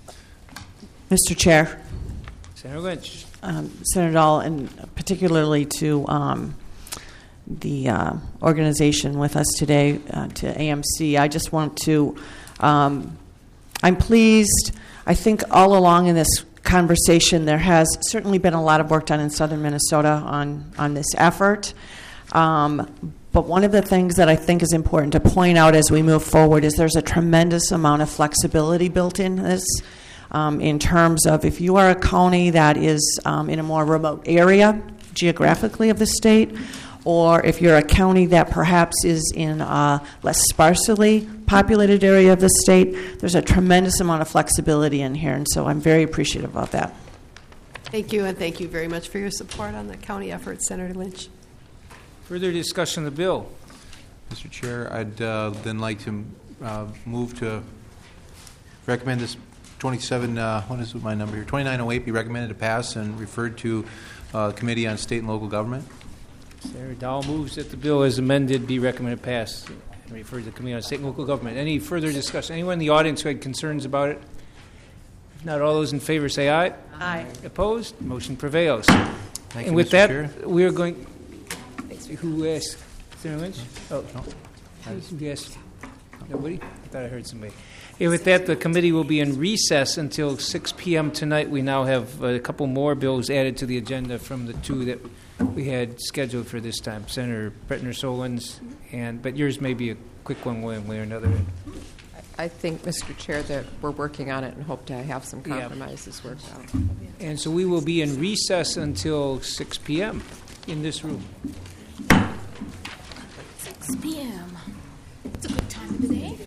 Mister Chair. Senator Lynch. Um, Senator Dahl, and particularly to um, the uh, organization with us today, uh, to A M C, I just want to, um, I'm pleased. I think all along in this conversation, there has certainly been a lot of work done in southern Minnesota on, on this effort. Um, but one of the things that I think is important to point out as we move forward is there's a tremendous amount of flexibility built in this. Um, in terms of if you are a county that is um, in a more remote area geographically of the state, or if you're a county that perhaps is in a less sparsely populated area of the state, there's a tremendous amount of flexibility in here, and so I'm very appreciative of that. Thank you, and thank you very much for your support on the county effort, Senator Lynch. Further discussion of the bill. Mister Chair, I'd uh, then like to uh, move to recommend this twenty-seven, uh, what is my number here? twenty-nine oh eight be recommended to pass and referred to uh, Committee on State and Local Government. Senator Dahl moves that the bill as amended be recommended pass and referred to the Committee on State and Local Government. Any further discussion? Anyone in the audience who had concerns about it? If not, all those in favor say aye. Aye. Opposed? Motion prevails. Thank and you, with Mister that, Chair. we are going. Who asked? Senator Lynch? Oh, no. Yes. Nobody? I thought I heard somebody. Yeah, with that, the committee will be in recess until six p.m. tonight. We now have a couple more bills added to the agenda from the two that we had scheduled for this time. Senator Pretner-Solons, and but yours may be a quick one one way or another. I think, Mister Chair, that we're working on it and hope to have some Yeah. compromises worked out. And so we will be in recess until six p.m. in this room. six p.m. It's a good time of the day.